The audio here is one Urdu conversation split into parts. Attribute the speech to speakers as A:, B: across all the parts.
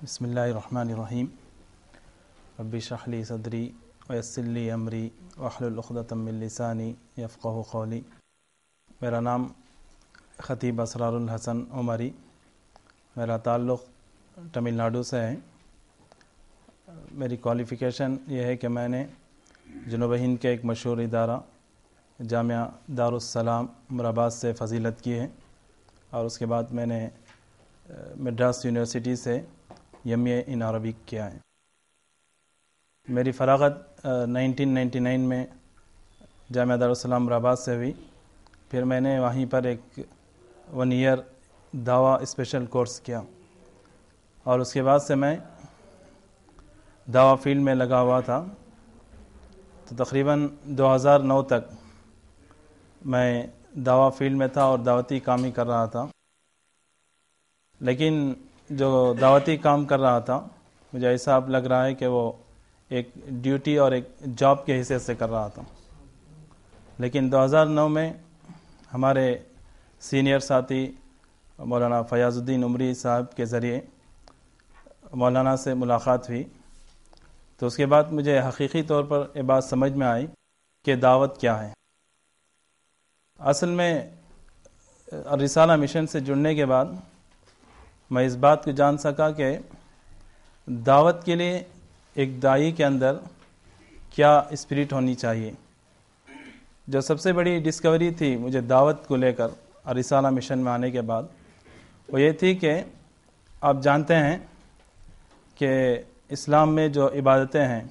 A: بسم اللہ الرحمن الرحیم رب اشرح لی صدری ویسر لی امری واحلل عقدۃ من لسانی یفقہوا قولی۔ میرا نام خطیب اسرار الحسن عمری، میرا تعلق تمل ناڈو سے ہے۔ میری کوالیفیکیشن یہ ہے کہ میں نے جنوب ہند کے ایک مشہور ادارہ جامعہ دارالسلام مرآباد سے فضیلت کی ہے، اور اس کے بعد میں نے مدراس یونیورسٹی سے ایم اے ان عربک کیا ہے۔ میری فراغت 1999 میں جامعہ دارالسلام مرآباد سے ہوئی۔ پھر میں نے وہیں پر ایک 1 ایئر دعویٰ اسپیشل کورس کیا، اور اس کے بعد سے میں دعویٰ فیلڈ میں لگا ہوا تھا۔ تو تقریباً 2009 تک میں دعویٰ فیلڈ میں تھا اور دعوتی کام ہی کر رہا تھا۔ لیکن جو دعوتی کام کر رہا تھا مجھے ایسا اب لگ رہا ہے کہ وہ ایک ڈیوٹی اور ایک جاب کے حیثیت سے کر رہا تھا۔ لیکن 2009 میں ہمارے سینئر ساتھی مولانا فیاض الدین عمری صاحب کے ذریعے مولانا سے ملاقات ہوئی، تو اس کے بعد مجھے حقیقی طور پر یہ بات سمجھ میں آئی کہ دعوت کیا ہے۔ اصل میں الرسالہ مشن سے جڑنے کے بعد میں اس بات کو جان سکا کہ دعوت کے لیے ایک داعی کے اندر کیا اسپرٹ ہونی چاہیے۔ جو سب سے بڑی ڈسکوری تھی مجھے دعوت کو لے کر الرسالہ مشن میں آنے کے بعد، وہ یہ تھی کہ آپ جانتے ہیں کہ اسلام میں جو عبادتیں ہیں،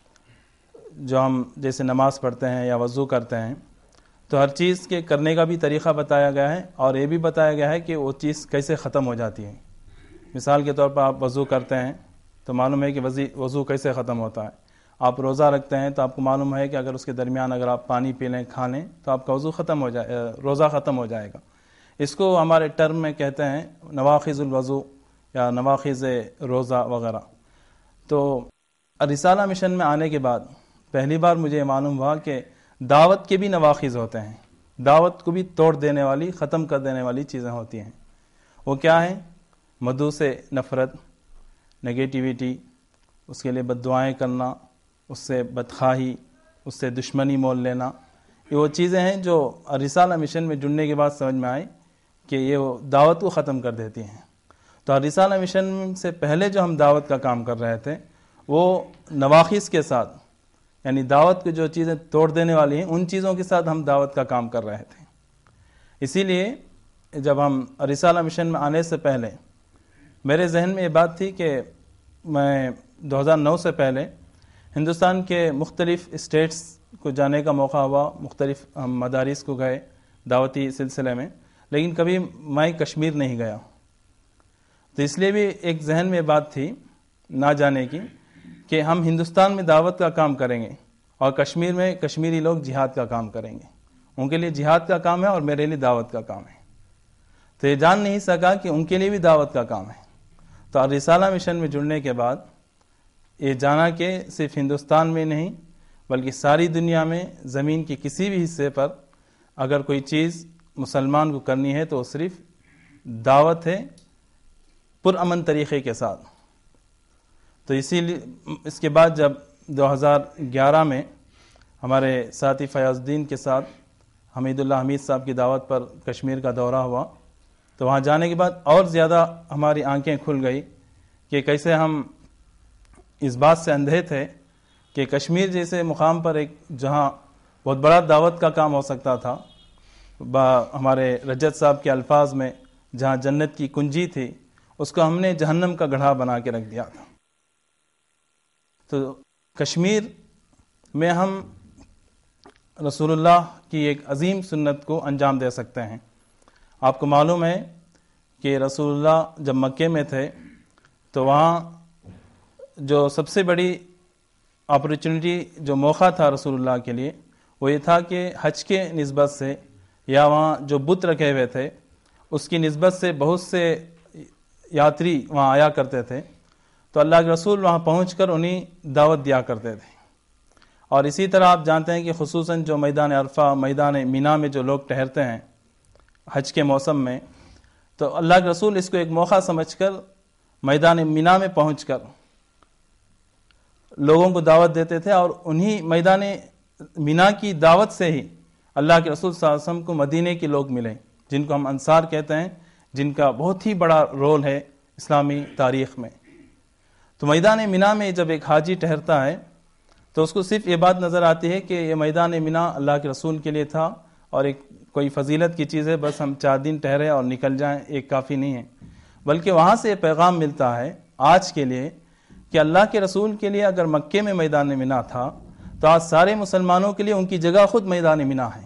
A: جو ہم جیسے نماز پڑھتے ہیں یا وضو کرتے ہیں، تو ہر چیز کے کرنے کا بھی طریقہ بتایا گیا ہے، اور یہ بھی بتایا گیا ہے کہ وہ چیز کیسے ختم ہو جاتی ہے۔ مثال کے طور پر آپ وضو کرتے ہیں تو معلوم ہے کہ وضو کیسے ختم ہوتا ہے۔ آپ روزہ رکھتے ہیں تو آپ کو معلوم ہے کہ اگر اس کے درمیان اگر آپ پانی پی لیں، کھا لیں، تو آپ کا وضو ختم ہو جائے، روزہ ختم ہو جائے گا۔ اس کو ہمارے ٹرم میں کہتے ہیں نواقض الوضو یا نواقض روزہ وغیرہ۔ تو الرسالہ مشن میں آنے کے بعد پہلی بار مجھے یہ معلوم ہوا کہ دعوت کے بھی نواقض ہوتے ہیں، دعوت کو بھی توڑ دینے والی، ختم کر دینے والی چیزیں ہوتی ہیں۔ وہ کیا ہیں؟ مدعو سے نفرت، نگیٹیویٹی، اس کے لیے بد دعائیں کرنا، اس سے بدخواہی، اس سے دشمنی مول لینا، یہ وہ چیزیں ہیں جو الرسالہ مشن میں جڑنے کے بعد سمجھ میں آئی کہ یہ وہ دعوت کو ختم کر دیتی ہیں۔ تو الرسالہ مشن سے پہلے جو ہم دعوت کا کام کر رہے تھے وہ نواقص کے ساتھ، یعنی دعوت کو جو چیزیں توڑ دینے والی ہیں ان چیزوں کے ساتھ ہم دعوت کا کام کر رہے تھے۔ اسی لیے جب ہم الرسالہ مشن میں آنے سے پہلے میرے ذہن میں یہ بات تھی کہ میں 2009 سے پہلے ہندوستان کے مختلف اسٹیٹس کو جانے کا موقع ہوا، مختلف ہم مدارس کو گئے دعوتی سلسلے میں، لیکن کبھی میں کشمیر نہیں گیا۔ تو اس لیے بھی ایک ذہن میں بات تھی نہ جانے کی کہ ہم ہندوستان میں دعوت کا کام کریں گے اور کشمیر میں کشمیری لوگ جہاد کا کام کریں گے۔ ان کے لیے جہاد کا کام ہے اور میرے لیے دعوت کا کام ہے۔ تو یہ جان نہیں سکا کہ ان کے لیے بھی دعوت کا کام ہے۔ تو الرسالہ مشن میں جڑنے کے بعد یہ جانا کہ صرف ہندوستان میں نہیں بلکہ ساری دنیا میں زمین کے کسی بھی حصے پر اگر کوئی چیز مسلمان کو کرنی ہے تو وہ صرف دعوت ہے، پرامن طریقے کے ساتھ۔ تو اسی لیے اس کے بعد جب 2011 میں ہمارے ساتھی فیاض الدین کے ساتھ حمید اللہ حمید صاحب کی دعوت پر کشمیر کا دورہ ہوا، تو وہاں جانے کے بعد اور زیادہ ہماری آنکھیں کھل گئی کہ کیسے ہم اس بات سے اندھے تھے کہ کشمیر جیسے مقام پر ایک جہاں بہت بڑا دعوت کا کام ہو سکتا تھا، ہمارے رجت صاحب کے الفاظ میں جہاں جنت کی کنجی تھی اس کو ہم نے جہنم کا گڑھا بنا کے رکھ دیا تھا۔ تو کشمیر میں ہم رسول اللہ کی ایک عظیم سنت کو انجام دے سکتے ہیں۔ آپ کو معلوم ہے کہ رسول اللہ جب مکے میں تھے تو وہاں جو سب سے بڑی اپرچونٹی، جو موقع تھا رسول اللہ کے لیے، وہ یہ تھا کہ حج کے نسبت سے یا وہاں جو بت رکھے ہوئے تھے اس کی نسبت سے بہت سے یاتری وہاں آیا کرتے تھے، تو اللہ کے رسول وہاں پہنچ کر انہیں دعوت دیا کرتے تھے۔ اور اسی طرح آپ جانتے ہیں کہ خصوصاً جو میدان عرفہ، میدان مینا میں جو لوگ ٹھہرتے ہیں حج کے موسم میں، تو اللہ کے رسول اس کو ایک موقع سمجھ کر میدان مینا میں پہنچ کر لوگوں کو دعوت دیتے تھے، اور انہی میدان مینا کی دعوت سے ہی اللہ کے رسول صلی اللہ علیہ وسلم کو مدینے کے لوگ ملے، جن کو ہم انصار کہتے ہیں، جن کا بہت ہی بڑا رول ہے اسلامی تاریخ میں۔ تو میدان مینا میں جب ایک حاجی ٹھہرتا ہے تو اس کو صرف یہ بات نظر آتی ہے کہ یہ میدان مینا اللہ کے رسول کے لیے تھا اور ایک کوئی فضیلت کی چیز ہے، بس ہم 4 دن ٹھہرے اور نکل جائیں، ایک کافی نہیں ہے، بلکہ وہاں سے یہ پیغام ملتا ہے آج کے لیے کہ اللہ کے رسول کے لیے اگر مکے میں میدان مینا تھا تو آج سارے مسلمانوں کے لیے ان کی جگہ خود میدان مینا ہے۔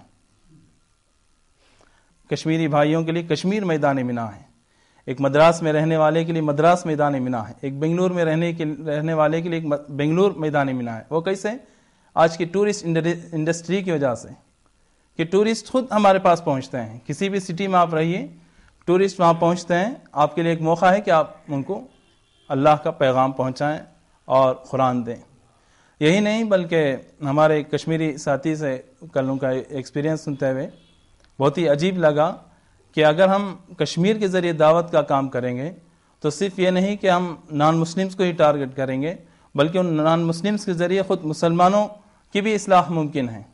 A: کشمیری بھائیوں کے لیے کشمیر میدان مینا ہے، ایک مدراس میں رہنے والے کے لیے مدراس میدان مینا ہے، ایک بنگلور میں رہنے والے کے لیے ایک بنگلور میدان مینا ہے۔ وہ کیسے؟ آج کی ٹورسٹ انڈسٹری کی وجہ سے، کہ ٹورسٹ خود ہمارے پاس پہنچتے ہیں، کسی بھی سٹی میں آپ رہیے، ٹورسٹ وہاں پہنچتے ہیں، آپ کے لیے ایک موقع ہے کہ آپ ان کو اللہ کا پیغام پہنچائیں اور قرآن دیں۔ یہی نہیں بلکہ ہمارے کشمیری ساتھی سے کل ان کا ایکسپیرینس سنتے ہوئے بہت ہی عجیب لگا کہ اگر ہم کشمیر کے ذریعے دعوت کا کام کریں گے تو صرف یہ نہیں کہ ہم نان مسلمز کو ہی ٹارگٹ کریں گے، بلکہ ان نان مسلمز کے ذریعے خود مسلمانوں کی بھی اصلاح ممکن ہے۔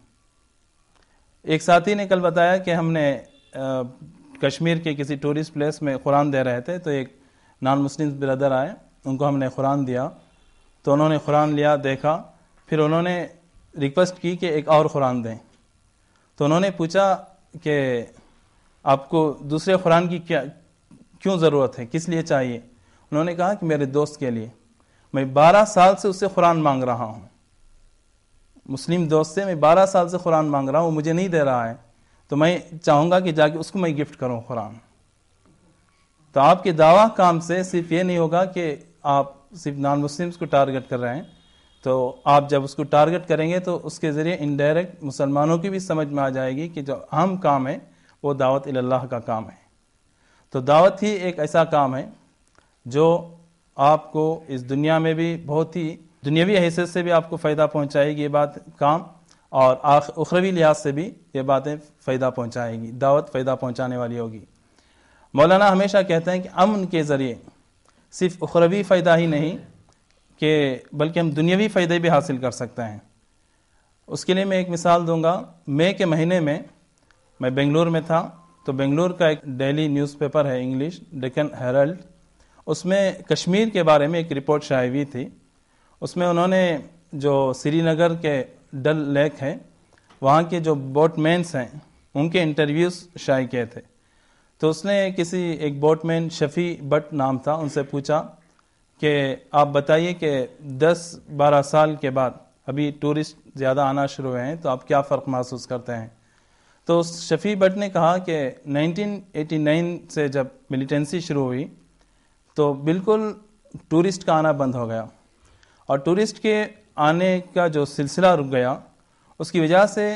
A: ایک ساتھی نے کل بتایا کہ ہم نے کشمیر کے کسی ٹورسٹ پلیس میں قرآن دے رہے تھے، تو ایک نان مسلم برادر آئے، ان کو ہم نے قرآن دیا، تو انہوں نے قرآن لیا، دیکھا، پھر انہوں نے ریکویسٹ کی کہ ایک اور قرآن دیں۔ تو انہوں نے پوچھا کہ آپ کو دوسرے قرآن کی کیوں ضرورت ہے، کس لیے چاہیے؟ انہوں نے کہا کہ میرے دوست کے لیے، میں 12 سال سے اس سے قرآن مانگ رہا ہوں، مسلم دوست سے میں 12 سال سے قرآن مانگ رہا ہوں، وہ مجھے نہیں دے رہا ہے، تو میں چاہوں گا کہ جا کے اس کو میں گفٹ کروں قرآن۔ تو آپ کے دعویٰ کام سے صرف یہ نہیں ہوگا کہ آپ صرف نان مسلمز کو ٹارگٹ کر رہے ہیں، تو آپ جب اس کو ٹارگٹ کریں گے تو اس کے ذریعے انڈائریکٹ مسلمانوں کی بھی سمجھ میں آ جائے گی کہ جو اہم کام ہے وہ دعوت اللہ کا کام ہے۔ تو دعوت ہی ایک ایسا کام ہے جو آپ کو اس دنیا میں بھی بہت ہی دنیاوی حیثیت سے بھی آپ کو فائدہ پہنچائے گی یہ بات کام، اور اخروی لحاظ سے بھی یہ باتیں فائدہ پہنچائے گی، دعوت فائدہ پہنچانے والی ہوگی۔ مولانا ہمیشہ کہتے ہیں کہ امن کے ذریعے صرف اخروی فائدہ ہی نہیں کہ بلکہ ہم دنیاوی فائدے بھی حاصل کر سکتے ہیں۔ اس کے لیے میں ایک مثال دوں گا۔ مئی کے مہینے میں بنگلور میں تھا، تو بنگلور کا ایک ڈیلی نیوز پیپر ہے انگلش، ڈیکن ہیرلڈ، اس میں کشمیر کے بارے میں ایک رپورٹ شائع ہوئی تھی۔ اس میں انہوں نے جو سری نگر کے ڈل لیک ہے وہاں کے جو بوٹ مینس ہیں ان کے انٹرویوز شائع کیے تھے۔ تو اس نے کسی ایک بوٹ مین شفیع بٹ نام تھا، ان سے پوچھا کہ آپ بتائیے کہ 10-12 سال کے بعد ابھی ٹورسٹ زیادہ آنا شروع ہوئے ہیں تو آپ کیا فرق محسوس کرتے ہیں؟ تو شفیع بٹ نے کہا کہ 1989 سے جب ملیٹنسی شروع ہوئی تو بالکل ٹورسٹ کا آنا بند ہو گیا، اور ٹورسٹ کے آنے کا جو سلسلہ رک گیا، اس کی وجہ سے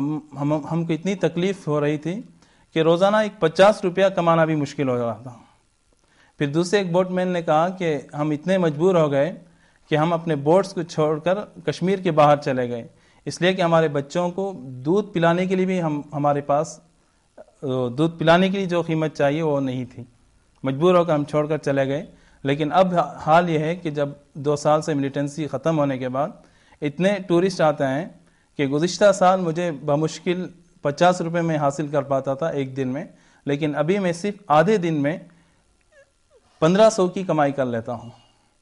A: ہم کو اتنی تکلیف ہو رہی تھی کہ روزانہ ایک 50 روپیہ کمانا بھی مشکل ہو رہا تھا۔ پھر دوسرے ایک بوٹ مین نے کہا کہ ہم اتنے مجبور ہو گئے کہ ہم اپنے بوٹس کو چھوڑ کر کشمیر کے باہر چلے گئے، اس لیے کہ ہمارے بچوں کو دودھ پلانے کے لیے بھی ہمارے پاس دودھ پلانے کے لیے جو قیمت چاہیے وہ نہیں تھی، مجبور ہو کر ہم چھوڑ کر چلے گئے۔ لیکن اب حال یہ ہے کہ جب 2 سال سے ملیٹنسی ختم ہونے کے بعد اتنے ٹورسٹ آتے ہیں کہ گزشتہ سال مجھے بمشکل 50 روپے میں حاصل کر پاتا تھا ایک دن میں، لیکن ابھی میں صرف آدھے دن میں 1500 کی کمائی کر لیتا ہوں۔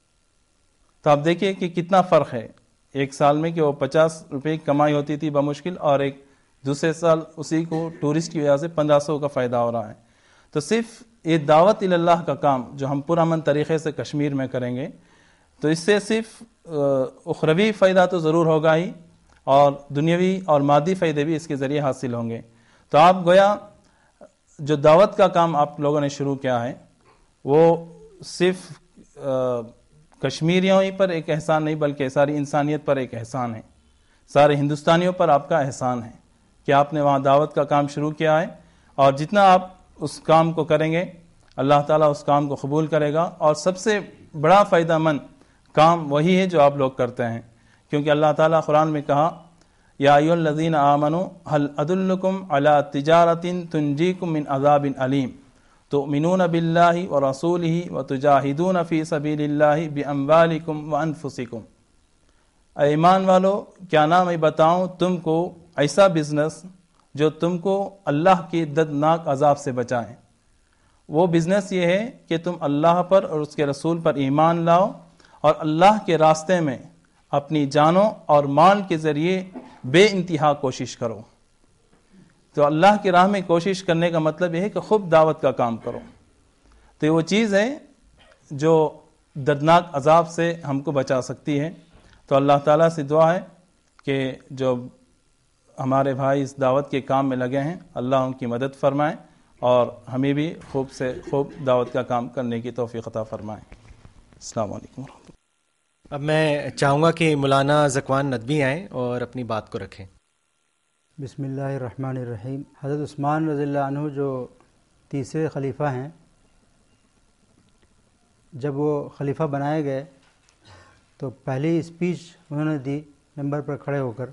A: تو آپ دیکھیے کہ کتنا فرق ہے ایک سال میں، کہ وہ 50 روپے کی کمائی ہوتی تھی بمشکل، اور ایک دوسرے سال اسی کو ٹورسٹ کی وجہ سے 1500 کا فائدہ ہو رہا ہے۔ تو صرف یہ دعوت اللہ کا کام جو ہم پرامن طریقے سے کشمیر میں کریں گے تو اس سے صرف اخروی فائدہ تو ضرور ہوگا ہی، اور دنیاوی اور مادی فائدے بھی اس کے ذریعے حاصل ہوں گے۔ تو آپ گویا جو دعوت کا کام آپ لوگوں نے شروع کیا ہے وہ صرف کشمیریوں ہی پر ایک احسان نہیں بلکہ ساری انسانیت پر ایک احسان ہے، سارے ہندوستانیوں پر آپ کا احسان ہے کہ آپ نے وہاں دعوت کا کام شروع کیا ہے، اور جتنا آپ اس کام کو کریں گے اللہ تعالیٰ اس کام کو قبول کرے گا، اور سب سے بڑا فائدہ مند کام وہی ہے جو آپ لوگ کرتے ہیں، کیونکہ اللہ تعالیٰ قرآن میں کہا یا ایھا الذین آمنوا هل ادلکم علی تجارۃ تنجیکم من عذاب علیم، तुमिनून बिल्लाहि व रसूलिहि व तुजाहिदून फी सबीलिल्लाहि बिअम्वालिकुम व अनफुसिकुम। ईमान वालो, क्या ना मैं बताऊं तुमको ऐसा बिजनेस जो तुमको अल्लाह की दर्दनाक अजाब से बचाए। वो बिजनेस ये है कि तुम अल्लाह पर और उसके रसूल पर ईमान लाओ और अल्लाह के रास्ते में अपनी जानों और माल के ज़रिए बे इंतहा कोशिश करो। तो अल्लाह की राह में कोशिश करने का मतलब यह है कि खूब दावत का काम करो। तो ये वो चीज़ है जो दर्दनाक अजाब से हमको बचा सकती है। तो अल्लाह ताला से दुआ है कि जो हमारे भाई इस दावत के काम में लगे हैं, अल्लाह उनकी मदद फरमाए और हमें भी खूब से खूब दावत का काम करने की तौफीक अता फरमाए। अस्सलाम वालेकुम।
B: अब मैं चाहूँगा कि मौलाना ज़कवान नदवी आएँ और अपनी बात को रखें।
C: बिस्मिल्लाहिर्रहमानिर्रहीम। हज़रत उस्मान रज़ियल्लाहु अन्हु जो तीसरे खलीफा हैं, जब वो खलीफा बनाए गए तो पहली स्पीच उन्होंने दी मिंबर पर खड़े होकर।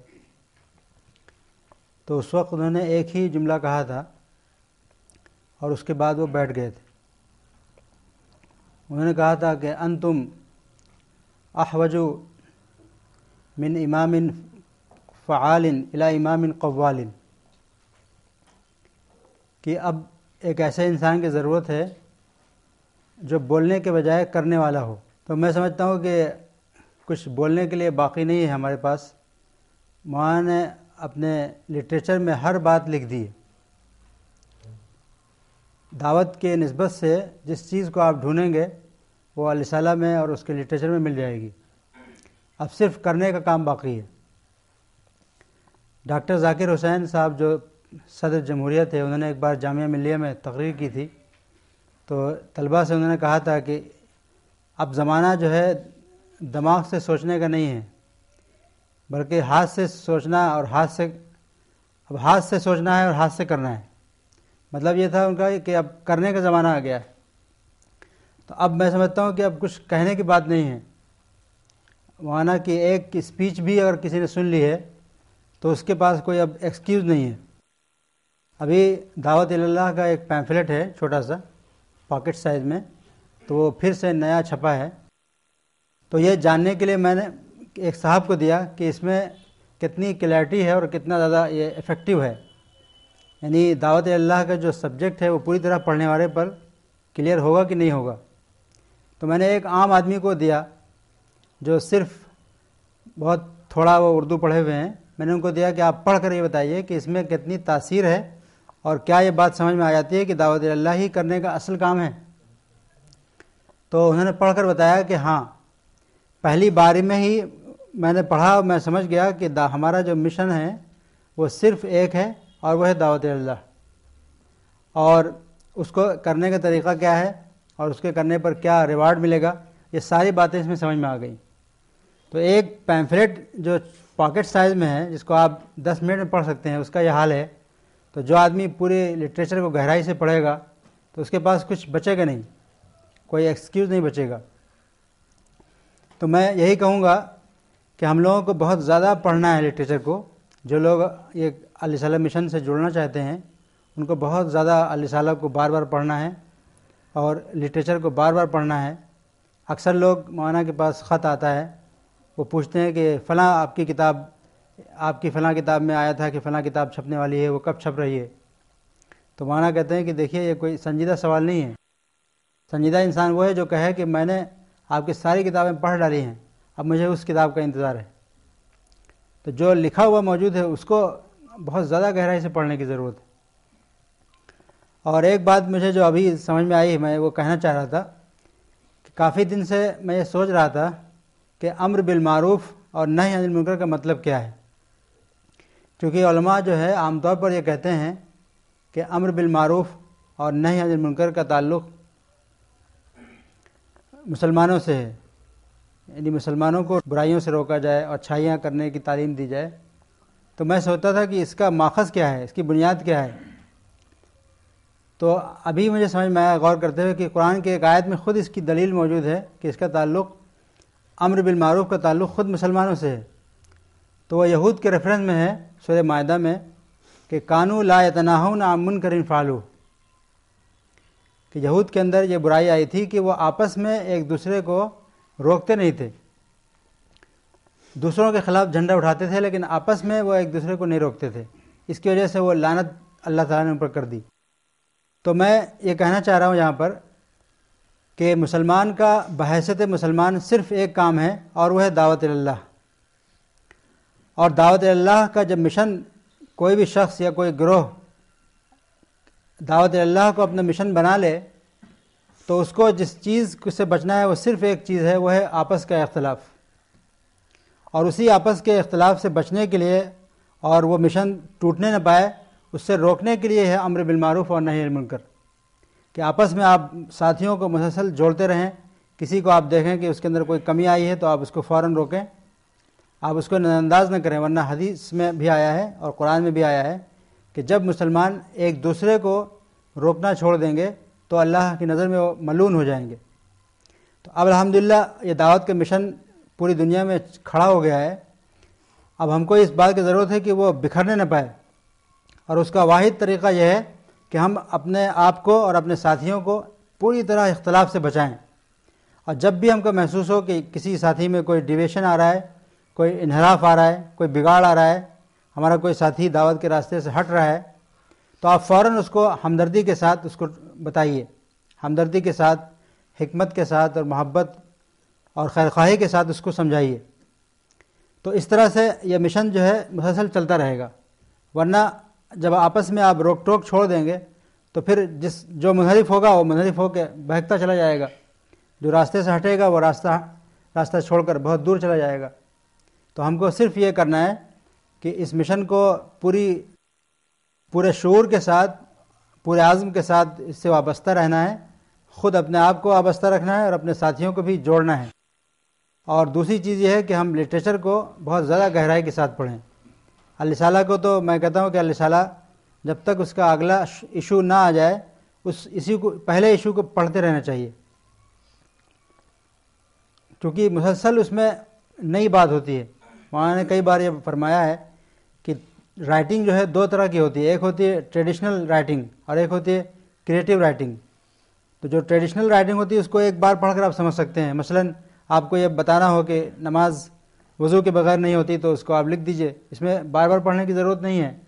C: तो उस वक्त उन्होंने एक ही जुमला कहा था और उसके बाद वो बैठ गए थे। उन्होंने कहा था कि अंतुम अहवजु मिन इमामिन फ़आलिन इला इमामिन क़व्वालिन, कि अब एक ऐसे इंसान की ज़रूरत है जो बोलने के बजाय करने वाला हो। तो मैं समझता हूँ कि कुछ बोलने के लिए बाकी नहीं है हमारे पास। मौलाना ने अपने लिटरेचर में हर बात लिख दी है। दावत के निस्बत से जिस चीज़ को आप ढूंढेंगे वो अल-रिसाला में और उसके लिटरेचर में मिल जाएगी। अब सिर्फ करने का काम बाकी है। डॉक्टर ज़ाकिर हुसैन साहब जो सदर जमहूरिया थे, उन्होंने एक बार जामिया मिल्लिया में तकरीर की थी। तो तलबा से उन्होंने कहा था कि अब ज़माना जो है दिमाग से सोचने का नहीं है, बल्कि हाथ से सोचना और हाथ से सोचना है और हाथ से करना है। मतलब ये था उनका कि अब करने का ज़माना आ गया है। तो अब मैं समझता हूँ कि अब कुछ कहने की बात नहीं है। मौलाना की एक स्पीच भी अगर किसी ने सुन ली है तो उसके पास कोई अब एक्सक्यूज़ नहीं है। अभी दावत इल्लाह का एक पैम्फलेट है छोटा सा पॉकेट साइज़ में, तो वो फिर से नया छपा है। तो ये जानने के लिए मैंने एक साहब को दिया कि इसमें कितनी क्लैरिटी है और कितना ज़्यादा ये इफ़ेक्टिव है। यानी दावत अल्लाह का जो सब्जेक्ट है वो पूरी तरह पढ़ने वाले पर क्लियर होगा कि नहीं होगा। तो मैंने एक आम आदमी को दिया जो सिर्फ बहुत थोड़ा वो उर्दू पढ़े हुए हैं। मैंने उनको दिया कि आप पढ़ कर ये बताइए कि इसमें कितनी तासीर है और क्या ये बात समझ में आ जाती है कि दावत अल्लाह ही करने का असल काम है। तो उन्होंने पढ़ कर बताया कि हाँ, पहली बारी में ही मैंने पढ़ा, मैं समझ गया कि हमारा जो मिशन है वो सिर्फ एक है और वह है दावत अल्लाह, और उसको करने का तरीक़ा क्या है और उसके करने पर क्या रिवार्ड मिलेगा, ये सारी बातें इसमें समझ में आ गई। तो एक पैम्फलेट जो पॉकेट साइज़ में है जिसको आप 10 मिनट में पढ़ सकते हैं, उसका यह हाल है। तो जो आदमी पूरे लिटरेचर को गहराई से पढ़ेगा तो उसके पास कुछ बचेगा नहीं, कोई एक्सक्यूज़ नहीं बचेगा। तो मैं यही कहूँगा कि हम लोगों को बहुत ज़्यादा पढ़ना है लिटरेचर को। जो लोग ये अल-रिसाला मिशन से जुड़ना चाहते हैं उनको बहुत ज़्यादा अल-रिसाला को बार बार पढ़ना है और लिटरेचर को बार बार पढ़ना है। अक्सर लोग मौलाना के पास ख़त आता है, वो पूछते हैं कि फ़लाँ आपकी फ़लाँ किताब में आया था कि फ़लाँ किताब छपने वाली है, वो कब छप रही है। तो मौलाना कहते हैं कि देखिए ये कोई संजीदा सवाल नहीं है। संजीदा इंसान वो है जो कहे कि मैंने आपकी सारी किताबें पढ़ डाली हैं, अब मुझे उस किताब का इंतज़ार है। तो जो लिखा हुआ मौजूद है उसको बहुत ज़्यादा गहराई से पढ़ने की ज़रूरत है। और एक बात मुझे जो अभी समझ में आई, मैं वो कहना चाह रहा था कि काफ़ी दिन से मैं ये सोच रहा था कि अम्र बिल मारूफ़ और नही अनिल मुनकर का मतलब क्या है। क्योंकि उलमा जो है आमतौर पर ये कहते हैं कि अम्र बिल मारूफ़ और नही अनिल मुनकर का ताल्लुक़ मुसलमानों से है, यानी मुसलमानों को बुराइयों से रोका जाए और अच्छाइयाँ करने की तालीम दी जाए। तो मैं सोचता था कि इसका माखज़ क्या है, इसकी बुनियाद क्या है। तो अभी मुझे समझ में आया गौर करते हुए कि कुरान की एक आयत में ख़ुद इसकी दलील मौजूद है कि इसका ताल्लुक़ अम्र बिल मारूफ़ का ताल्लुक़ ख़ुद मुसलमानों से है। तो वह यहूद के रेफरेंस में है सूरह माइदा में कि कानू ला यतनाहून अन मुनकरिन फ़अलू, کہ یہود کے اندر یہ برائی آئی تھی کہ وہ آپس میں ایک دوسرے کو روکتے نہیں تھے، دوسروں کے خلاف جھنڈا اٹھاتے تھے لیکن آپس میں وہ ایک دوسرے کو نہیں روکتے تھے، اس کی وجہ سے وہ لعنت اللہ تعالیٰ نے ان پر کر دی۔ تو میں یہ کہنا چاہ رہا ہوں یہاں پر کہ مسلمان کا بحیثیت مسلمان صرف ایک کام ہے اور وہ ہے دعوت اللہ، اور دعوت اللہ کا جب مشن کوئی بھی شخص یا کوئی گروہ دعوت اللہ کو اپنا مشن بنا لے تو اس کو جس چیز سے بچنا ہے وہ صرف ایک چیز ہے، وہ ہے آپس کا اختلاف، اور اسی آپس کے اختلاف سے بچنے کے لیے اور وہ مشن ٹوٹنے نہ پائے اس سے روکنے کے لیے ہے امر بالمعروف اور نہی عن المنکر، کہ آپس میں آپ ساتھیوں کو مسلسل جوڑتے رہیں، کسی کو آپ دیکھیں کہ اس کے اندر کوئی کمی آئی ہے تو آپ اس کو فوراً روکیں، آپ اس کو نظر انداز نہ کریں، ورنہ حدیث میں بھی آیا ہے اور قرآن میں بھی آیا ہے کہ جب مسلمان ایک دوسرے کو روکنا چھوڑ دیں گے تو اللہ کی نظر میں وہ ملعون ہو جائیں گے۔ تو اب الحمدللہ یہ دعوت کا مشن پوری دنیا میں کھڑا ہو گیا ہے، اب ہم کو اس بات کی ضرورت ہے کہ وہ بکھرنے نہ پائے، اور اس کا واحد طریقہ یہ ہے کہ ہم اپنے آپ کو اور اپنے ساتھیوں کو پوری طرح اختلاف سے بچائیں، اور جب بھی ہم کو محسوس ہو کہ کسی ساتھی میں کوئی ڈیویشن آ رہا ہے، کوئی انحراف آ رہا ہے، کوئی بگاڑ آ رہا ہے، ہمارا کوئی ساتھی دعوت کے راستے سے ہٹ رہا ہے، تو آپ فوراً اس کو ہمدردی کے ساتھ اس کو بتائیے، ہمدردی کے ساتھ، حکمت کے ساتھ اور محبت اور خیرخواہی کے ساتھ اس کو سمجھائیے۔ تو اس طرح سے یہ مشن جو ہے مسلسل چلتا رہے گا، ورنہ جب آپس میں آپ روک ٹوک چھوڑ دیں گے تو پھر جو منحرف ہوگا وہ منحرف ہو کے بہکتا چلا جائے گا، جو راستے سے ہٹے گا وہ راستہ چھوڑ کر بہت دور چلا جائے گا۔ تو ہم کو صرف یہ کرنا ہے کہ اس مشن کو پورے شعور کے ساتھ، پورے عزم کے ساتھ اس سے وابستہ رہنا ہے، خود اپنے آپ کو وابستہ رکھنا ہے اور اپنے ساتھیوں کو بھی جوڑنا ہے۔ اور دوسری چیز یہ ہے کہ ہم لٹریچر کو بہت زیادہ گہرائی کے ساتھ پڑھیں۔ الرسالہ کو تو میں کہتا ہوں کہ الرسالہ جب تک اس کا اگلا ایشو نہ آ جائے پہلے ایشو کو پڑھتے رہنا چاہیے، کیونکہ مسلسل اس میں نئی بات ہوتی ہے۔ مولانا نے کئی بار یہ فرمایا ہے کہ رائٹنگ جو ہے دو طرح کی ہوتی ہے، ایک ہوتی ہے ٹریڈیشنل رائٹنگ اور ایک ہوتی ہے کریٹیو رائٹنگ۔ تو جو ٹریڈیشنل رائٹنگ ہوتی ہے اس کو ایک بار پڑھ کر آپ سمجھ سکتے ہیں، مثلاً آپ کو یہ بتانا ہو کہ نماز وضو کے بغیر نہیں ہوتی تو اس کو آپ لکھ دیجئے، اس میں بار بار پڑھنے کی ضرورت نہیں ہے۔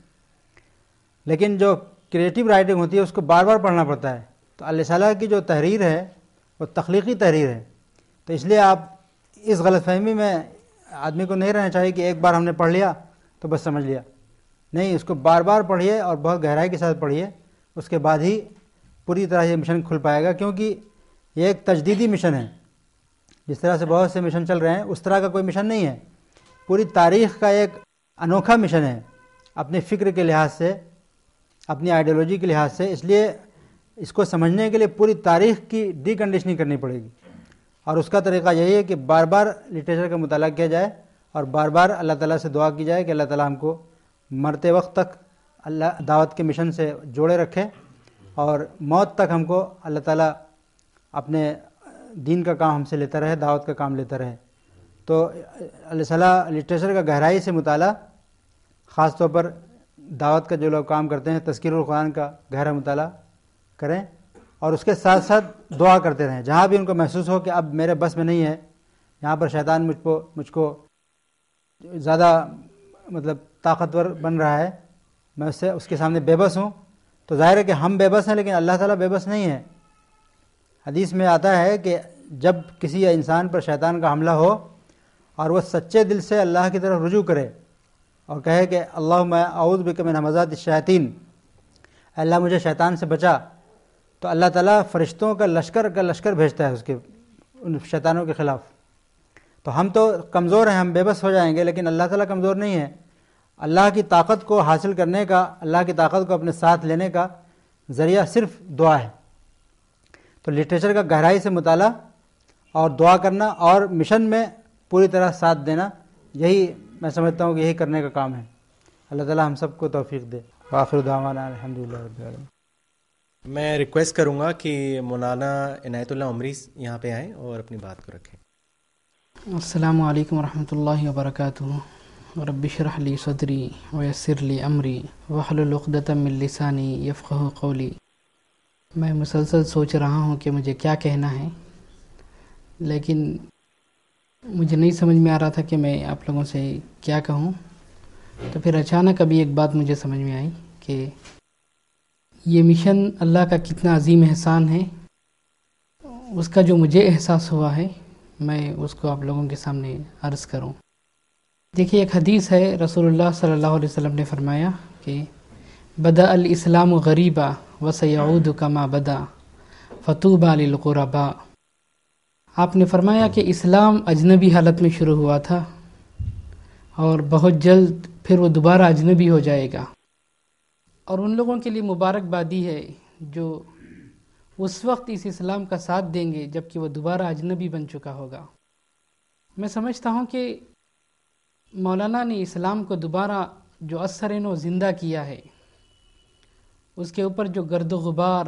C: لیکن جو کریٹیو رائٹنگ ہوتی ہے اس کو بار بار پڑھنا پڑتا ہے۔ تو الرسالہ کی جو تحریر ہے وہ تخلیقی تحریر ہے، تو اس لیے آپ اس غلط فہمی میں آدمی کو نہیں رہنا چاہیے کہ ایک بار ہم نے پڑھ لیا تو بس سمجھ لیا، نہیں، اس کو بار بار پڑھیے اور بہت گہرائی کے ساتھ پڑھیے، اس کے بعد ہی پوری طرح یہ مشن کھل پائے گا، کیونکہ یہ ایک تجدیدی مشن ہے۔ جس طرح سے بہت سے مشن چل رہے ہیں اس طرح کا کوئی مشن نہیں ہے، پوری تاریخ کا ایک انوکھا مشن ہے، اپنے فکر کے لحاظ سے، اپنی آئیڈیالوجی کے لحاظ سے۔ اس لیے اس کو سمجھنے کے لیے پوری تاریخ کی ڈی کنڈیشننگ کرنی پڑے گی، اور اس کا طریقہ یہی ہے کہ بار بار لٹریچر کا مطالعہ کیا جائے اور بار بار اللہ تعالیٰ سے دعا کی جائے کہ اللہ تعالیٰ ہم کو مرتے وقت تک اللہ دعوت کے مشن سے جوڑے رکھے، اور موت تک ہم کو اللہ تعالیٰ اپنے دین کا کام ہم سے لیتا رہے، دعوت کا کام لیتا رہے۔ تو الرسالہ لٹریچر کا گہرائی سے مطالعہ، خاص طور پر دعوت کا جو لوگ کام کرتے ہیں تذکیر القرآن کا گہرا مطالعہ کریں، اور اس کے ساتھ ساتھ دعا کرتے رہیں۔ جہاں بھی ان کو محسوس ہو کہ اب میرے بس میں نہیں ہے، یہاں پر شیطان مجھ کو زیادہ طاقتور بن رہا ہے، میں اس کے سامنے بے بس ہوں، تو ظاہر ہے کہ ہم بے بس ہیں لیکن اللہ تعالیٰ بے بس نہیں ہے۔ حدیث میں آتا ہے کہ جب کسی انسان پر شیطان کا حملہ ہو اور وہ سچے دل سے اللہ کی طرف رجوع کرے اور کہے کہ اللہم اعوذ بک من ہمزات الشیاطین، اللہ مجھے شیطان سے بچا، تو اللہ تعالیٰ فرشتوں کا لشکر بھیجتا ہے ان شیطانوں کے خلاف۔ تو ہم تو کمزور ہیں، ہم بے بس ہو جائیں گے، لیکن اللہ تعالیٰ کمزور نہیں ہے۔ اللہ کی طاقت کو حاصل کرنے کا، اللہ کی طاقت کو اپنے ساتھ لینے کا ذریعہ صرف دعا ہے۔ تو لٹریچر کا گہرائی سے مطالعہ اور دعا کرنا اور مشن میں پوری طرح ساتھ دینا، یہی میں سمجھتا ہوں کہ یہی کرنے کا کام ہے۔ اللہ تعالیٰ ہم سب کو توفیق دے۔ وآخر دعوانا الحمدللہ رب العالمین۔
B: میں ریکویسٹ کروں گا کہ مولانا عنایت اللہ عمری یہاں پہ آئیں اور اپنی بات کو رکھیں۔
D: السلام علیکم ورحمۃ اللہ وبرکاتہ۔ رب اشرح لی صدری ویسر لی امری واحلل عقدۃ من لسانی یفقہوا قولی۔ میں مسلسل سوچ رہا ہوں کہ مجھے کیا کہنا ہے، لیکن مجھے نہیں سمجھ میں آ رہا تھا کہ میں آپ لوگوں سے کیا کہوں. تو پھر اچانک ابھی ایک بات مجھے سمجھ میں آئی کہ یہ مشن اللہ کا کتنا عظیم احسان ہے. اس کا جو مجھے احساس ہوا ہے میں اس کو آپ لوگوں کے سامنے عرض کروں. دیکھیے، ایک حدیث ہے، رسول اللہ صلی اللہ علیہ وسلم نے فرمایا کہ بدأ الاسلام غریبا وسیعود کما بدا فطوبى للغرباء. آپ نے فرمایا کہ اسلام اجنبی حالت میں شروع ہوا تھا اور بہت جلد پھر وہ دوبارہ اجنبی ہو جائے گا، اور ان لوگوں کے لیے مبارکبادی ہے جو اس وقت اس اسلام کا ساتھ دیں گے جب کہ وہ دوبارہ اجنبی بن چکا ہوگا. میں سمجھتا ہوں کہ مولانا نے اسلام کو دوبارہ جو اثر نو زندہ کیا ہے، اس کے اوپر جو گرد و غبار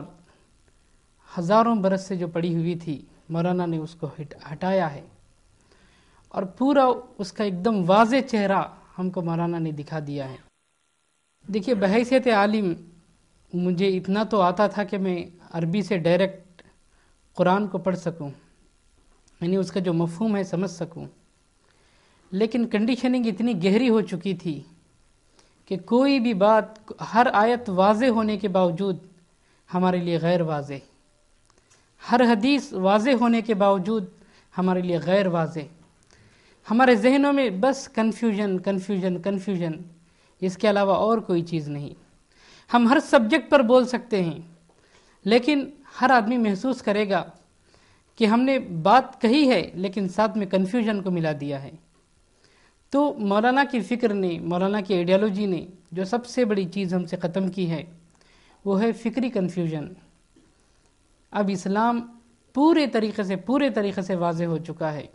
D: ہزاروں برس سے جو پڑی ہوئی تھی، مولانا نے اس کو ہٹایا ہے، اور پورا اس کا ایک دم واضح چہرہ ہم کو مولانا نے دکھا دیا ہے. دیکھیے، بحیثیت عالم مجھے اتنا تو آتا تھا کہ میں عربی سے ڈائریکٹ قرآن کو پڑھ سکوں، یعنی اس کا جو مفہوم ہے سمجھ سکوں، لیکن کنڈیشننگ اتنی گہری ہو چکی تھی کہ کوئی بھی بات، ہر آیت واضح ہونے کے باوجود ہمارے لیے غیر واضح، ہر حدیث واضح ہونے کے باوجود ہمارے لیے غیر واضح. ہمارے ذہنوں میں بس کنفیوژن کنفیوژن کنفیوژن، اس کے علاوہ اور کوئی چیز نہیں. ہم ہر سبجیکٹ پر بول سکتے ہیں، لیکن ہر آدمی محسوس کرے گا کہ ہم نے بات کہی ہے لیکن ساتھ میں کنفیوژن کو ملا دیا ہے. تو مولانا کی فکر نے، مولانا کی آئیڈیالوجی نے جو سب سے بڑی چیز ہم سے ختم کی ہے وہ ہے فکری کنفیوژن. اب اسلام پورے طریقے سے واضح ہو چکا ہے.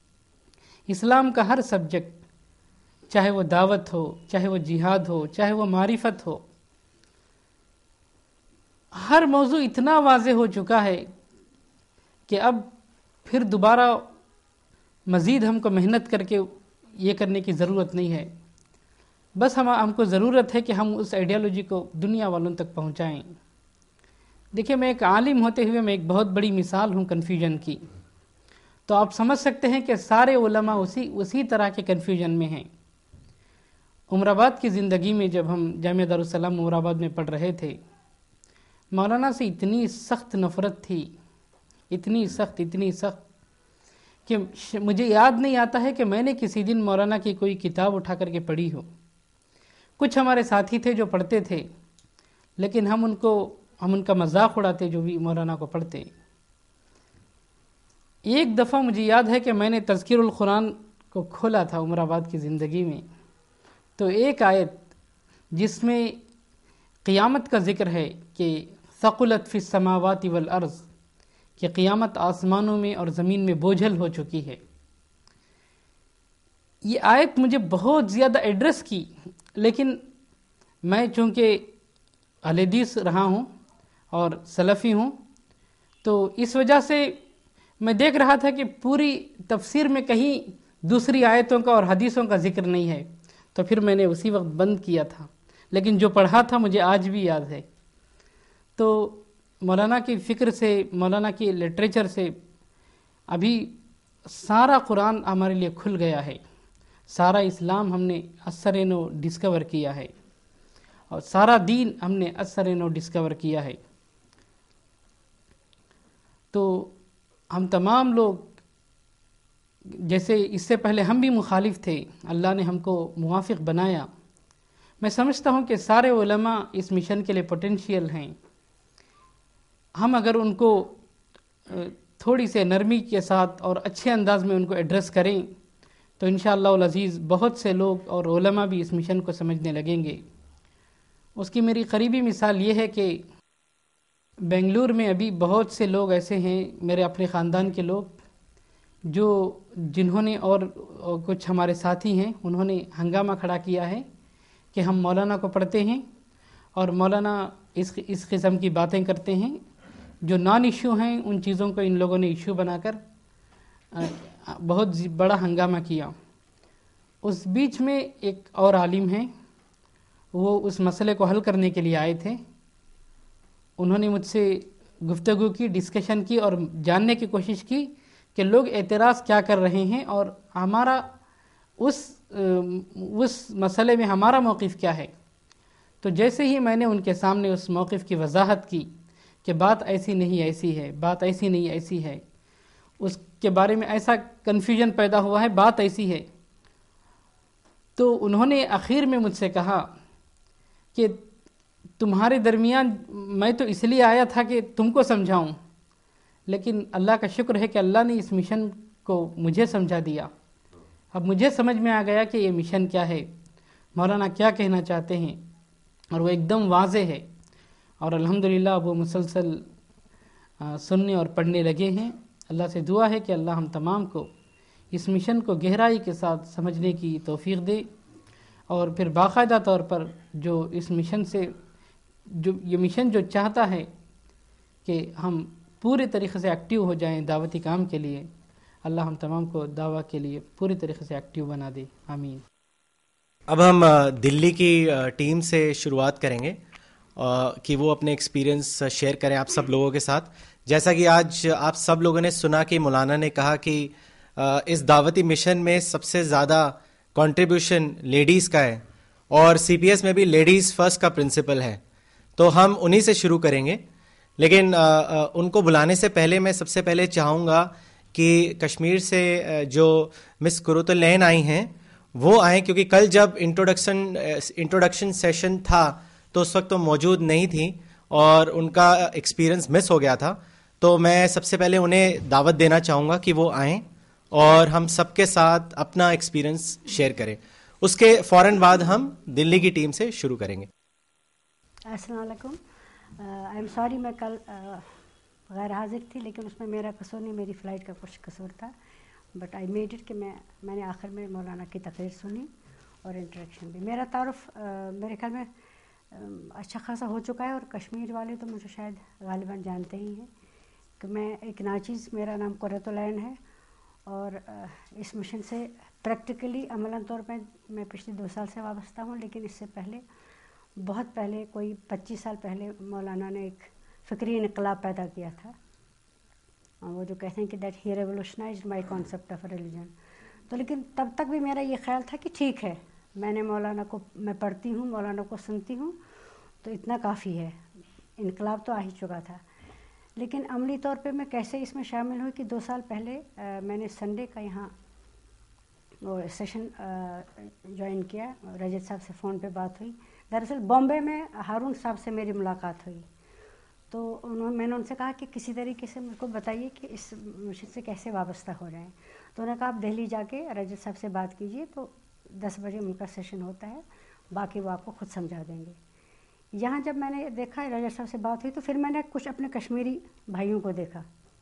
D: اسلام کا ہر سبجیکٹ، چاہے وہ دعوت ہو، چاہے وہ جہاد ہو، چاہے وہ معرفت ہو، ہر موضوع اتنا واضح ہو چکا ہے کہ اب پھر دوبارہ مزید ہم کو محنت کر کے یہ کرنے کی ضرورت نہیں ہے. بس ہم کو ضرورت ہے کہ ہم اس آئیڈیالوجی کو دنیا والوں تک پہنچائیں. دیکھیں، میں ایک عالم ہوتے ہوئے میں ایک بہت بڑی مثال ہوں کنفیوژن کی، تو آپ سمجھ سکتے ہیں کہ سارے علماء اسی طرح کے کنفیوژن میں ہیں. عمر آباد کی زندگی میں جب ہم جامعہ دارالسلام عمر آباد میں پڑھ رہے تھے، مولانا سے اتنی سخت نفرت تھی، اتنی سخت کہ مجھے یاد نہیں آتا ہے کہ میں نے کسی دن مولانا کی کوئی کتاب اٹھا کر کے پڑھی ہو. کچھ ہمارے ساتھی تھے جو پڑھتے تھے، لیکن ہم ان کا مذاق اڑاتے جو بھی مولانا کو پڑھتے. ایک دفعہ مجھے یاد ہے کہ میں نے تذکیر القرآن کو کھولا تھا عمر آباد کی زندگی میں، تو ایک آیت جس میں قیامت کا ذکر ہے کہ ثقلت فی السماوات والارض، کہ قیامت آسمانوں میں اور زمین میں بوجھل ہو چکی ہے، یہ آیت مجھے بہت زیادہ ایڈریس کی. لیکن میں چونکہ اہل حدیث رہا ہوں اور سلفی ہوں، تو اس وجہ سے میں دیکھ رہا تھا کہ پوری تفسیر میں کہیں دوسری آیتوں کا اور حدیثوں کا ذکر نہیں ہے، تو پھر میں نے اسی وقت بند کیا تھا. لیکن جو پڑھا تھا مجھے آج بھی یاد ہے. تو مولانا کی فکر سے، مولانا کی لٹریچر سے ابھی سارا قرآن ہمارے لیے کھل گیا ہے، سارا اسلام ہم نے اثر نو ڈسکور کیا ہے، اور سارا دین ہم نے اثر نو ڈسکور کیا ہے. تو ہم تمام لوگ، جیسے اس سے پہلے ہم بھی مخالف تھے، اللہ نے ہم کو موافق بنایا. میں سمجھتا ہوں کہ سارے علماء اس مشن کے لیے پوٹینشیل ہیں. ہم اگر ان کو تھوڑی سے نرمی کے ساتھ اور اچھے انداز میں ان کو ایڈریس کریں تو انشاءاللہ العزیز بہت سے لوگ اور علماء بھی اس مشن کو سمجھنے لگیں گے. اس کی میری قریبی مثال یہ ہے کہ بنگلور میں ابھی بہت سے لوگ ایسے ہیں، میرے اپنے خاندان کے لوگ، جنہوں نے اور کچھ ہمارے ساتھی ہیں، انہوں نے ہنگامہ کھڑا کیا ہے کہ ہم مولانا کو پڑھتے ہیں اور مولانا اس قسم کی باتیں کرتے ہیں جو نان ایشو ہیں، ان چیزوں کو ان لوگوں نے ایشو بنا کر بہت بڑا ہنگامہ کیا. اس بیچ میں ایک اور عالم ہیں، وہ اس مسئلے کو حل کرنے کے لیے آئے تھے. انہوں نے مجھ سے گفتگو کی، ڈسکشن کی اور جاننے کی کوشش کی کہ لوگ اعتراض کیا کر رہے ہیں اور ہمارا اس مسئلے میں ہمارا موقف کیا ہے. تو جیسے ہی میں نے ان کے سامنے اس موقف کی وضاحت کی کہ بات ایسی نہیں ایسی ہے، بات ایسی نہیں ایسی ہے، اس کے بارے میں ایسا کنفیوژن پیدا ہوا ہے، بات ایسی ہے، تو انہوں نے آخر میں مجھ سے کہا کہ تمہارے درمیان میں تو اس لیے آیا تھا کہ تم کو سمجھاؤں، لیکن اللہ کا شکر ہے کہ اللہ نے اس مشن کو مجھے سمجھا دیا. اب مجھے سمجھ میں آ گیا کہ یہ مشن کیا ہے، مولانا کیا کہنا چاہتے ہیں، اور وہ ایک دم واضح ہے. اور الحمدللہ وہ مسلسل سننے اور پڑھنے لگے ہیں. اللہ سے دعا ہے کہ اللہ ہم تمام کو اس مشن کو گہرائی کے ساتھ سمجھنے کی توفیق دے، اور پھر باقاعدہ طور پر جو اس مشن سے یہ مشن جو چاہتا ہے کہ ہم پورے طریقے سے ایکٹیو ہو جائیں دعوتی کام کے لیے، اللہ ہم تمام کو دعوت کے لیے پوری طریقے سے ایکٹیو بنا دے. آمین.
B: اب ہم دلی کی ٹیم سے شروعات کریں گے کہ وہ اپنے ایکسپیرینس شیئر کریں آپ سب لوگوں کے ساتھ. جیسا کہ آج آپ سب لوگوں نے سنا کہ مولانا نے کہا کہ اس دعوتی مشن میں سب سے زیادہ کنٹریبیوشن لیڈیز کا ہے، اور سی پی ایس میں بھی لیڈیز فرسٹ کا پرنسپل ہے، تو ہم انہی سے شروع کریں گے. لیکن ان کو بلانے سے پہلے میں سب سے پہلے چاہوں گا کہ کشمیر سے جو مس قرۃ العین آئی ہیں وہ آئیں، کیونکہ کل جب انٹروڈکشن سیشن تھا تو اس وقت وہ موجود نہیں تھیں اور ان کا ایکسپیرینس مس ہو گیا تھا. تو میں سب سے پہلے انہیں دعوت دینا چاہوں گا کہ وہ آئیں اور ہم سب کے ساتھ اپنا ایکسپیرینس شیئر کریں. اس کے فوراً بعد ہم دلی کی ٹیم سے شروع کریں گے.
E: السلام علیکم. آئی ایم سوری میں کل غیر حاضر تھی، لیکن اس میں میرا قصور نہیں، میری فلائٹ کا کچھ قصور تھا. بٹ آئی میڈ اٹ کہ میں نے آخر میں مولانا کی تقریر سنی اور انٹریکشن بھی. میرا تعارف میرے خیال میں اچھا خاصا ہو چکا ہے، اور کشمیر والے تو مجھے شاید غالباً جانتے ہی ہیں کہ میں ایک ناچیز، میرا نام قرۃ العین ہے، اور اس مشن سے پریکٹیکلی عملاً طور پہ میں پچھلے 2 سال سے وابستہ ہوں. لیکن اس سے پہلے، بہت پہلے، کوئی 25 سال پہلے مولانا نے ایک فکری انقلاب پیدا کیا تھا. وہ جو کہتے ہیں کہ that he revolutionized my concept of religion. تو لیکن تب تک بھی میرا یہ خیال تھا کہ ٹھیک ہے، میں نے مولانا کو، میں پڑھتی ہوں، مولانا کو سنتی ہوں، تو اتنا کافی ہے، انقلاب تو آ ہی چکا تھا. لیکن عملی طور پہ میں کیسے اس میں شامل ہوئی کہ 2 سال پہلے میں نے سنڈے کا یہاں وہ سیشن جوائن کیا. رجت صاحب سے فون پہ بات ہوئی. دراصل بامبے میں ہارون صاحب سے میری ملاقات ہوئی، تو میں نے ان سے کہا کہ کسی طریقے سے مجھ کو بتائیے کہ اس مشن سے کیسے وابستہ ہو جائیں. تو انہوں نے کہا آپ دہلی جا کے رجت صاحب سے بات کیجیے، تو 10 بجے ان کا سیشن ہوتا ہے، باقی وہ آپ کو خود سمجھا دیں گے. یہاں جب میں نے دیکھا رجت صاحب سے بات ہوئی، تو پھر میں نے کچھ اپنے کشمیری بھائیوں کو دیکھا.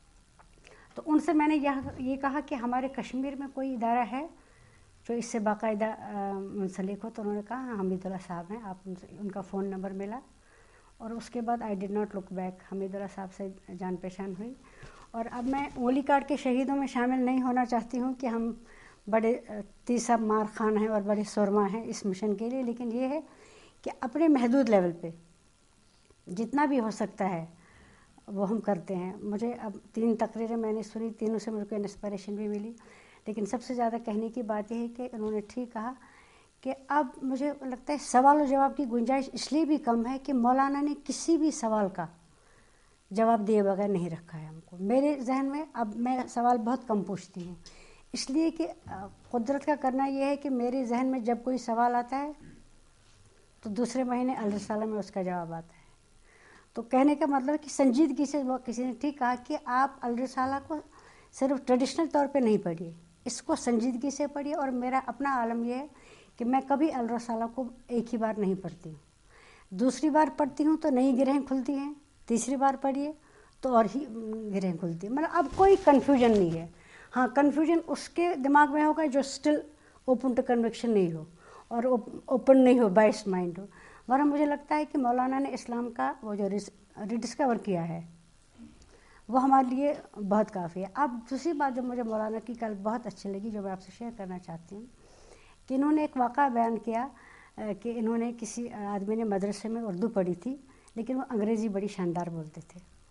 E: تو ان سے میں نے یہ کہا کہ ہمارے کشمیر میں کوئی ادارہ ہے جو اس سے باقاعدہ منسلک ہو. تو انہوں نے کہا ہاں حمید اللہ صاحب ہیں. آپ ان کا فون نمبر ملا، اور اس کے بعد آئی ڈڈ ناٹ لک بیک. حمید اللہ صاحب سے جان پہچان ہوئی. اور اب میں اولی کارڈ کے شہیدوں میں شامل نہیں ہونا چاہتی ہوں کہ ہم بڑے تیسا مار خان ہیں اور بڑے سرما ہیں اس مشن کے لیے، لیکن یہ ہے کہ اپنے محدود لیول پہ جتنا بھی ہو سکتا ہے وہ ہم کرتے ہیں. مجھے اب 3 تقریریں میں نے سنی، تینوں سے مجھ کو انسپریشن بھی ملی. لیکن سب سے زیادہ کہنے کی بات یہ ہے کہ انہوں نے ٹھیک کہا کہ اب مجھے لگتا ہے سوال و جواب کی گنجائش اس لیے بھی کم ہے کہ مولانا نے کسی بھی سوال کا جواب دیے بغیر نہیں رکھا ہے ہم کو. میرے ذہن میں اب میں سوال بہت کم پوچھتی ہوں، اس لیے کہ قدرت کا کرنا یہ ہے کہ میرے ذہن میں جب کوئی سوال آتا ہے تو دوسرے مہینے الرسالہ میں اس کا جواب آتا ہے. تو کہنے کا مطلب کہ سنجیدگی سے، وہ کسی نے ٹھیک کہا کہ آپ الرسالہ کو صرف ٹریڈیشنل طور پہ نہیں پڑھیے، اس کو سنجیدگی سے پڑھیے. اور میرا اپنا عالم یہ ہے کہ میں کبھی الرسالہ کو ایک ہی بار نہیں پڑھتی ہوں. دوسری بار پڑھتی ہوں تو نئی گرہیں کھلتی ہیں، تیسری بار پڑھیے تو اور ہی گرہیں کھلتی ہیں. مطلب اب کوئی کنفیوژن نہیں ہے. ہاں کنفیوژن اس کے دماغ میں ہوگا جو اسٹل اوپن ٹو کنوکشن نہیں ہو اور اوپن نہیں ہو، بائس مائنڈ ہو. ورنہ مجھے لگتا ہے کہ مولانا نے اسلام کا وہ جو ریڈسکور کیا ہے وہ ہمارے لیے بہت کافی ہے. اب دوسری بات جو مجھے مولانا کی کل بہت اچھی لگی، جو میں آپ سے شیئر کرنا چاہتی ہوں، کہ انہوں نے ایک واقعہ بیان کیا کہ انہوں نے کسی آدمی نے مدرسے میں اردو پڑھی تھی، لیکن وہ انگریزی بڑی شاندار بولتے تھے. تو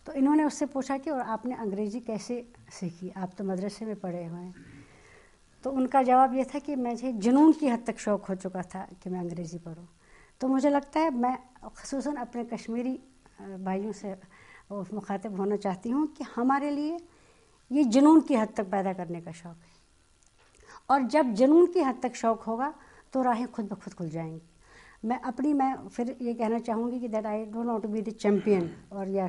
E: تو انہوں نے اس سے پوچھا کہ اور آپ نے انگریزی کیسے سیکھی، آپ تو مدرسے میں پڑھے ہوئے ہیں. تو ان کا جواب یہ تھا کہ مجھے جنون کی حد تک شوق ہو چکا تھا کہ میں انگریزی پڑھوں. تو مجھے لگتا ہے میں خصوصاً اپنے کشمیری بھائیوں سے مخاطب ہونا چاہتی ہوں کہ ہمارے لیے یہ جنون کی حد تک پیدا کرنے کا شوق ہے، اور جب جنون کی حد تک شوق ہوگا تو راہیں خود بخود کھل جائیں گی. میں پھر یہ کہنا چاہوں گی کہ that I don't want to be the champion اور یا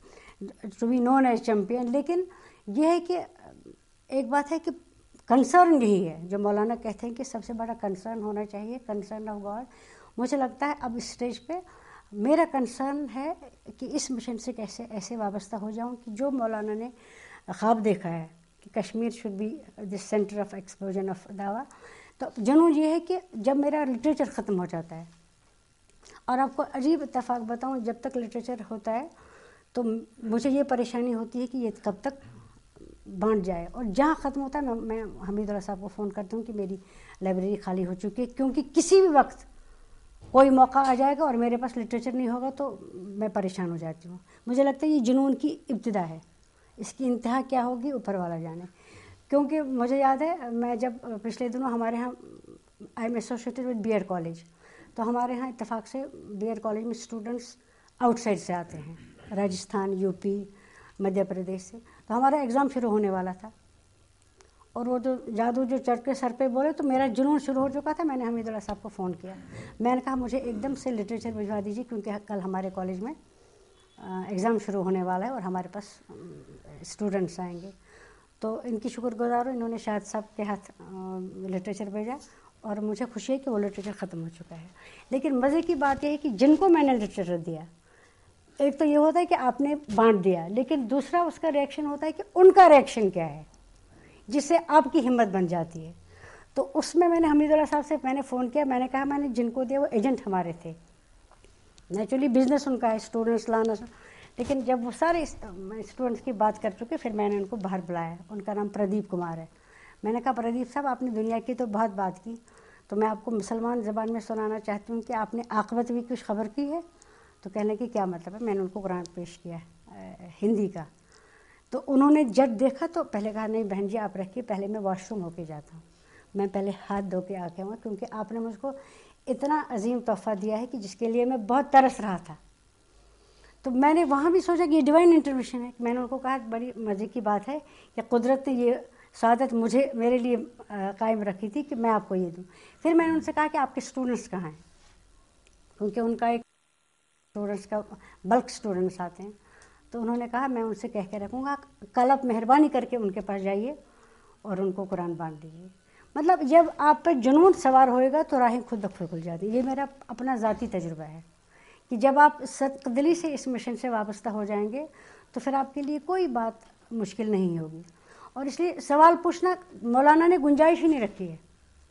E: to be known as champion, لیکن یہ ہے کہ ایک بات ہے کہ کنسرن یہی ہے جو مولانا کہتے ہیں کہ سب سے بڑا کنسرن ہونا چاہیے، کنسرن آف گاڈ. مجھے لگتا ہے اب اس اسٹیج پہ میرا کنسرن ہے کہ اس مشن سے کیسے ایسے وابستہ ہو جاؤں کہ جو مولانا نے خواب دیکھا ہے کہ Kashmir should be the centre of explosion of دعویٰ. تو جنون یہ ہے کہ جب میرا لٹریچر ختم ہو جاتا ہے، اور آپ کو عجیب اتفاق بتاؤں، جب تک لٹریچر ہوتا ہے تو مجھے یہ پریشانی ہوتی ہے کہ یہ کب تک بانٹ جائے، اور جہاں ختم ہوتا ہے میں حمید اللہ صاحب کو فون کرتی ہوں کہ میری لائبریری خالی ہو چکی ہے، کیونکہ کسی بھی وقت کوئی موقع آ جائے گا اور میرے پاس لٹریچر نہیں ہوگا تو میں پریشان ہو جاتی ہوں. مجھے لگتا ہے یہ جنون کی ابتدا ہے، اس کی انتہا کیا ہوگی اوپر والا جانے. کیونکہ مجھے یاد ہے میں جب پچھلے دنوں ہمارے ہاں I'm associated with B Ed college, تو ہمارے ہاں اتفاق سے بی ایڈ کالج میں اسٹوڈنٹس آؤٹ سائڈ سے آتے ہیں، راجستھان، یو پی، مدھیہ پردیش سے. تو ہمارا ایگزام شروع ہونے والا تھا، اور وہ جو جادو جو چڑھ کے سر پہ بولے تو میرا جنون شروع ہو چکا تھا. میں نے حمید اللہ صاحب کو فون کیا، میں نے کہا مجھے ایک دم سے لٹریچر بھجوا دیجیے کیونکہ کل ہمارے کالج میں ایگزام شروع ہونے والا ہے اور ہمارے پاس اسٹوڈنٹس آئیں گے. تو ان کی شکر گزار ہوں، انہوں نے شاہد صاحب کے ہاتھ لٹریچر بھیجا اور مجھے خوشی ہے کہ وہ لٹریچر ختم ہو چکا ہے. لیکن مزے کی بات یہ ہے کہ جن کو میں نے لٹریچر دیا، ایک تو یہ ہوتا ہے کہ آپ نے بانٹ دیا، لیکن دوسرا اس کا ریئیکشن ہوتا ہے کہ ان کا ریئیکشن کیا ہے جس سے آپ کی ہمت بن جاتی ہے. تو اس میں نے حمید اللہ صاحب سے میں نے فون کیا، میں نے کہا میں نے جن کو دیا وہ ایجنٹ ہمارے تھے، نیچرلی بزنس ان کا ہے اسٹوڈنٹس لانا، لیکن جب وہ سارے اسٹوڈنٹس کی بات کر چکے پھر میں نے ان کو باہر بلایا. ان کا نام پردیپ کمار ہے. میں نے کہا پردیپ صاحب آپ نے دنیا کی تو بہت بات کی، تو میں آپ کو مسلمان زبان میں سنانا چاہتی ہوں کہ آپ نے عاقبت بھی کچھ خبر کی ہے. تو کہنے کی کیا مطلب ہے؟ میں نے ان کو قرآن پیش کیا ہندی کا. تو انہوں نے جب دیکھا تو پہلے کہا نہیں بہن جی آپ رکھیے، پہلے میں واش روم ہو کے جاتا ہوں، میں پہلے ہاتھ دھو کے آ کے آؤں، کیونکہ آپ نے مجھ کو اتنا عظیم تحفہ دیا ہے کہ جس کے لیے میں بہت ترس رہا تھا. تو میں نے وہاں بھی سوچا کہ یہ ڈیوائن انٹرویشن ہے. میں نے ان کو کہا بڑی مزے کی بات ہے کہ قدرت نے یہ سعادت میرے لیے قائم رکھی تھی کہ میں آپ کو یہ دوں. پھر میں نے ان سے کہا کہ آپ کے اسٹوڈنٹس کہاں ہیں، کیونکہ ان کا ایک اسٹوڈنٹس کا بلک اسٹوڈنٹس آتے ہیں. تو انہوں نے کہا میں ان سے کہہ کے رکھوں گا، کل آپ مہربانی کر کے ان کے پاس جائیے اور ان کو قرآن بانٹ دیجیے. مطلب جب آپ پہ جنون سوار ہوئے گا تو راہیں خود بخود کھل جاتی. یہ میرا اپنا ذاتی تجربہ ہے کہ جب آپ صدق دلی سے اس مشن سے وابستہ ہو جائیں گے تو پھر آپ کے لیے کوئی بات مشکل نہیں ہوگی. اور اس لیے سوال پوچھنا مولانا نے گنجائش ہی نہیں رکھی ہے.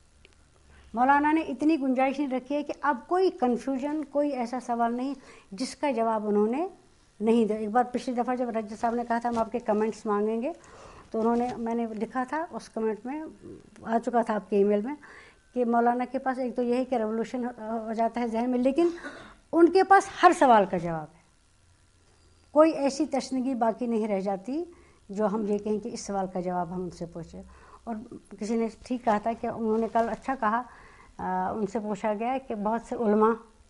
E: مولانا نے اتنی گنجائش نہیں رکھی ہے کہ اب کوئی کنفیوژن، کوئی ایسا سوال نہیں جس کا جواب انہوں نے نہیں دیا. ایک بار پچھلی دفعہ جب رجت صاحب نے کہا تھا ہم آپ کے کمنٹس مانگیں گے، تو میں نے لکھا تھا اس کمنٹ میں، آ چکا تھا آپ کے ای میل میں، کہ مولانا کے پاس ایک تو یہ ہے کہ ریولوشن ہو جاتا ہے ذہن میں، لیکن ان کے پاس ہر سوال کا جواب ہے. کوئی ایسی تشنگی باقی نہیں رہ جاتی جو ہم یہ کہیں کہ اس سوال کا جواب ہم ان سے پوچھیں. اور کسی نے ٹھیک کہا تھا کہ انہوں نے کل اچھا کہا، ان سے پوچھا گیا کہ بہت سے علماء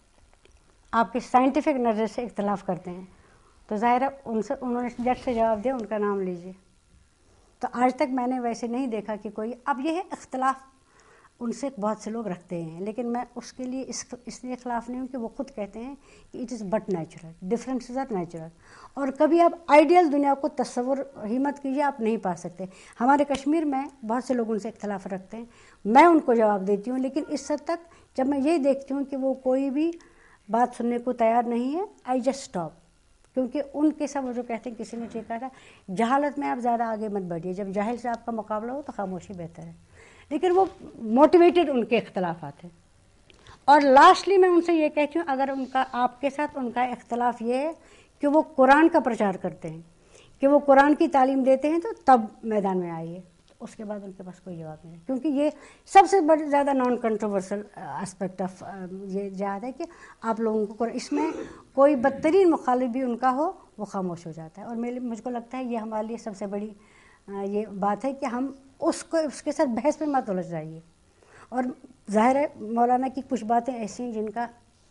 E: آپ کے سائنٹیفک نظر سے اختلاف کرتے ہیں، تو ظاہر ہے انہوں نے جٹ سے جواب دیا ان کا نام لیجیے. تو آج تک میں نے ویسے نہیں دیکھا کہ کوئی، اب یہ ہے اختلاف ان سے بہت سے لوگ رکھتے ہیں، لیکن میں اس کے لیے اس لیے خلاف نہیں ہوں کہ وہ خود کہتے ہیں کہ it is but natural, differences are natural. اور کبھی آپ آئیڈیل دنیا کو تصور ہی مت کیجیے، آپ نہیں پا سکتے. ہمارے کشمیر میں بہت سے لوگ ان سے اختلاف رکھتے ہیں، میں ان کو جواب دیتی ہوں، لیکن اس حد تک جب میں یہ دیکھتی ہوں کہ وہ کوئی بھی بات سننے کو تیار نہیں ہے، آئی جسٹ اسٹاپ. کیونکہ ان کے سب وہ جو کہتے ہیں، کسی نے ٹھیک کہا تھا جہالت میں آپ زیادہ آگے مت بڑھیے، جب جاہل سے آپ کا مقابلہ ہو تو خاموشی بہتر ہے. لیکن وہ موٹیویٹڈ ان کے اختلافات ہیں. اور لاسٹلی میں ان سے یہ کہتی ہوں، اگر ان کا آپ کے ساتھ ان کا اختلاف یہ ہے کہ وہ قرآن کا پرچار کرتے ہیں، کہ وہ قرآن کی تعلیم دیتے ہیں، تو تب میدان میں آئیے. اس کے بعد ان کے پاس کوئی جواب نہیں ہے، کیونکہ یہ سب سے بڑی زیادہ نان کنٹروورسل اسپیکٹ آف یہ جہاد ہے کہ آپ لوگوں کو اس میں کوئی بدترین مخالف بھی ان کا ہو وہ خاموش ہو جاتا ہے. اور مجھ کو لگتا ہے یہ ہمارے لیے سب سے بڑی یہ بات ہے کہ ہم اس کے ساتھ بحث میں مت الجھ جائیے. اور ظاہر ہے مولانا کی کچھ باتیں ایسی ہیں جن کا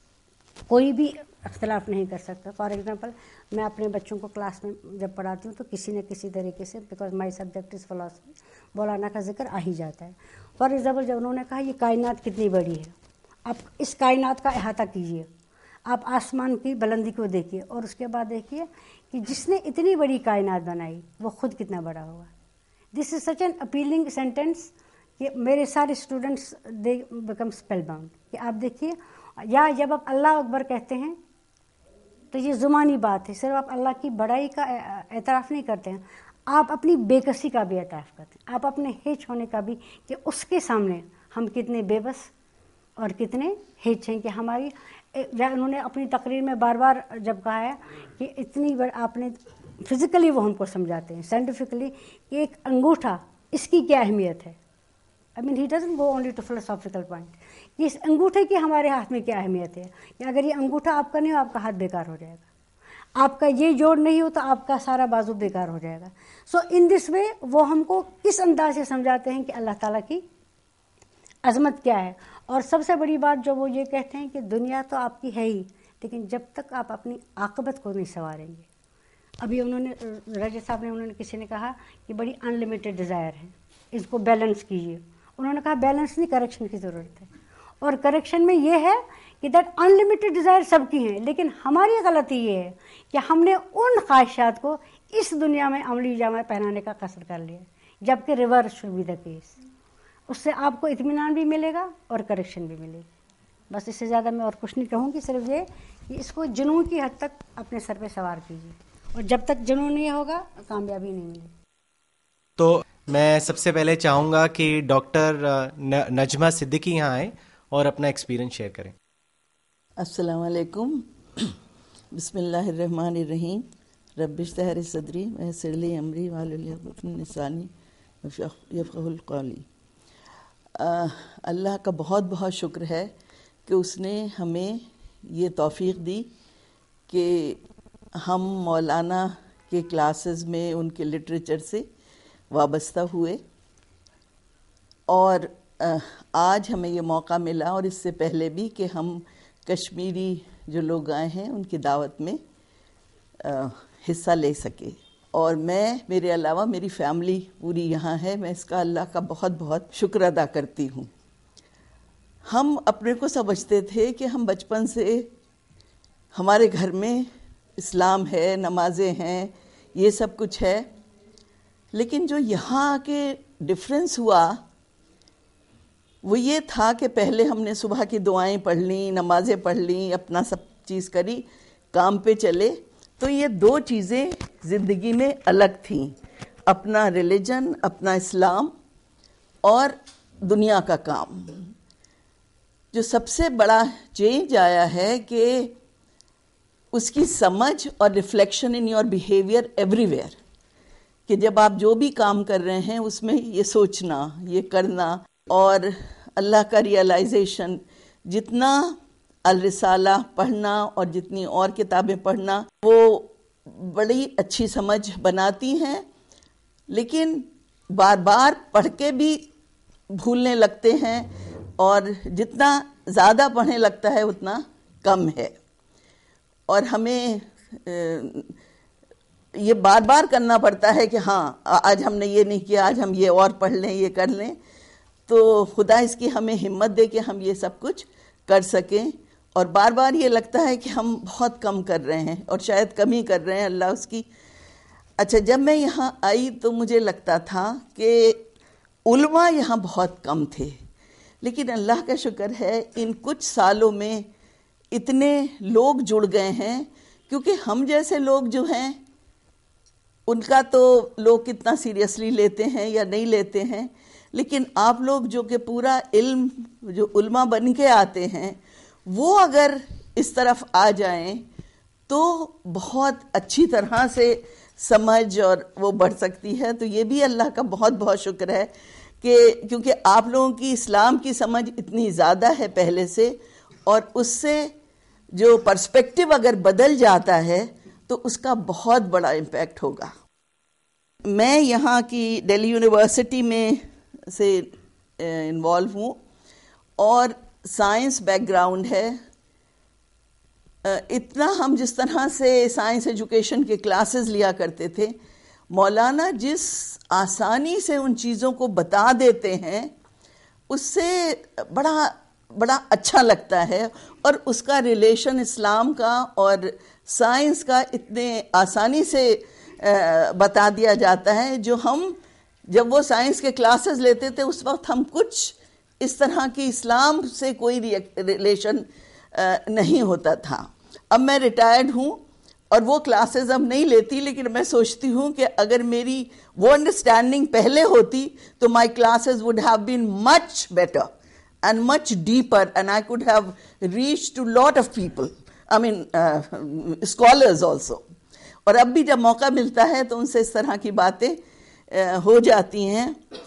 E: کوئی بھی اختلاف نہیں کر سکتا. فار ایگزامپل میں اپنے بچوں کو کلاس میں جب پڑھاتی ہوں تو کسی نہ کسی طریقے سے because my subject is philosophy مولانا کا ذکر آ ہی جاتا ہے. فار ایگزامپل جب انہوں نے کہا یہ کائنات کتنی بڑی ہے، آپ اس کائنات کا احاطہ کیجئے، آپ آسمان کی بلندی کو دیکھیے اور اس کے بعد دیکھیے کہ جس نے اتنی بڑی کائنات بنائی وہ خود کتنا بڑا ہوگا. This is such an appealing sentence کہ میرے سارے students they become spellbound کہ آپ دیکھیے، یا جب آپ اللہ اکبر کہتے ہیں تو یہ زبانی بات ہے، صرف آپ اللہ کی بڑائی کا اعتراف نہیں کرتے ہیں، آپ اپنی بے کسی کا بھی اعتراف کرتے ہیں، آپ اپنے ہچ ہونے کا بھی، کہ اس کے سامنے ہم کتنے بے بس اور کتنے ہچ ہیں. کہ ہماری انہوں نے اپنی تقریر میں بار بار جب کہا ہے کہ اتنی آپ نے فزیکلی وہ ہم کو سمجھاتے ہیں سائنٹیفکلی کہ ایک انگوٹھا اس کی کیا اہمیت ہے. I mean he doesn't go only to philosophical point کہ اس انگوٹھے کی ہمارے ہاتھ میں کیا اہمیت ہے، کہ اگر یہ انگوٹھا آپ کا نہیں ہو آپ کا ہاتھ بیکار ہو جائے گا، آپ کا یہ جوڑ نہیں ہو تو آپ کا سارا بازو بیکار ہو جائے گا. سو ان دس وے وہ ہم کو کس انداز سے سمجھاتے ہیں کہ اللہ تعالیٰ کی عظمت کیا ہے. اور سب سے بڑی بات جو وہ یہ کہتے ہیں کہ دنیا تو آپ کی ہے ہی، لیکن جب تک آپ اپنی عاقبت کو نہیں سنواریں گے. ابھی انہوں نے رجت صاحب نے انہوں نے کسی نے کہا کہ بڑی ان لمیٹڈ ڈیزائر ہے، اس کو بیلنس کیجیے. انہوں نے کہا بیلنس نہیں، کریکشن کی ضرورت ہے. اور کریکشن میں یہ ہے کہ دیٹ ان لمیٹڈ ڈیزائر سب کی ہیں، لیکن ہماری غلطی یہ ہے کہ ہم نے ان خواہشات کو اس دنیا میں عملی جامہ پہنانے کا قصد کر لیا، جبکہ reverse should be the case. اس سے آپ کو اطمینان بھی ملے گا اور کریکشن بھی ملے گی. بس اس سے زیادہ میں اور کچھ نہیں کہوں گی، صرف یہ کہ اس کو جنون کی حد تک اپنے سر پہ سوار کیجیے، اور جب تک جنون نہیں ہوگا کامیابی نہیں ملے.
B: تو میں سب سے پہلے چاہوں گا کہ ڈاکٹر نجمہ صدیقی یہاں آئیں اور اپنا ایکسپیرینس شیئر کریں.
F: السلام علیکم. بسم اللہ الرحمن الرحیم. رب اشرح لی صدری ویسر لی امری واحلل عقدۃ من لسانی یفقہوا قولی. اللہ کا بہت بہت شکر ہے کہ اس نے ہمیں یہ توفیق دی کہ ہم مولانا کے کلاسز میں ان کے لٹریچر سے وابستہ ہوئے، اور آج ہمیں یہ موقع ملا، اور اس سے پہلے بھی، کہ ہم کشمیری جو لوگ آئے ہیں ان کی دعوت میں حصہ لے سکے. اور میں، میرے علاوہ میری فیملی پوری یہاں ہے، میں اس کا اللہ کا بہت بہت شکر ادا کرتی ہوں. ہم اپنے کو سمجھتے تھے کہ ہم بچپن سے ہمارے گھر میں اسلام ہے، نمازیں ہیں، یہ سب کچھ ہے، لیکن جو یہاں آ کے ڈفرینس ہوا وہ یہ تھا کہ پہلے ہم نے صبح کی دعائیں پڑھ لیں، نمازیں پڑھ لیں، اپنا سب چیز کری، کام پہ چلے. تو یہ دو چیزیں زندگی میں الگ تھیں، اپنا ریلیجن، اپنا اسلام، اور دنیا کا کام. جو سب سے بڑا چینج آیا ہے کہ اس کی سمجھ اور reflection in your behaviour everywhere, کہ جب آپ جو بھی کام کر رہے ہیں اس میں یہ سوچنا، یہ کرنا، اور اللہ کا ریئلائزیشن. جتنا الرسالہ پڑھنا اور جتنی اور کتابیں پڑھنا وہ بڑی اچھی سمجھ بناتی ہیں، لیکن بار بار پڑھ کے بھی بھولنے لگتے ہیں، اور جتنا زیادہ پڑھنے لگتا ہے اتنا کم ہے. اور ہمیں یہ بار بار کرنا پڑتا ہے کہ ہاں آج ہم نے یہ نہیں کیا، آج ہم یہ اور پڑھ لیں، یہ کر لیں. تو خدا اس کی ہمیں ہمت دے کہ ہم یہ سب کچھ کر سکیں. اور بار بار یہ لگتا ہے کہ ہم بہت کم کر رہے ہیں، اور شاید کم ہی کر رہے ہیں، اللہ اس کی. اچھا، جب میں یہاں آئی تو مجھے لگتا تھا کہ علماء یہاں بہت کم تھے، لیکن اللہ کا شکر ہے ان کچھ سالوں میں اتنے لوگ جڑ گئے ہیں، کیونکہ ہم جیسے لوگ جو ہیں ان کا تو لوگ کتنا سیریسلی لیتے ہیں یا نہیں لیتے ہیں، لیکن آپ لوگ جو کہ پورا علم جو علماء بن کے آتے ہیں وہ اگر اس طرف آ جائیں تو بہت اچھی طرح سے سمجھ اور وہ بڑھ سکتی ہے. تو یہ بھی اللہ کا بہت بہت شکر ہے کہ کیونکہ آپ لوگوں کی اسلام کی سمجھ اتنی زیادہ ہے پہلے سے, اور اس سے جو پرسپیکٹو اگر بدل جاتا ہے تو اس کا بہت بڑا امپیکٹ ہوگا. میں یہاں کی دہلی یونیورسٹی میں سے انوالو ہوں اور سائنس بیک گراؤنڈ ہے. اتنا ہم جس طرح سے سائنس ایجوکیشن کے کلاسز لیا کرتے تھے, مولانا جس آسانی سے ان چیزوں کو بتا دیتے ہیں اس سے بڑا اچھا لگتا ہے, اور اس کا ریلیشن اسلام کا اور سائنس کا اتنے آسانی سے بتا دیا جاتا ہے. جو ہم جب وہ سائنس کے کلاسز لیتے تھے اس وقت ہم کچھ اس طرح کی اسلام سے کوئی ریلیشن نہیں ہوتا تھا. اب میں ریٹائرڈ ہوں اور وہ کلاسز اب نہیں لیتی, لیکن میں سوچتی ہوں کہ اگر میری وہ انڈرسٹینڈنگ پہلے ہوتی تو my classes would have been much better and much deeper, and I could have reached to lot of people, I mean scholars also. اور اب بھی جب موقع ملتا ہے تو ان سے اس طرح کی باتیں ہو جاتی ہیں.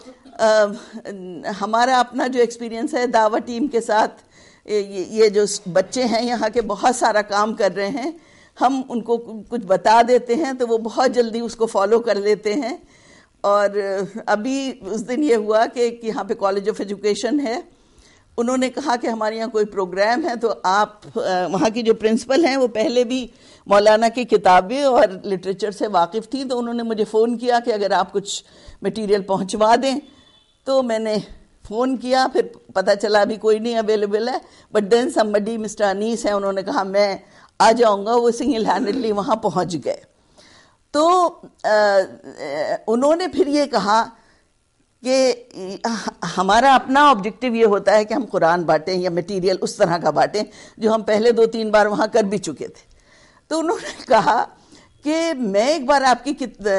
F: ہمارا اپنا جو ایکسپیرینس ہے دعوت ٹیم کے ساتھ, یہ جو بچے ہیں یہاں کے بہت سارا کام کر رہے ہیں, ہم ان کو کچھ بتا دیتے ہیں تو وہ بہت جلدی اس کو فالو کر لیتے ہیں. اور ابھی اس دن یہ ہوا کہ یہاں پہ کالج آف ایجوکیشن ہے, انہوں نے کہا کہ ہمارے یہاں کوئی پروگرام ہے, تو آپ وہاں کی جو پرنسپل ہیں وہ پہلے بھی مولانا کی کتابیں اور لٹریچر سے واقف تھی, تو انہوں نے مجھے فون کیا کہ اگر آپ کچھ مٹیریل پہنچوا دیں. تو میں نے فون کیا, پھر پتہ چلا ابھی کوئی نہیں اویلیبل ہے, but then somebody mister Anees ہیں, انہوں نے کہا میں آ جاؤں گا. وہ سنگل ہینڈڈلی وہاں پہنچ گئے. تو انہوں نے پھر یہ کہا کہ ہمارا اپنا آبجیکٹیو یہ ہوتا ہے کہ ہم قرآن بانٹیں یا مٹیریل اس طرح کا بانٹیں جو ہم پہلے 2-3 بار وہاں کر بھی چکے تھے. تو انہوں نے کہا کہ میں ایک بار آپ کی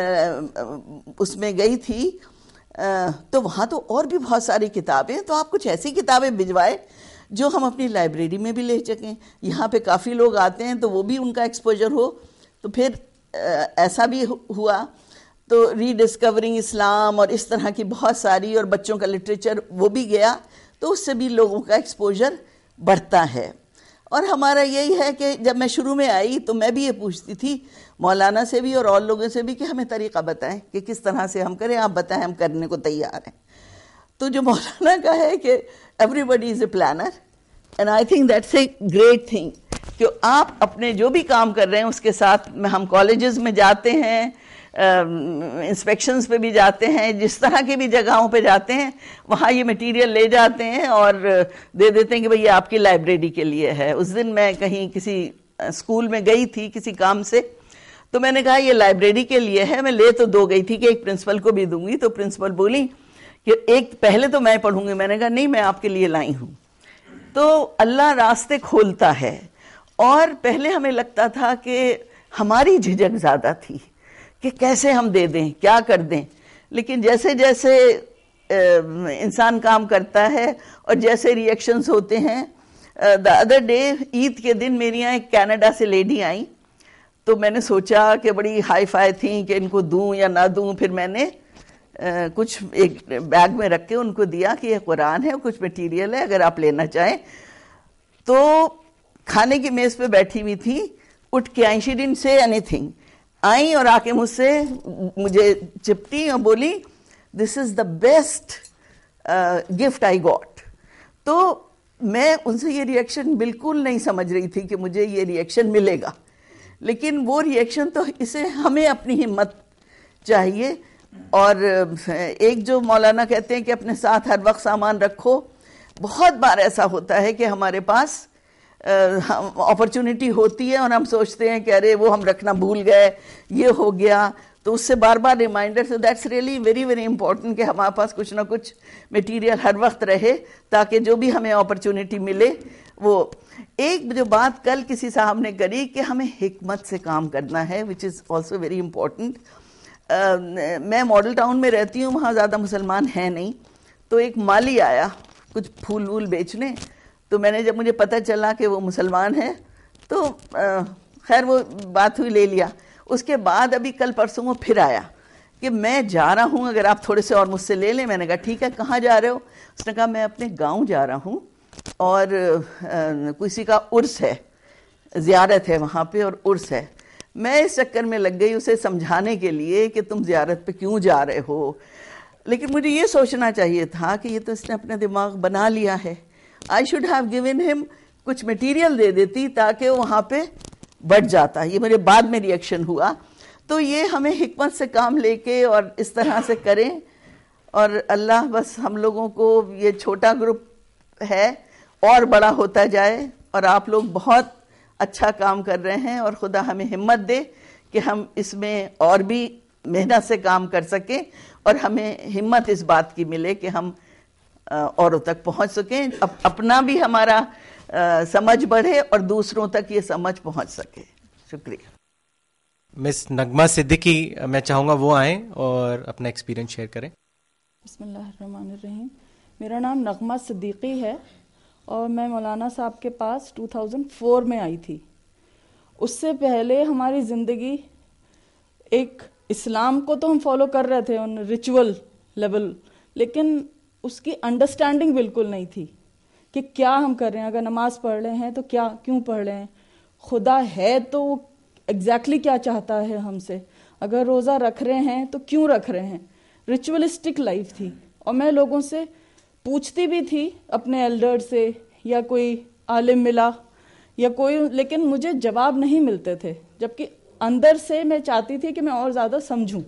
F: اس میں گئی تھی تو وہاں تو اور بھی بہت ساری کتابیں, تو آپ کچھ ایسی کتابیں بھجوائے جو ہم اپنی لائبریری میں بھی لے سکیں. یہاں پہ کافی لوگ آتے ہیں تو وہ بھی ان کا ایکسپوجر ہو. تو پھر ایسا بھی ہوا. تو ری ڈسکورنگ اسلام اور اس طرح کی بہت ساری, اور بچوں کا لٹریچر وہ بھی گیا, تو اس سے بھی لوگوں کا ایکسپوجر بڑھتا ہے. اور ہمارا یہی ہے کہ جب میں شروع میں آئی تو میں بھی یہ پوچھتی تھی مولانا سے بھی اور اور لوگوں سے بھی کہ ہمیں طریقہ بتائیں کہ کس طرح سے ہم کریں, آپ بتائیں, ہم کرنے کو تیار ہیں. تو جو مولانا کا ہے کہ everybody is a planner, and I think that's a great thing کہ آپ اپنے جو بھی کام کر رہے ہیں اس کے ساتھ ہم کالجز میں جاتے ہیں, انسپیکشنز پہ بھی جاتے ہیں, جس طرح کی بھی جگہوں پہ جاتے ہیں وہاں یہ مٹیریل لے جاتے ہیں اور دے دیتے ہیں کہ بھئی یہ آپ کی لائبریری کے لیے ہے. اس دن میں کہیں کسی اسکول میں گئی تھی کسی کام سے, تو میں نے کہا یہ لائبریری کے لیے ہے. میں لے تو 2 گئی تھی کہ ایک پرنسپل کو بھی دوں گی, تو پرنسپل بولی کہ ایک پہلے تو میں پڑھوں گی. میں نے کہا نہیں, میں آپ کے لیے لائی ہوں. تو اللہ راستے کھولتا ہے. اور پہلے ہمیں لگتا تھا کہ ہماری جھجک زیادہ تھی کہ کیسے ہم دے دیں, کیا کر دیں. لیکن جیسے جیسے انسان کام کرتا ہے اور جیسے ریئیکشنز ہوتے ہیں. دا ادر ڈے عید کے دن میری یہاں ایک کینیڈا سے لیڈی آئیں, تو میں نے سوچا کہ بڑی ہائی فائی تھیں کہ ان کو دوں یا نہ دوں. پھر میں نے کچھ ایک بیگ میں رکھ کے ان کو دیا کہ یہ قرآن ہے, کچھ مٹیریل ہے, اگر آپ لینا چاہیں. تو کھانے کی میز پہ بیٹھی ہوئی تھی, اٹھ کے آئیں, she didn't say anything, آئیں اور آ کے مجھ سے مجھے چپٹی اور بولی this is the best gift I got. تو میں ان سے یہ ریئیکشن بالکل نہیں سمجھ رہی تھی کہ مجھے یہ ریئیکشن ملے گا, لیکن وہ ریئیکشن تو اسے ہمیں اپنی ہمت چاہیے. اور ایک جو مولانا کہتے ہیں کہ اپنے ساتھ ہر وقت سامان رکھو, بہت بار ایسا ہوتا ہے کہ ہمارے پاس اپرچونٹی ہوتی ہے اور ہم سوچتے ہیں کہ ارے وہ ہم رکھنا بھول گئے, یہ ہو گیا. تو اس سے بار بار reminder, so that's really very very important کہ ہمارے پاس کچھ نہ کچھ میٹیریل ہر وقت رہے تاکہ جو بھی ہمیں اپرچونٹی ملے وہ. ایک جو بات کل کسی صاحب نے کری کہ ہمیں حکمت سے کام کرنا ہے, which is also very important. میں ماڈل ٹاؤن میں رہتی ہوں, وہاں زیادہ مسلمان ہیں نہیں. تو ایک مالی آیا کچھ پھول وول بیچنے, تو میں نے جب مجھے پتہ چلا کہ وہ مسلمان ہے تو خیر وہ بات ہوئی, لے لیا. اس کے بعد ابھی کل پرسوں وہ پھر آیا کہ میں جا رہا ہوں, اگر آپ تھوڑے سے اور مجھ سے لے لیں. میں نے کہا ٹھیک ہے, کہاں جا رہے ہو؟ اس نے کہا میں اپنے گاؤں جا رہا ہوں اور کسی کا عرس ہے, زیارت ہے وہاں پہ اور عرس ہے. میں اس چکر میں لگ گئی اسے سمجھانے کے لیے کہ تم زیارت پہ کیوں جا رہے ہو, لیکن مجھے یہ سوچنا چاہیے تھا کہ یہ تو اس نے اپنا دماغ بنا لیا ہے. I should have given him کچھ مٹیریل دے دیتی تاکہ وہ وہاں پہ بڑھ جاتا. یہ میرے بعد میں ریئیکشن ہوا. تو یہ ہمیں حکمت سے کام لے کے اور اس طرح سے کریں, اور اللہ بس ہم لوگوں کو, یہ چھوٹا گروپ ہے اور بڑا ہوتا جائے, اور آپ لوگ بہت اچھا کام کر رہے ہیں, اور خدا ہمیں ہمت دے کہ ہم اس میں اور بھی محنت سے کام کر سکیں, اور ہمیں ہمت اس بات کی ملے کہ ہم اوروں تک پہنچ سکیں, اپنا بھی ہمارا سمجھ بڑھے اور دوسروں تک یہ سمجھ پہنچ سکے. شکریہ.
B: مس نغمہ صدیقی, میں چاہوں گا وہ آئیں اور اپنا ایکسپیرینس شیئر کریں.
G: بسم اللہ الرحمن الرحیم. میرا نام نغمہ صدیقی ہے اور میں مولانا صاحب کے پاس 2004 میں آئی تھی. اس سے پہلے ہماری زندگی ایک اسلام کو تو ہم فالو کر رہے تھے آن ریچول لیول, لیکن اس کی انڈرسٹینڈنگ بالکل نہیں تھی کہ کیا ہم کر رہے ہیں. اگر نماز پڑھ رہے ہیں تو کیوں پڑھ رہے ہیں, خدا ہے تو ایگزیکٹلی کیا چاہتا ہے ہم سے, اگر روزہ رکھ رہے ہیں تو کیوں رکھ رہے ہیں. ریچولسٹک لائف تھی, اور میں لوگوں سے پوچھتی بھی تھی, اپنے ایلڈر سے یا کوئی عالم ملا یا کوئی, لیکن مجھے جواب نہیں ملتے تھے, جبکہ اندر سے میں چاہتی تھی کہ میں اور زیادہ سمجھوں.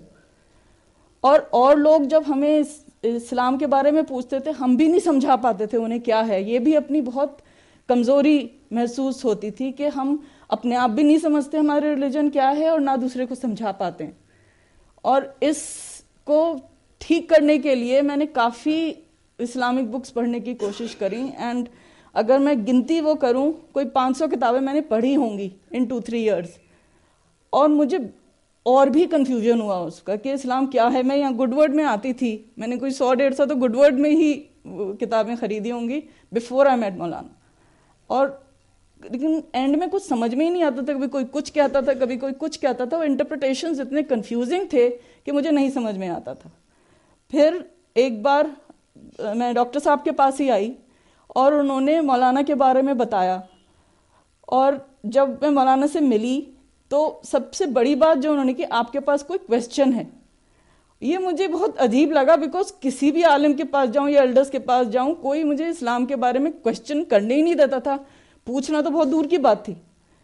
G: اور لوگ جب ہمیں اسلام کے بارے میں پوچھتے تھے, ہم بھی نہیں سمجھا پاتے تھے انہیں کیا ہے. یہ بھی اپنی بہت کمزوری محسوس ہوتی تھی کہ ہم اپنے آپ بھی نہیں سمجھتے ہمارے ریلیجن کیا ہے, اور نہ دوسرے کو سمجھا پاتے ہیں. اور اس کو ٹھیک کرنے کے لیے میں نے کافی اسلامک بکس پڑھنے کی کوشش کری, اینڈ اگر میں گنتی وہ کروں, کوئی 500 کتابیں میں نے پڑھی ہوں گی ان 2-3 ایئرس. اور مجھے اور بھی کنفیوژن ہوا اس کا کہ اسلام کیا ہے. میں یہاں گڈ ورڈ میں آتی تھی, میں نے کوئی 100-150 تو گڈ ورڈ میں ہی کتابیں خریدی ہوں گی بفور آئی میٹ مولانا. اور لیکن اینڈ میں کچھ سمجھ میں ہی نہیں آتا تھا, کبھی کوئی کچھ کہتا تھا, کبھی کوئی کچھ کہتا تھا. وہ انٹرپریٹیشنز اتنے کنفیوزنگ تھے کہ مجھے نہیں سمجھ میں آتا تھا. پھر ایک بار میں ڈاکٹر صاحب کے پاس ہی آئی اور انہوں نے مولانا کے بارے میں بتایا, اور جب میں مولانا سے ملی تو سب سے بڑی بات جو انہوں نے کی, آپ کے پاس کوئی کویسچن ہے. یہ مجھے بہت عجیب لگا, بیکاز کسی بھی عالم کے پاس جاؤں یا ایلڈرز کے پاس جاؤں, کوئی مجھے اسلام کے بارے میں کویسچن کرنے ہی نہیں دیتا تھا, پوچھنا تو بہت دور کی بات تھی.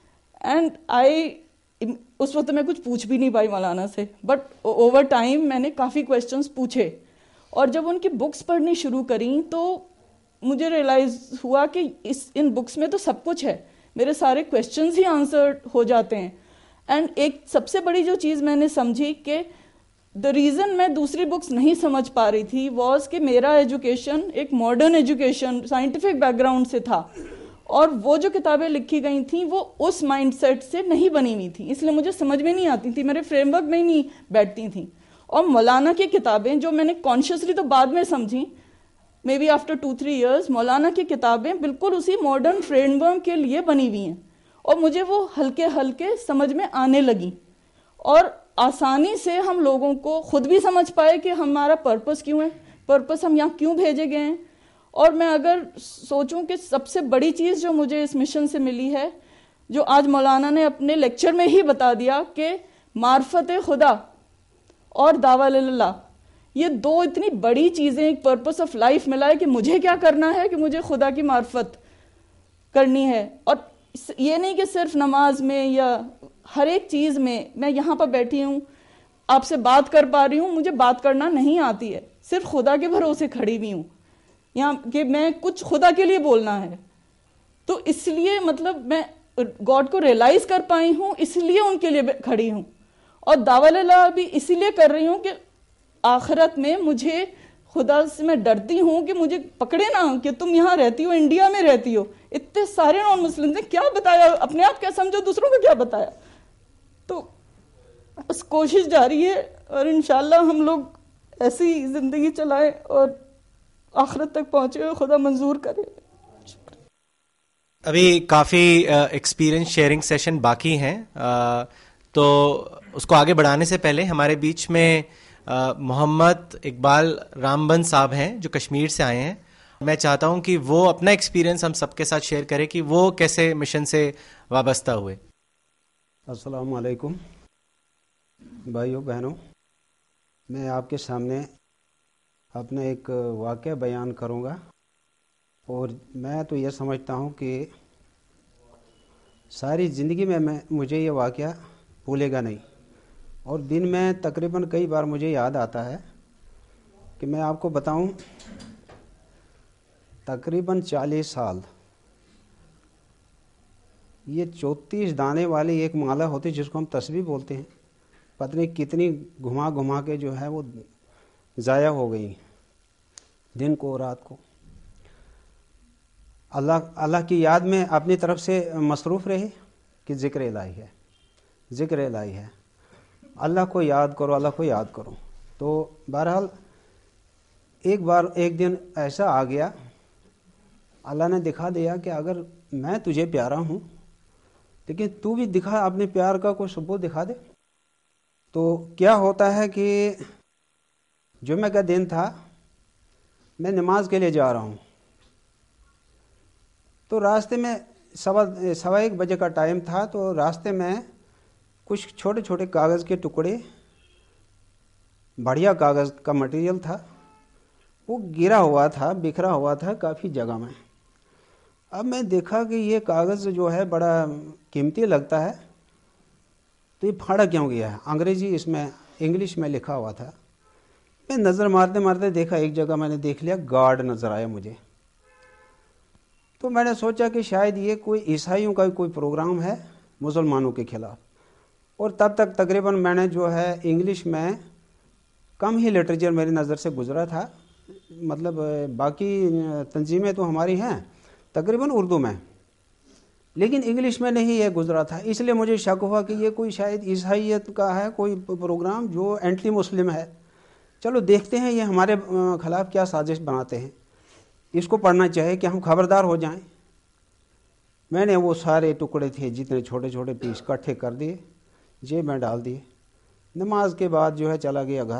G: اینڈ اس وقت میں کچھ پوچھ بھی نہیں پائی مولانا سے, بٹ اوور ٹائم میں نے کافی کویسچنس پوچھے, اور جب ان کی بکس پڑھنی شروع کریں تو مجھے ریئلائز ہوا کہ ان بکس میں تو سب کچھ ہے, میرے سارے کویسچنز ہی آنسر ہو جاتے ہیں. اینڈ ایک سب سے بڑی جو چیز میں نے سمجھی کہ دا ریزن میں دوسری بکس نہیں سمجھ پا رہی تھی واز کہ میرا ایجوکیشن ایک modern education scientific background سے تھا, اور وہ جو کتابیں لکھی گئی تھیں وہ اس مائنڈ سیٹ سے نہیں بنی ہوئی تھیں, اس لیے مجھے سمجھ میں نہیں آتی تھی, میرے فریم ورک میں ہی نہیں بیٹھتی تھیں. اور مولانا کی کتابیں جو میں نے کانشیسلی تو بعد میں سمجھی, مے بی آفٹر 2-3 ایئرس, مولانا کی کتابیں بالکل اسی ماڈرن فریم ورک کے لیے بنی ہوئی ہیں, اور مجھے وہ ہلکے ہلکے سمجھ میں آنے لگیں, اور آسانی سے ہم لوگوں کو خود بھی سمجھ پائے کہ ہمارا پرپس کیوں ہے, پرپس ہم یہاں کیوں بھیجے گئے ہیں. اور میں اگر سوچوں کہ سب سے بڑی چیز جو مجھے اس مشن سے ملی ہے, جو آج مولانا نے اپنے لیکچر میں ہی بتا دیا, کہ معرفت خدا اور دعویٰ اللہ, یہ 2 اتنی بڑی چیزیں, ایک پرپس آف لائف ملا ہے کہ مجھے کیا کرنا ہے, کہ مجھے خدا کی معرفت کرنی ہے. اور یہ نہیں کہ صرف نماز میں یا ہر ایک چیز میں, میں یہاں پر بیٹھی ہوں آپ سے بات کر پا رہی ہوں, مجھے بات کرنا نہیں آتی ہے, صرف خدا کے بھروسے کھڑی ہوئی ہوں یہاں کہ میں کچھ خدا کے لیے بولنا ہے. تو اس لیے مطلب میں گاڈ کو ریئلائز کر پائی ہوں, اس لیے ان کے لیے کھڑی ہوں. اور دعویٰ اللہ بھی اسی لیے کر رہی ہوں کہ آخرت میں مجھے خدا سے میں ڈرتی ہوں کہ مجھے پکڑے نہ, کہ تم یہاں رہتی ہو, انڈیا میں رہتی ہو, اتنے سارے نان مسلم نے کیا بتایا, اپنے آپ کیا سمجھو, دوسروں کو کیا بتایا. تو بس کوشش جاری ہے, اور انشاءاللہ ہم لوگ ایسی زندگی چلائیں اور آخرت تک پہنچے, خدا منظور کرے.
B: ابھی کافی ایکسپیرینس شیئرنگ سیشن باقی ہیں, تو اس کو آگے بڑھانے سے پہلے ہمارے بیچ میں محمد اقبال رامبن صاحب ہیں جو کشمیر سے آئے ہیں. میں چاہتا ہوں کہ وہ اپنا ایکسپیرینس ہم سب کے ساتھ شیئر کرے کہ وہ کیسے مشن سے وابستہ ہوئے.
H: السلام علیکم بھائیوں بہنوں. میں آپ کے سامنے اپنا ایک واقعہ بیان کروں گا، اور میں تو یہ سمجھتا ہوں کہ ساری زندگی میں مجھے یہ واقعہ بھولے گا نہیں، اور دن میں تقریباً کئی بار مجھے یاد آتا ہے کہ میں آپ کو بتاؤں. تقریباً 40 سال یہ 34 دانے والی ایک مالا ہوتی جس کو ہم تسبیح بولتے ہیں، پتہ نہیں کتنی گھما گھما کے جو ہے وہ ضائع ہو گئی، دن کو رات کو. اللہ کی یاد میں اپنی طرف سے مصروف رہے کہ ذکر الہی ہے، ذکر الہی ہے، اللہ کو یاد کرو، اللہ کو یاد کرو. تو بہرحال ایک دن ایسا آ گیا، اللہ نے دکھا دیا کہ اگر میں تجھے پیارا ہوں لیکن تو بھی دکھا اپنے پیار کا کوئی ثبوت دکھا دے. تو کیا ہوتا ہے کہ جمعہ کا دن تھا، میں نماز کے لیے جا رہا ہوں، تو راستے میں 1:15 بجے کا ٹائم تھا. تو راستے میں کچھ چھوٹے چھوٹے کاغذ کے ٹکڑے، بڑھیا کاغذ کا مٹیریل تھا، وہ گرا ہوا تھا، بکھرا ہوا تھا کافی جگہ میں. اب میں دیکھا کہ یہ کاغذ جو ہے بڑا قیمتی لگتا ہے، تو یہ پھاڑا کیوں گیا ہے؟ انگلش میں لکھا ہوا تھا. میں نظر مارتے مارتے دیکھا، ایک جگہ میں نے دیکھ لیا، گارڈ نظر آیا مجھے. تو میں نے سوچا کہ شاید یہ کوئی عیسائیوں کا کوئی پروگرام ہے مسلمانوں کے خلاف. اور تب تک تقریباً میں نے جو ہے انگلش میں کم ہی لٹریچر میری نظر سے گزرا تھا، مطلب باقی تنظیمیں تو ہماری ہیں تقریباً اردو میں، لیکن انگلش میں نہیں یہ گزرا تھا. اس لیے مجھے شک ہوا کہ یہ کوئی شاید عیسائیت کا ہے کوئی پروگرام جو اینٹی مسلم ہے. چلو دیکھتے ہیں یہ ہمارے خلاف کیا سازش بناتے ہیں، اس کو پڑھنا چاہے کہ ہم خبردار ہو جائیں. میں نے وہ سارے ٹکڑے تھے جتنے چھوٹے چھوٹے پیس اکٹھے کر دیے، جیب میں ڈال دیے. نماز کے بعد جو ہے چلا گیا گھر.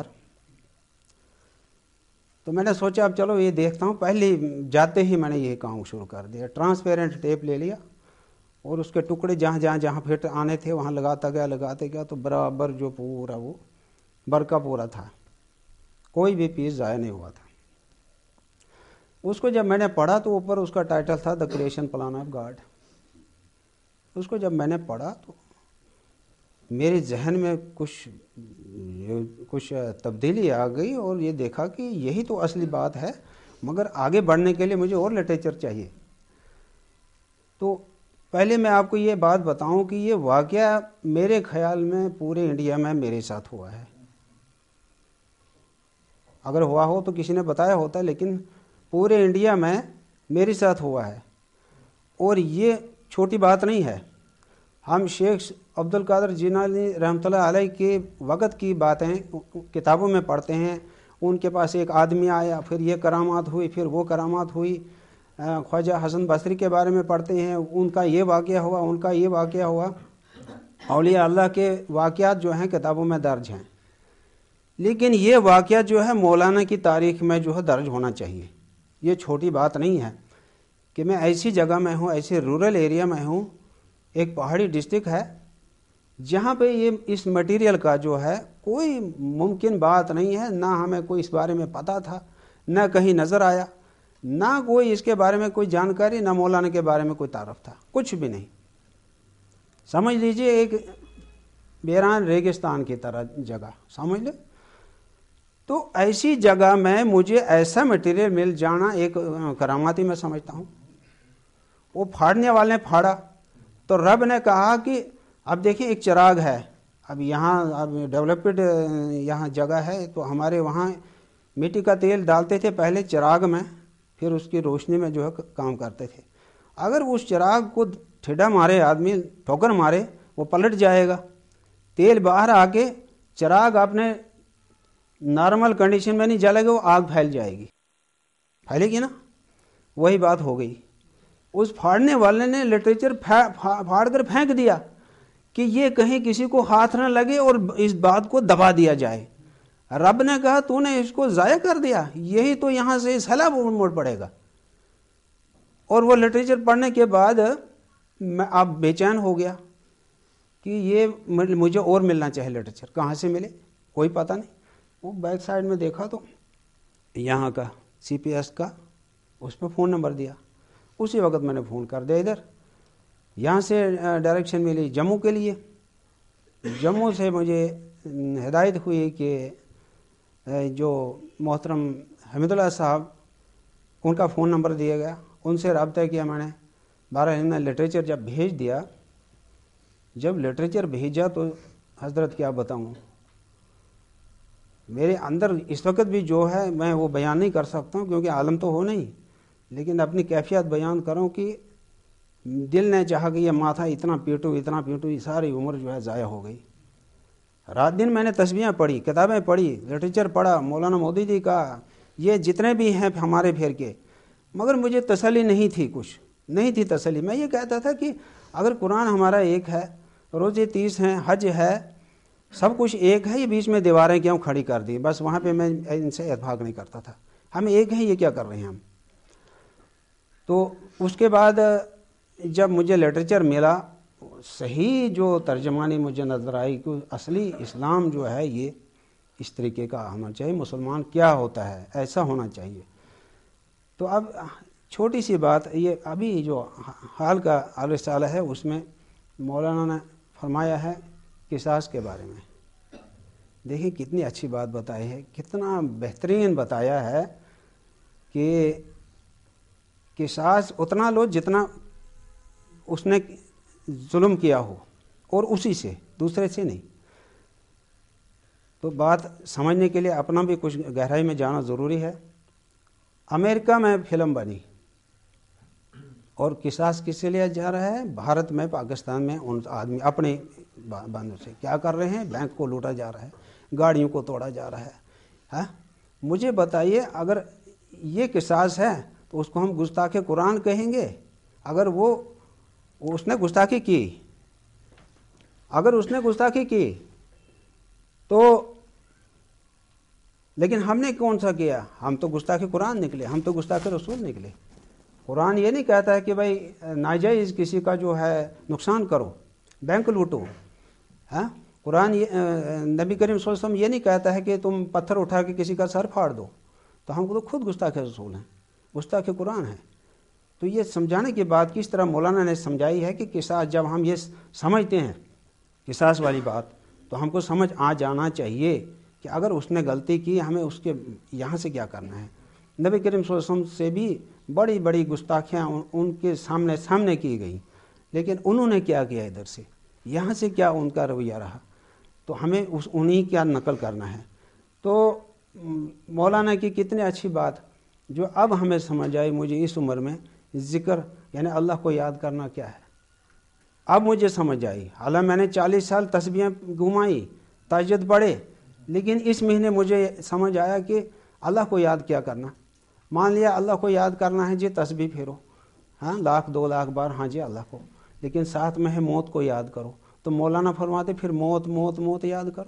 H: تو میں نے سوچا اب چلو یہ دیکھتا ہوں. پہلے جاتے ہی میں نے یہ کام شروع کر دیا. ٹرانسپیرنٹ ٹیپ لے لیا اور اس کے ٹکڑے جہاں پھٹ آنے تھے وہاں لگاتے گیا تو برابر جو پورا وہ برقع پورا تھا، کوئی بھی پیس ضائع نہیں ہوا تھا. اس کو جب میں نے پڑھا تو اوپر اس کا ٹائٹل تھا the creation plan of God. اس کو جب میں نے پڑھا تو میرے ذہن میں کچھ تبدیلی آ گئی، اور یہ دیکھا کہ یہی تو اصلی بات ہے، مگر آگے بڑھنے کے لیے مجھے اور لٹریچر چاہیے. تو پہلے میں آپ کو یہ بات بتاؤں کہ یہ واقعہ میرے خیال میں پورے انڈیا میں میرے ساتھ ہوا ہے. اگر ہوا ہو تو کسی نے بتایا ہوتا، لیکن پورے انڈیا میں میرے ساتھ ہوا ہے. اور یہ چھوٹی بات نہیں ہے. ہم شیخ عبد القادر جیلانی رحمۃ اللہ علیہ کے وقت کی باتیں کتابوں میں پڑھتے ہیں. ان کے پاس ایک آدمی آیا، پھر یہ کرامات ہوئی، پھر وہ کرامات ہوئی. خواجہ حسن بصری کے بارے میں پڑھتے ہیں، ان کا یہ واقعہ ہوا، ان کا یہ واقعہ ہوا. اولیاء اللہ کے واقعات جو ہیں کتابوں میں درج ہیں، لیکن یہ واقعہ جو ہے مولانا کی تاریخ میں جو ہے درج ہونا چاہیے. یہ چھوٹی بات نہیں ہے کہ میں ایسی جگہ میں ہوں، ایسے رورل ایریا میں ہوں، ایک پہاڑی ڈسٹرکٹ ہے جہاں پہ یہ اس مٹیریل کا جو ہے کوئی ممکن بات نہیں ہے. نہ ہمیں کوئی اس بارے میں پتہ تھا، نہ کہیں نظر آیا، نہ کوئی اس کے بارے میں کوئی جانکاری، نہ مولانا کے بارے میں کوئی تعارف تھا، کچھ بھی نہیں. سمجھ لیجئے ایک ویران ریگستان کی طرح جگہ سمجھ لیں. تو ایسی جگہ میں مجھے ایسا مٹیریل مل جانا ایک کراماتی میں سمجھتا ہوں. وہ پھاڑنے والے نے پھاڑا تو رب نے کہا کہ اب دیکھیں ایک چراغ ہے، اب یہاں ڈیولپڈ یہاں جگہ ہے، تو ہمارے وہاں مٹی کا تیل ڈالتے تھے پہلے چراغ میں، پھر اس کی روشنی میں جو ہے کام کرتے تھے. اگر اس چراغ کو ٹھڈا مارے آدمی، ٹھوکر مارے، وہ پلٹ جائے گا. تیل باہر آ کے چراغ اپنے نارمل کنڈیشن میں نہیں جلے گا، وہ آگ پھیل جائے گی، پھیلے گی نا. وہی بات ہو گئی. اس پھاڑنے والے نے لٹریچر پھاڑ کر پھینک دیا کہ یہ کہیں کسی کو ہاتھ نہ لگے اور اس بات کو دبا دیا جائے. رب نے کہا تو نے اس کو ضائع کر دیا, یہی تو یہاں سے سیلاب موڑ پڑے گا. اور وہ لٹریچر پڑھنے کے بعد میں اب بے چین ہو گیا کہ یہ مجھے اور ملنا چاہیے لٹریچر. کہاں سے ملے کوئی پتہ نہیں. وہ بیک سائڈ میں دیکھا تو یہاں کا CPS کا, اس پہ فون نمبر دیا. اسی وقت میں نے فون کر دیا ادھر. یہاں سے ڈائریکشن ملی جموں کے لیے. جموں سے مجھے ہدایت ہوئی کہ جو محترم حمید اللہ صاحب, ان کا فون نمبر دیا گیا, ان سے رابطہ کیا میں نے. بہرحال نے لٹریچر جب بھیج دیا, جب لٹریچر بھیجا تو حضرت کیا بتاؤں, میرے اندر اس وقت بھی جو ہے میں وہ بیان نہیں کر سکتا ہوں کیونکہ عالم تو ہو نہیں, لیکن اپنی کیفیت بیان کروں کہ دل نے چاہا کہ یہ ماتھا اتنا پیٹو, یہ ساری عمر جو ہے ضائع ہو گئی. رات دن میں نے تسبیحیں پڑھی, کتابیں پڑھی, لٹریچر پڑھا, مولانا مودودی جی کا, یہ جتنے بھی ہیں ہمارے پھر کے, مگر مجھے تسلی نہیں تھی, کچھ نہیں تھی تسلی. میں یہ کہتا تھا کہ اگر قرآن ہمارا ایک ہے, روزے 30 ہیں, حج ہے, سب کچھ ایک ہے, یہ بیچ میں دیواریں کیوں کھڑی کر دی؟ بس وہاں پہ میں ان سے اتفاق نہیں کرتا تھا. ہم ایک ہیں, یہ کیا کر رہے ہیں ہم؟ تو اس کے بعد جب مجھے لٹریچر ملا, صحیح جو ترجمانی مجھے نظر آئی کہ اصلی اسلام جو ہے یہ اس طریقے کا ہونا چاہیے, مسلمان کیا ہوتا ہے ایسا ہونا چاہیے. تو اب چھوٹی سی بات, یہ ابھی جو حال کا رسالہ ہے اس میں مولانا نے فرمایا ہے قصاص کے بارے میں. دیکھیں کتنی اچھی بات بتائی ہے, کتنا بہترین بتایا ہے کہ قصاص اتنا لو جتنا اس نے ظلم کیا ہو, اور اسی سے, دوسرے سے نہیں. تو بات سمجھنے کے لیے اپنا بھی کچھ گہرائی میں جانا ضروری ہے. امریکہ میں فلم بنی اور قصاص کس سے لیا جا رہا ہے؟ بھارت میں, پاکستان میں ان آدمی اپنے بندوں سے کیا کر رہے ہیں؟ بینک کو لوٹا جا رہا ہے, گاڑیوں کو توڑا جا رہا ہے. مجھے بتائیے اگر یہ قصاص ہے تو اس کو ہم گستاخ قرآن کہیں گے؟ اگر اس نے گستاخی کی, اگر اس نے گستاخی کی تو, لیکن ہم نے کون سا کیا؟ ہم تو گستاخ قرآن نکلے, ہم تو گستاخ رسول نکلے. قرآن یہ نہیں کہتا ہے کہ بھائی ناجائز کسی کا جو ہے نقصان کرو, بینک لوٹو. قرآن نبی کریم صلی اللہ علیہ وسلم یہ نہیں کہتا ہے کہ تم پتھر اٹھا کے کسی کا سر پھاڑ دو. تو ہم کو تو خود گستاخ رسول ہیں, گستاخ قرآن ہیں. تو یہ سمجھانے کی بات کس طرح مولانا نے سمجھائی ہے کہ قصاص, جب ہم یہ سمجھتے ہیں قصاص والی بات, تو ہم کو سمجھ آ جانا چاہیے کہ اگر اس نے غلطی کی ہمیں اس کے یہاں سے کیا کرنا ہے. نبی کریم صلی اللہ علیہ وسلم سے بھی بڑی بڑی گستاخیاں ان کے سامنے کی گئی, لیکن انہوں نے کیا کیا ادھر سے, یہاں سے کیا ان کا رویہ رہا, تو ہمیں انہی کیا نقل کرنا ہے. تو مولانا کی کتنی اچھی بات جو اب ہمیں سمجھ آئی, مجھے اس عمر میں ذکر یعنی اللہ کو یاد کرنا کیا ہے, اب مجھے سمجھ آئی. حالانکہ میں نے 40 سال تسبیحیں گھمائی, تہجد پڑھے, لیکن اس مہینے مجھے سمجھ آیا کہ اللہ کو یاد کیا کرنا. مان لیا اللہ کو یاد کرنا ہے جی, تسبیح پھیرو, 1,00,000 2,00,000 بار, ہاں جی اللہ کو, لیکن ساتھ میں ہے موت کو یاد کرو. تو مولانا فرماتے پھر موت موت موت یاد کرو.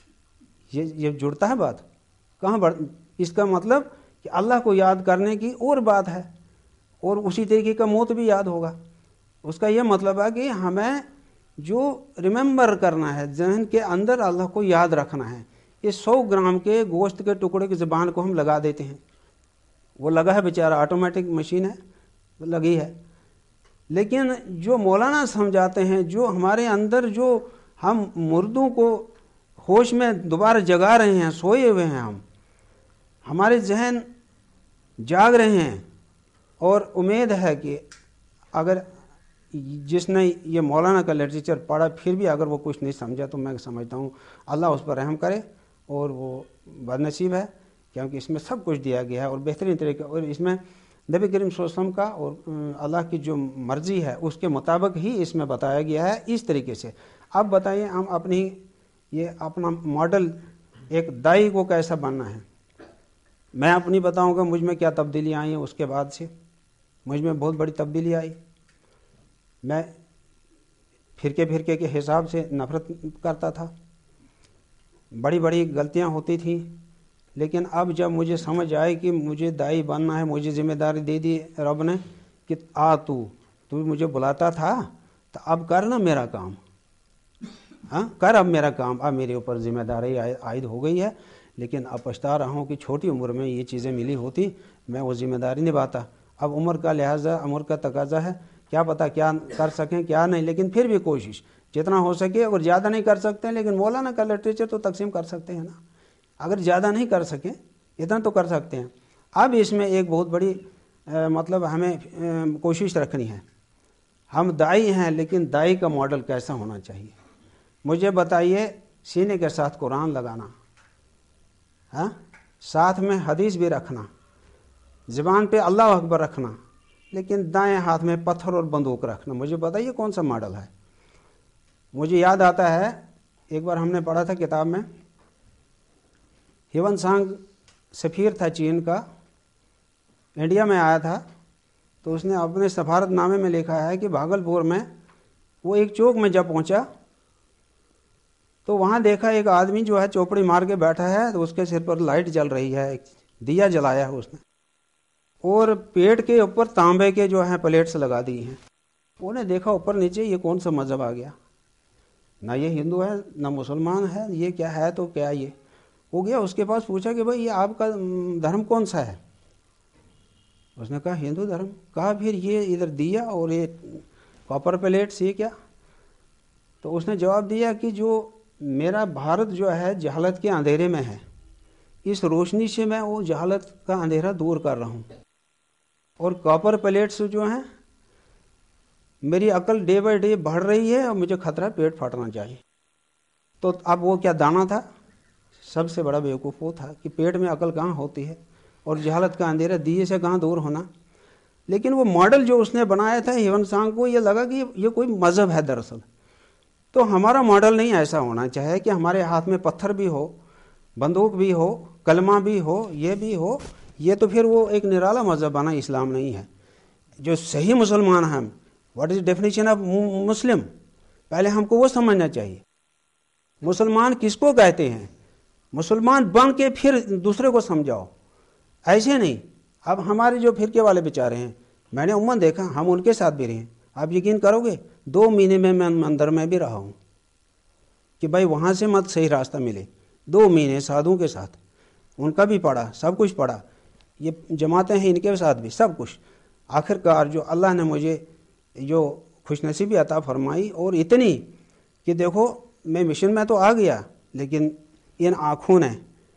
H: یہ جڑتا ہے بات کہاں اس کا مطلب کہ اللہ کو یاد کرنے کی اور بات ہے, اور اسی طریقے کا موت بھی یاد ہوگا. اس کا یہ مطلب ہے کہ ہمیں جو ریممبر کرنا ہے, ذہن کے اندر اللہ کو یاد رکھنا ہے. یہ 100 گرام کے گوشت کے ٹکڑے کی زبان کو ہم لگا دیتے ہیں, وہ لگا ہے بیچارہ, آٹومیٹک مشین ہے, وہ لگی ہے. لیکن جو مولانا سمجھاتے ہیں, جو ہمارے اندر جو ہم مردوں کو ہوش میں دوبارہ جگا رہے ہیں, سوئے ہوئے ہیں ہم, ہمارے ذہن جاگ رہے ہیں, اور امید ہے کہ اگر جس نے یہ مولانا کا لٹریچر پڑھا پھر بھی اگر وہ کچھ نہیں سمجھا, تو میں سمجھتا ہوں اللہ اس پر رحم کرے, اور وہ بدنصیب ہے, کیونکہ اس میں سب کچھ دیا گیا ہے اور بہترین طریقے, اور اس میں نبی کریم صلی اللہ علیہ وسلم کا اور اللہ کی جو مرضی ہے اس کے مطابق ہی اس میں بتایا گیا ہے اس طریقے سے. اب بتائیے ہم اپنا ماڈل ایک دائی کو کیسا بننا ہے. میں اپنی بتاؤں گا مجھ میں کیا تبدیلی آئی ہیں. اس کے بعد سے مجھ میں بہت بڑی تبدیلی آئی. میں فرقے کے حساب سے نفرت کرتا تھا، بڑی بڑی غلطیاں ہوتی تھیں. لیکن اب جب مجھے سمجھ آئی کہ مجھے دائی بننا ہے، مجھے ذمہ داری دے دی رب نے کہ تو مجھے بلاتا تھا تو اب کر نا میرا کام، ہاں کر اب میرا کام. اب میرے اوپر ذمہ داری عائد ہو گئی ہے، لیکن اب پچھتا رہا ہوں کہ چھوٹی عمر میں یہ چیزیں ملی ہوتی میں وہ ذمہ داری نبھاتا. اب عمر کا لحاظہ، عمر کا تقاضا ہے، کیا پتہ کیا کر سکیں کیا نہیں، لیکن پھر بھی کوشش جتنا ہو سکے. اگر زیادہ نہیں کر سکتے لیکن مولانا کا لٹریچر تو تقسیم کر سکتے ہیں نا. اگر زیادہ نہیں کر سکیں اتنا تو کر سکتے ہیں. اب اس میں ایک بہت بڑی مطلب ہمیں کوشش رکھنی ہے. ہم دائی ہیں لیکن دائی کا ماڈل کیسا ہونا چاہیے؟ مجھے بتائیے. سینے کے ساتھ قرآن لگانا، ہاں ساتھ میں حدیث بھی رکھنا، زبان پہ اللہ اکبر رکھنا، لیکن دائیں ہاتھ میں پتھر اور بندوق رکھنا. مجھے بتائیے کون سا ماڈل ہے؟ مجھے یاد آتا ہے ایک بار ہم نے پڑھا تھا کتاب میں، ہیون سانگ سفیر تھا چین کا، انڈیا میں آیا تھا. تو اس نے اپنے سفارت نامے میں لکھا ہے کہ بھاگلپور میں وہ ایک چوک میں جب پہنچا تو وہاں دیکھا ایک آدمی جو ہے چوپڑی مار کے بیٹھا ہے، تو اس کے سر پر لائٹ جل رہی ہے، ایک دیا جلایا ہے اس نے، اور پیٹ کے اوپر تانبے کے جو ہیں پلیٹس لگا دی ہیں. انہوں نے دیکھا اوپر نیچے، یہ کون سا مذہب آ گیا؟ نہ یہ ہندو ہے نہ مسلمان ہے، یہ کیا ہے؟ تو کیا یہ ہو گیا؟ اس کے پاس پوچھا کہ بھائی یہ آپ کا دھرم کون سا ہے؟ اس نے کہا ہندو دھرم. کہا پھر یہ ادھر دیا اور یہ کاپر پلیٹس یہ کیا؟ تو اس نے جواب دیا کہ جو میرا بھارت جو ہے جہالت کے اندھیرے میں ہے، اس روشنی سے میں وہ جہالت کا اندھیرا دور کر رہا ہوں، اور کاپر پلیٹس جو ہیں میری عقل ڈے بائی ڈے بڑھ رہی ہے اور مجھے خطرہ پیٹ پھٹنا چاہیے. تو اب وہ کیا دانا تھا؟ سب سے بڑا بیوقوف وہ تھا کہ پیٹ میں عقل کہاں ہوتی ہے اور جہالت کا اندھیرا دیے سے کہاں دور ہونا. لیکن وہ ماڈل جو اس نے بنایا تھا ہیون سانگ کو، یہ لگا کہ یہ کوئی مذہب ہے دراصل. تو ہمارا ماڈل نہیں ایسا ہونا چاہیے کہ ہمارے ہاتھ میں پتھر بھی ہو، بندوق بھی ہو، کلمہ بھی ہو، یہ بھی ہو. یہ تو پھر وہ ایک نرالا مذہب بنا، اسلام نہیں ہے. جو صحیح مسلمان ہیں، what is definition of Muslim? پہلے ہم کو وہ سمجھنا چاہیے. مسلمان کس کو کہتے ہیں؟ مسلمان بن کے پھر دوسرے کو سمجھاؤ، ایسے نہیں. اب ہمارے جو فرقے والے بیچارے ہیں، میں نے عموماً دیکھا، ہم ان کے ساتھ بھی رہے ہیں. آپ یقین کرو گے 2 مہینے میں اندر میں بھی رہا ہوں کہ بھائی وہاں سے مت صحیح راستہ ملے. 2 مہینے سادھوں کے ساتھ، ان کا بھی پڑھا، سب کچھ پڑھا، یہ جماعتیں ہیں ان کے ساتھ بھی سب کچھ. آخرکار جو اللہ نے مجھے جو خوش نصیبی عطا فرمائی، اور اتنی کہ دیکھو میں مشن میں تو آ گیا، لیکن ان آنکھوں نے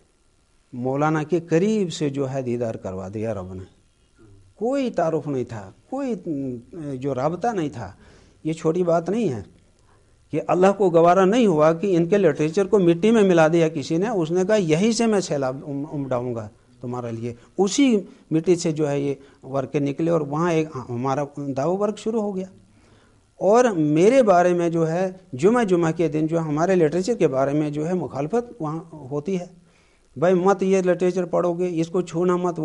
H: مولانا کے قریب سے جو ہے دیدار کروا دیا رب نے. کوئی تعارف نہیں تھا، کوئی جو رابطہ نہیں تھا. یہ چھوٹی بات نہیں ہے کہ اللہ کو گوارا نہیں ہوا کہ ان کے لٹریچر کو مٹی میں ملا دیا کسی نے. اس نے کہا یہی سے میں سیلاب امڈاؤں گا تمہارے لیے. اسی مٹی سے جو ہے یہ ورک نکلے، اور وہاں ایک ہمارا دعوی ورک شروع ہو گیا. اور میرے بارے میں جو ہے جمعہ کے دن جو ہمارے لٹریچر کے بارے میں جو ہے مخالفت وہاں ہوتی ہے. بھائی مت یہ لٹریچر پڑھو گے، اس کو چھونا مت،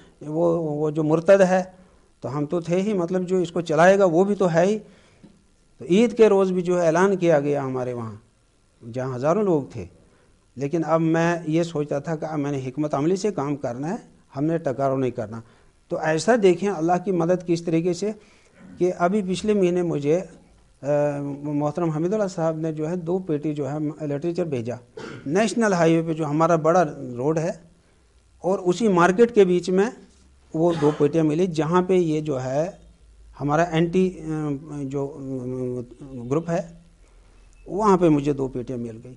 H: وہ جو مرتد ہے. تو ہم تو تھے ہی، مطلب جو اس کو چلائے گا وہ بھی تو ہے ہی. تو عید کے روز بھی جو ہے اعلان کیا گیا ہمارے وہاں، جہاں ہزاروں لوگ تھے. لیکن اب میں یہ سوچتا تھا کہ اب میں نے حکمت عملی سے کام کرنا ہے، ہم نے ٹکراؤ نہیں کرنا. تو ایسا دیکھیں اللہ کی مدد کس طریقے سے کہ ابھی پچھلے مہینے مجھے محترم حمید اللہ صاحب نے جو ہے 2 پیٹی جو ہے لٹریچر بھیجا. نیشنل ہائی وے پہ جو ہمارا بڑا روڈ ہے، اور اسی مارکیٹ کے بیچ میں وہ 2 پیٹیاں ملی، جہاں پہ یہ جو ہے ہمارا اینٹی جو گروپ ہے، وہاں پہ مجھے 2 پیٹیاں مل گئی.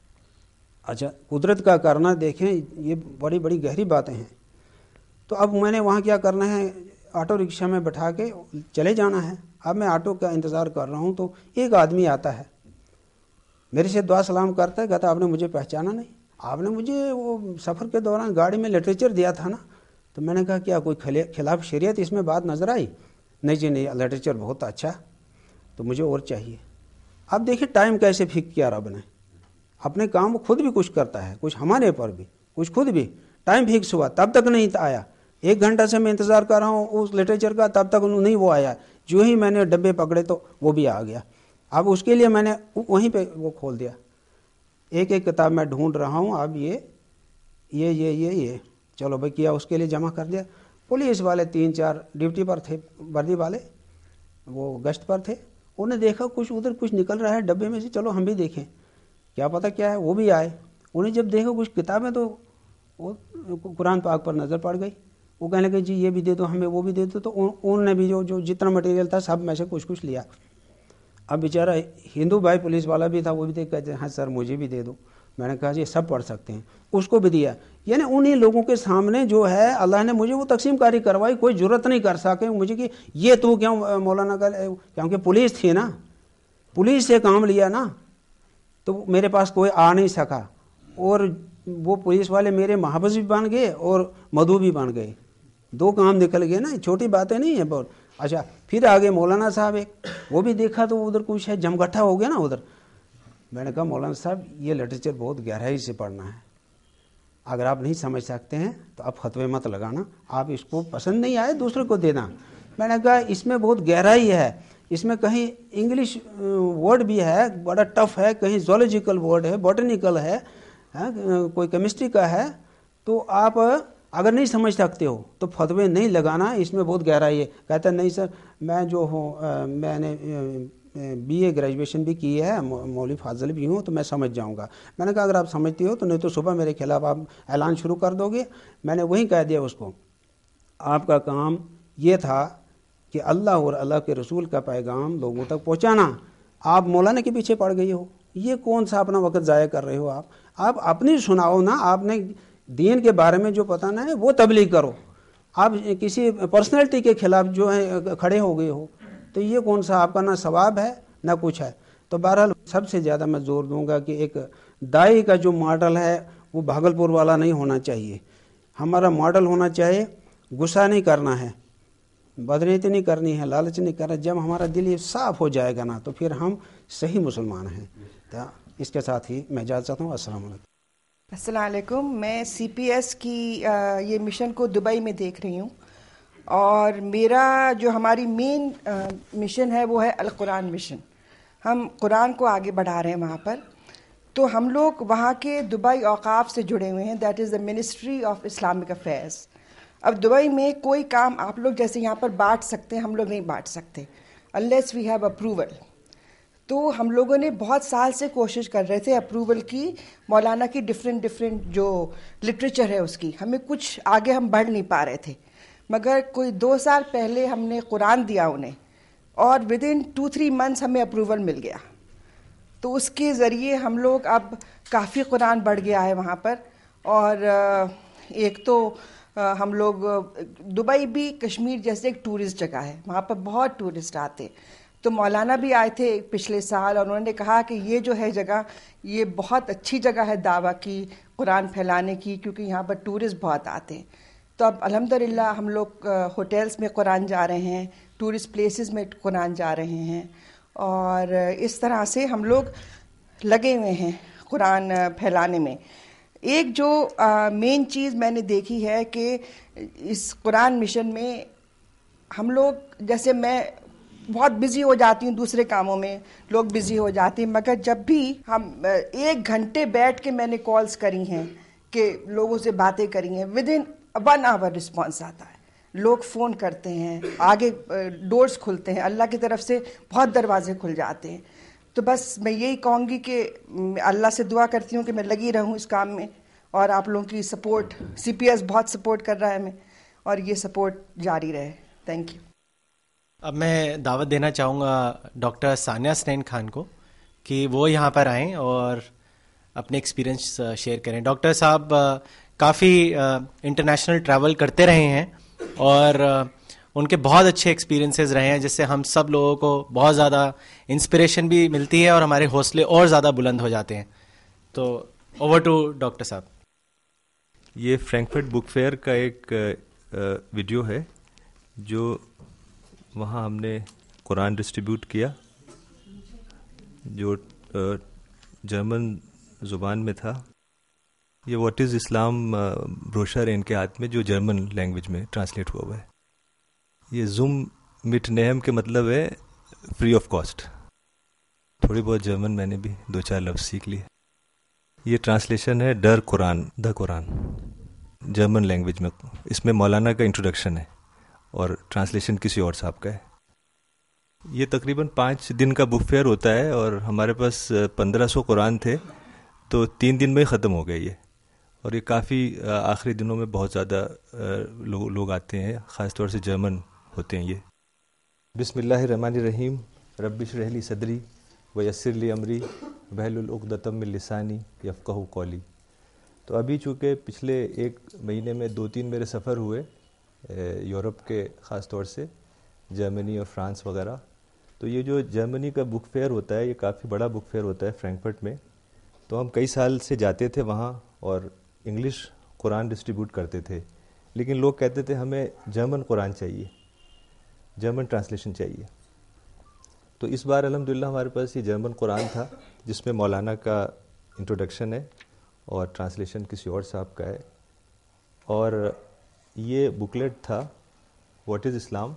H: اچھا، قدرت کا کرنا دیکھیں، یہ بڑی بڑی گہری باتیں ہیں. تو اب میں نے وہاں کیا کرنا ہے، آٹو رکشہ میں بٹھا کے چلے جانا ہے. اب میں آٹو کا انتظار کر رہا ہوں تو ایک آدمی آتا ہے، میرے سے دعا سلام کرتا ہے، کہتا آپ نے مجھے پہچانا نہیں؟ آپ نے مجھے وہ سفر کے دوران گاڑی میں لٹریچر دیا تھا نا. تو میں نے کہا کیا کوئی خلاف شریعت اس میں بات نظر آئی؟ نہیں جی نہیں، لٹریچر بہت اچھا، تو مجھے اور چاہیے. اب دیکھیں ٹائم کیسے فکس کیا رب نے. اپنے کام خود بھی کچھ کرتا ہے، کچھ ہمارے پر بھی، کچھ خود بھی. ٹائم فکس ہوا، تب تک نہیں آیا. 1 گھنٹہ سے میں انتظار کر رہا ہوں اس لٹریچر کا، تب تک نہیں وہ آیا. جو ہی میں نے ڈبے پکڑے تو وہ بھی آ گیا. اب اس کے لیے میں نے وہیں پہ وہ کھول دیا, ایک ایک کتاب میں ڈھونڈ رہا ہوں, اب یہ چلو بھائی کیا, اس کے لیے جمع کر دیا. پولیس والے 3-4 ڈیوٹی پر تھے, وردی والے, وہ گشت پر تھے, انہوں نے دیکھا کچھ ادھر کچھ نکل رہا ہے ڈبے میں سے, چلو ہم بھی دیکھیں کیا پتہ کیا ہے. وہ بھی آئے, انہیں جب دیکھا کچھ کتابیں تو وہ قرآن پاک پر نظر پڑ گئی. وہ کہنے لگے جی یہ بھی دے دو ہمیں, وہ بھی دے دو. تو انہوں نے بھی جو جتنا مٹیریل تھا سب میں سے کچھ لیا. اب بیچارہ ہندو بھائی پولیس والا بھی تھا, وہ بھی دیکھ کہتے ہیں ہاں سر مجھے بھی دے دو. میں نے کہا جی سب پڑھ سکتے ہیں, اس کو بھی دیا. یعنی انہیں لوگوں کے سامنے جو ہے اللہ نے مجھے وہ تقسیم کاری کروائی, کوئی ضرورت نہیں کر سکے مجھے کہ یہ تو کیوں مولانا کا, کیونکہ پولیس تھی نا, پولیس سے کام لیا نا, تو میرے پاس کوئی آ نہیں سکا. اور وہ پولیس والے میرے محافظ بھی بن گئے اور مدعو بھی بن گئے, 2 کام نکل گئے نا, چھوٹی باتیں نہیں ہیں بہت. اچھا پھر آگے مولانا صاحب ایک, وہ بھی دیکھا تو ادھر کچھ ہے جمگٹھا ہو گیا نا ادھر. میں نے کہا مولانا صاحب یہ لٹریچر بہت گہرائی سے پڑھنا ہے, اگر آپ نہیں سمجھ سکتے ہیں تو آپ فتوے مت لگانا, آپ اس کو پسند نہیں آئے دوسرے کو دینا. میں نے کہا اس میں بہت گہرائی ہے, اس میں کہیں انگلش ورڈ بھی ہے بڑا ٹف ہے, کہیں زولوجیکل ورڈ ہے, بوٹینیکل ہے, کوئی کیمسٹری کا ہے. تو آپ اگر نہیں سمجھ سکتے ہو تو فتوے نہیں لگانا, اس میں بہت گہرائی ہے. کہتا نہیں سر میں جو ہوں میں نے BA گریجویشن بھی کی ہے, مولوی فاضل بھی ہوں, تو میں سمجھ جاؤں گا. میں نے کہا اگر آپ سمجھتی ہو تو نہیں تو صبح میرے خلاف آپ اعلان شروع کر دو گے. میں نے وہیں کہہ دیا اس کو, آپ کا کام یہ تھا کہ اللہ اور اللہ کے رسول کا پیغام لوگوں تک پہنچانا, آپ مولانا کے پیچھے پڑ گئی ہو. یہ کون سا اپنا وقت ضائع کر رہے ہو آپ اپنی سناؤ نا, آپ نے دین کے بارے میں جو بتانا ہے وہ تبلیغ کرو. آپ کسی پرسنالٹی کے خلاف جو ہے کھڑے ہو گئے ہو, تو یہ کون سا آپ کا نہ ثواب ہے نہ کچھ ہے. تو بہرحال سب سے زیادہ میں زور دوں گا کہ ایک دائی کا جو ماڈل ہے وہ بھاگلپور والا نہیں ہونا چاہیے. ہمارا ماڈل ہونا چاہیے غصہ نہیں کرنا ہے, بدنیتی نہیں کرنی ہے, لالچ نہیں کرنا. جب ہمارا دل یہ صاف ہو جائے گا نا تو پھر ہم صحیح مسلمان ہیں. تو اس کے ساتھ ہی میں اجازت چاہتا ہوں. السلام علیکم.
I: السلام علیکم. میں CPS کی یہ مشن کو دبئی میں دیکھ رہی ہوں, اور میرا جو ہماری مین مشن ہے وہ ہے القرآن مشن. ہم قرآن کو آگے بڑھا رہے ہیں وہاں پر. تو ہم لوگ وہاں کے دبئی اوقاف سے جڑے ہوئے ہیں, that is the ministry of Islamic affairs. اب دبئی میں کوئی کام آپ لوگ جیسے یہاں پر بانٹ سکتے ہیں, ہم لوگ نہیں بانٹ سکتے unless we have approval. تو ہم لوگوں نے بہت سال سے کوشش کر رہے تھے اپروول کی, مولانا کی ڈفرینٹ جو لٹریچر ہے اس کی, ہمیں کچھ آگے ہم بڑھ نہیں پا رہے تھے. مگر کوئی 2 سال پہلے ہم نے قرآن دیا انہیں, اور ودن 2-3 منتھس ہمیں اپروول مل گیا. تو اس کے ذریعے ہم لوگ اب کافی قرآن بڑھ گیا ہے وہاں پر. اور ایک تو ہم لوگ دبئی بھی کشمیر جیسے ایک ٹورسٹ جگہ ہے, وہاں پر بہت ٹورسٹ آتے. تو مولانا بھی آئے تھے پچھلے سال, اور انہوں نے کہا کہ یہ جو ہے جگہ یہ بہت اچھی جگہ ہے دعویٰ کی, قرآن پھیلانے کی, کیونکہ یہاں پر ٹورسٹ بہت آتے ہیں. تو اب الحمدللہ ہم لوگ ہوٹلس میں قرآن جا رہے ہیں, ٹورسٹ پلیسز میں قرآن جا رہے ہیں, اور اس طرح سے ہم لوگ لگے ہوئے ہیں قرآن پھیلانے میں. ایک جو مین چیز میں نے دیکھی ہے کہ اس قرآن مشن میں ہم لوگ, جیسے میں بہت بزی ہو جاتی ہوں دوسرے کاموں میں, لوگ بزی ہو جاتے ہیں, مگر جب بھی ہم 1 گھنٹے بیٹھ کے میں نے کالز کری ہیں کہ لوگوں سے باتیں کری ہیں, ودن 1 آور رسپانس آتا ہے. لوگ فون کرتے ہیں, آگے ڈورز کھلتے ہیں, اللہ کی طرف سے بہت دروازے کھل جاتے ہیں. تو بس میں یہی کہوں گی کہ اللہ سے دعا کرتی ہوں کہ میں لگی رہوں اس کام میں, اور آپ لوگوں کی سپورٹ, CPS بہت سپورٹ کر رہا ہے ہمیں, اور یہ سپورٹ جاری رہے. Thank you.
B: اب میں دعوت دینا چاہوں گا ڈاکٹر ثانیہ حسنین خان کو کہ وہ یہاں پر آئیں اور اپنے ایکسپیرینس شیئر کریں. ڈاکٹر صاحب کافی انٹرنیشنل ٹریول کرتے رہے ہیں, اور ان کے بہت اچھے ایکسپیرینسز رہے ہیں, جس سے ہم سب لوگوں کو بہت زیادہ انسپریشن بھی ملتی ہے اور ہمارے حوصلے اور زیادہ بلند ہو جاتے ہیں. تو اوور ٹو ڈاکٹر صاحب.
J: یہ فرینکفرٹ بک فیئر کا ایک ویڈیو ہے جو وہاں ہم نے قرآن ڈسٹریبیوٹ کیا, جو جرمن زبان میں تھا. یہ واٹ از اسلام بروشر ہے ان کے ہاتھ میں, جو جرمن لینگویج میں ٹرانسلیٹ ہوا ہوا ہے. یہ زوم مٹ نہم کے مطلب ہے فری آف کاسٹ. تھوڑی بہت جرمن میں نے بھی 2-4 لفظ سیکھ لیے. یہ ٹرانسلیشن ہے ڈر قرآن، دا قرآن، جرمن لینگویج میں. اس میں مولانا کا انٹروڈکشن ہے اور ٹرانسلیشن کسی اور صاحب کا ہے. یہ تقریباً 5 دن کا بک فیئر ہوتا ہے اور ہمارے پاس 1500 قرآن تھے تو 3 دن میں ہی ختم ہو گئے یہ. اور یہ کافی آخری دنوں میں بہت زیادہ لوگ آتے ہیں، خاص طور سے جرمن ہوتے ہیں یہ. بسم اللہ الرحمن الرحیم. رب اشرح لی صدری ویسر لی امری واحلل عقدۃ من لسانی یفقہوا قولی. تو ابھی چونکہ پچھلے 1 مہینے میں 2-3 میرے سفر ہوئے یورپ کے، خاص طور سے جرمنی اور فرانس وغیرہ. تو یہ جو جرمنی کا بک فیئر ہوتا ہے یہ کافی بڑا بک فیئر ہوتا ہے فرینکفرٹ میں. تو ہم کئی سال سے جاتے تھے وہاں اور انگلش قرآن ڈسٹریبیوٹ کرتے تھے، لیکن لوگ کہتے تھے ہمیں جرمن قرآن چاہیے، جرمن ٹرانسلیشن چاہیے. تو اس بار الحمدللہ ہمارے پاس یہ جرمن قرآن تھا جس میں مولانا کا انٹروڈکشن ہے اور ٹرانسلیشن کسی اور صاحب کا ہے. اور یہ بکلیٹ تھا واٹ از اسلام.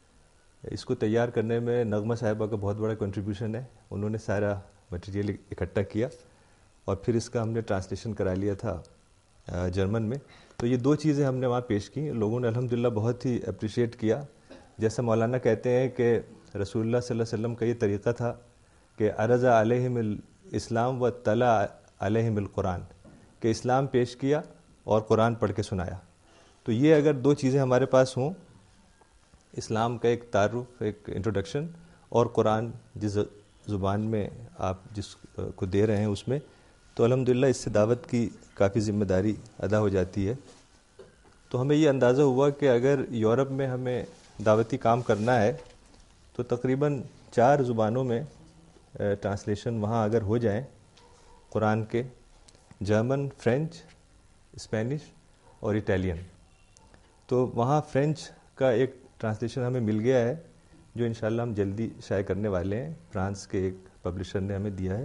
J: اس کو تیار کرنے میں نغمہ صاحبہ کا بہت بڑا کنٹریبیوشن ہے. انہوں نے سارا مٹیریل اکٹھا کیا اور پھر اس کا ہم نے ٹرانسلیشن کرا لیا تھا جرمن میں. تو یہ 2 چیزیں ہم نے وہاں پیش کی. لوگوں نے الحمدللہ بہت ہی اپریشیٹ کیا. جیسا مولانا کہتے ہیں کہ رسول اللہ صلی اللہ علیہ وسلم کا یہ طریقہ تھا کہ عرض علیہم الاسلام و تلا علیہم القرآن، کہ اسلام پیش کیا اور قرآن پڑھ کے سنایا. تو یہ اگر 2 چیزیں ہمارے پاس ہوں، اسلام کا ایک تعارف، ایک انٹروڈکشن، اور قرآن جس زبان میں آپ جس کو دے رہے ہیں اس میں، تو الحمدللہ اس سے دعوت کی کافی ذمہ داری ادا ہو جاتی ہے. تو ہمیں یہ اندازہ ہوا کہ اگر یورپ میں ہمیں دعوتی کام کرنا ہے تو تقریباً 4 زبانوں میں ٹرانسلیشن وہاں اگر ہو جائیں قرآن کے، جرمن، فرینچ، اسپینش اور اٹیلین. تو وہاں فرینچ کا ایک ٹرانسلیشن ہمیں مل گیا ہے جو انشاءاللہ ہم جلدی شائع کرنے والے ہیں. فرانس کے ایک پبلشر نے ہمیں دیا ہے.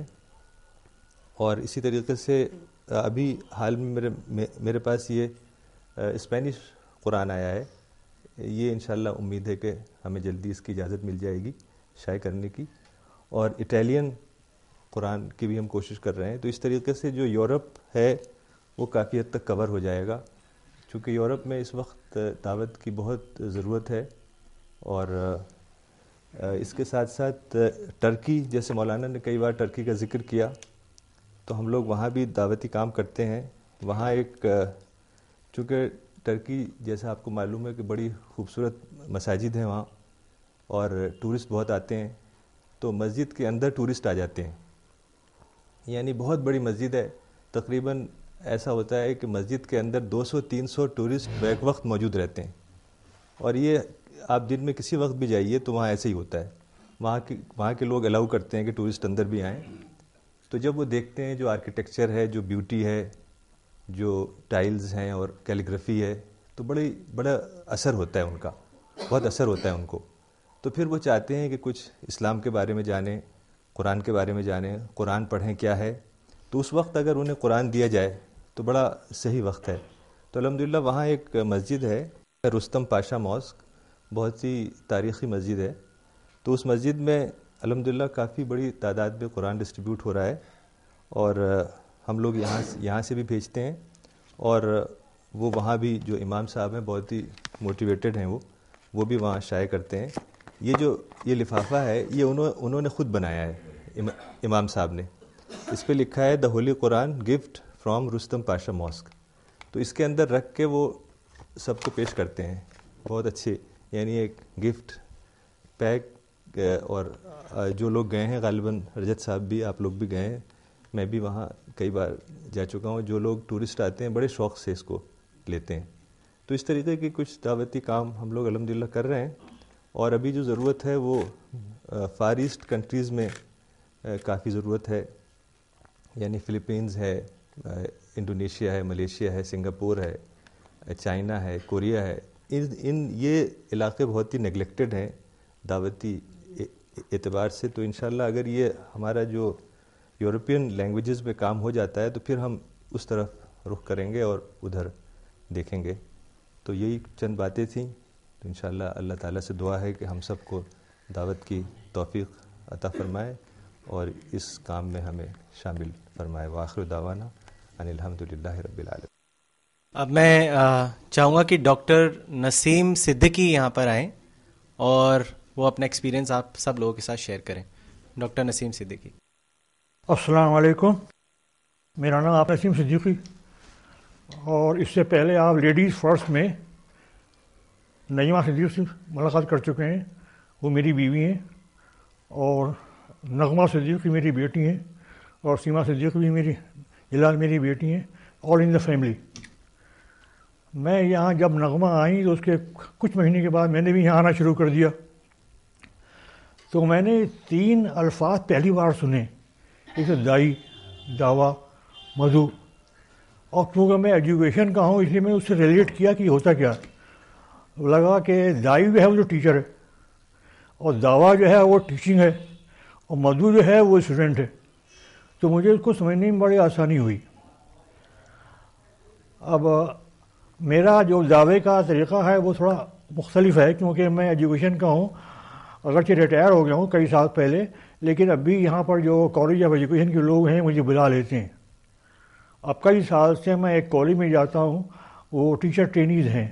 J: اور اسی طریقے سے ابھی حال میں میرے پاس یہ اسپینش قرآن آیا ہے. یہ انشاءاللہ امید ہے کہ ہمیں جلدی اس کی اجازت مل جائے گی شائع کرنے کی. اور اٹیلین قرآن کی بھی ہم کوشش کر رہے ہیں. تو اس طریقے سے جو یورپ ہے وہ کافی حد تک کور ہو جائے گا، چونکہ یورپ میں اس وقت دعوت کی بہت ضرورت ہے. اور اس کے ساتھ ساتھ ٹرکی، جیسے مولانا نے کئی بار ٹرکی کا ذکر کیا، تو ہم لوگ وہاں بھی دعوتی کام کرتے ہیں. وہاں ایک چونکہ ٹرکی جیسا آپ کو معلوم ہے کہ بڑی خوبصورت مساجد ہیں وہاں اور ٹورسٹ بہت آتے ہیں. تو مسجد کے اندر ٹورسٹ آ جاتے ہیں، یعنی بہت بڑی مسجد ہے. تقریباً ایسا ہوتا ہے کہ مسجد کے اندر 200-300 ٹورسٹ بیک وقت موجود رہتے ہیں. اور یہ آپ دن میں کسی وقت بھی جائیے تو وہاں ایسے ہی ہوتا ہے. وہاں کے لوگ الاؤ کرتے ہیں کہ ٹورسٹ اندر بھی آئیں. تو جب وہ دیکھتے ہیں جو آرکیٹیکچر ہے، جو بیوٹی ہے، جو ٹائلز ہیں اور کیلیگرافی ہے، تو بڑا اثر ہوتا ہے ان کا، بہت اثر ہوتا ہے ان کو. تو پھر وہ چاہتے ہیں کہ کچھ اسلام کے بارے میں جانیں، قرآن کے بارے میں جانیں، قرآن پڑھیں کیا ہے. تو اس وقت اگر انہیں قرآن دیا جائے تو بڑا صحیح وقت ہے. تو الحمدللہ وہاں ایک مسجد ہے رستم پاشا ماسک، بہت ہی تاریخی مسجد ہے. تو اس مسجد میں الحمدللہ کافی بڑی تعداد میں قرآن ڈسٹریبیوٹ ہو رہا ہے. اور ہم لوگ یہاں سے بھی بھیجتے ہیں. اور وہ وہاں بھی جو امام صاحب ہیں بہت ہی موٹیویٹڈ ہیں، وہ بھی وہاں شائع کرتے ہیں. یہ لفافہ ہے، یہ انہوں نے خود بنایا ہے امام صاحب نے. اس پہ لکھا ہے the holy Quran gift from Rustem Pasha mosque. تو اس کے اندر رکھ کے وہ سب کو پیش کرتے ہیں. بہت اچھے، یعنی ایک گفٹ پیک. اور جو لوگ گئے ہیں، غالباً رجت صاحب بھی، آپ لوگ بھی گئے ہیں، میں بھی وہاں کئی بار جا چکا ہوں. جو لوگ ٹورسٹ آتے ہیں بڑے شوق سے اس کو لیتے ہیں. تو اس طریقے کے کچھ دعوتی کام ہم لوگ الحمدللہ کر رہے ہیں. اور ابھی جو ضرورت ہے وہ فار ایسٹ کنٹریز میں کافی ضرورت ہے، یعنی فلپینز ہے، انڈونیشیا ہے، ملیشیا ہے، سنگاپور ہے، چائنا ہے، کوریا ہے. یہ علاقے بہت ہی نیگلیکٹڈ ہیں دعوتی اعتبار سے. تو انشاءاللہ اگر یہ ہمارا جو یورپین لینگویجز میں کام ہو جاتا ہے تو پھر ہم اس طرف رخ کریں گے اور ادھر دیکھیں گے. تو یہی چند باتیں تھیں. تو انشاءاللہ اللہ تعالیٰ سے دعا ہے کہ ہم سب کو دعوت کی توفیق عطا فرمائے اور اس کام میں ہمیں شامل فرمائے. وآخر دعوانا ان الحمدللہ رب العالمین.
B: اب میں چاہوں گا کہ ڈاکٹر نسیم صدیقی یہاں پر آئیں اور وہ اپنا ایکسپیرینس آپ سب لوگوں کے ساتھ شیئر کریں. ڈاکٹر نسیم صدیقی.
K: السلام علیکم. میرا نام آپ نسیم صدیقی، اور اس سے پہلے آپ لیڈیز فرسٹ میں نعیمہ صدیق سے ملاقات کر چکے ہیں، وہ میری بیوی ہیں، اور نغمہ صدیقی میری بیٹی ہیں، اور سیما صدیقی بھی میری ہلال میری بیٹی ہیں، آل ان دا فیملی. میں یہاں جب نغمہ آئیں تو اس کے کچھ مہینے کے بعد میں نے بھی یہاں آنا شروع کر دیا. تو میں نے 3 الفاظ پہلی بار سنے، جیسے دائی، دعویٰ، مدعو. اور کیونکہ میں ایجوکیشن کا ہوں اس لیے میں اس سے ریلیٹ کیا کہ ہوتا کیا ہے. لگا کہ دائی جو ہے وہ جو ٹیچر ہے، اور دعویٰ جو ہے وہ ٹیچنگ ہے، اور مدعو جو ہے وہ اسٹوڈنٹ ہے. تو مجھے اس کو سمجھنے میں بڑی آسانی ہوئی. اب میرا جو دعوے کا طریقہ ہے وہ تھوڑا مختلف ہے، کیونکہ میں ایجوکیشن کا ہوں، اگرچہ ریٹائر ہو گیا ہوں کئی سال پہلے، لیکن اب بھی یہاں پر جو کالج آف ایجوکیشن کے لوگ ہیں مجھے بلا لیتے ہیں. اب کئی سال سے میں ایک کالج میں جاتا ہوں، وہ ٹیچر ٹرینیز ہیں،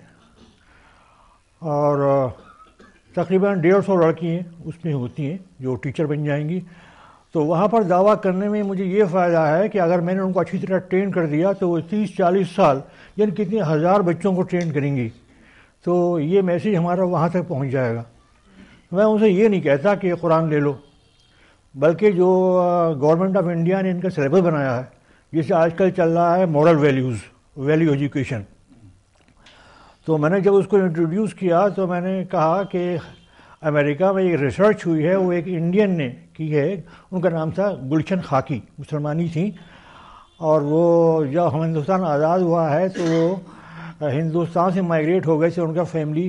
K: اور تقریباً 150 لڑکی ہیں اس میں ہوتی ہیں جو ٹیچر بن جائیں گی. تو وہاں پر دعویٰ کرنے میں مجھے یہ فائدہ ہے کہ اگر میں نے ان کو اچھی طرح ٹرین کر دیا تو وہ 30-40 سال یعنی کتنے ہزار بچوں کو ٹرین کریں گی. تو یہ میسیج ہمارا وہاں تک پہنچ جائے گا. میں ان سے یہ نہیں کہتا کہ قرآن لے لو، بلکہ جو گورنمنٹ آف انڈیا نے ان کا سلیبس بنایا ہے، جسے آج کل چل رہا ہے مورل ویلیوز، ویلیو ایجوکیشن. تو میں نے جب اس کو انٹروڈیوس کیا تو میں نے کہا کہ امریکہ میں ایک ریسرچ ہوئی ہے، وہ ایک انڈین نے کی ہے، ان کا نام تھا گلشن خاکی، مسلمانی تھیں، اور وہ جب ہندوستان آزاد ہوا ہے تو وہ ہندوستان سے مائگریٹ ہو گئے تھے، ان کا فیملی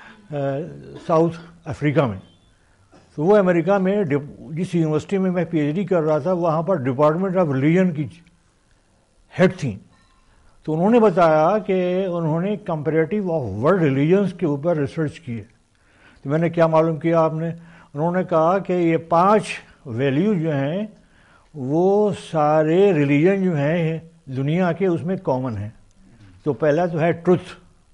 K: ساؤتھ افریقہ میں. تو وہ امریکہ میں جس یونیورسٹی میں میں پی ایچ ڈی کر رہا تھا وہاں پر ڈپارٹمنٹ آف ریلیجن کی ہیڈ تھیں. تو انہوں نے بتایا کہ انہوں نے کمپیریٹیو آف ورلڈ ریلیجنس کے اوپر ریسرچ کی ہے. تو میں نے کیا معلوم کیا آپ نے؟ انہوں نے کہا کہ یہ 5 ویلیو جو ہیں وہ سارے ریلیجن جو ہیں دنیا کے اس میں کامن ہیں. تو پہلا تو ہے ٹروتھ،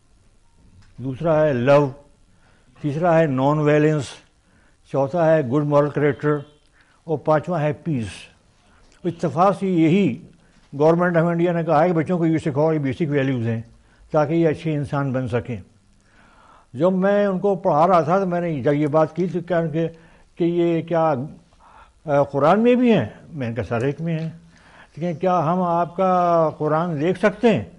K: دوسرا ہے لو، تیسرا ہے نان ویلنس، چوتھا ہے گڈ مورل کریکٹر، اور 5واں ہے پیس. اتفاق سے یہی گورنمنٹ آف انڈیا نے کہا ہے کہ بچوں کو یہ سکھاؤ، یہ بیسک ویلیوز ہیں تاکہ یہ اچھے انسان بن سکیں. جب میں ان کو پڑھا رہا تھا تو میں نے جب یہ بات کی تو کہ یہ کیا قرآن میں بھی ہیں؟ میں ان کا سر ایک میں ہیں، لیکن کیا ہم آپ کا قرآن دیکھ سکتے ہیں؟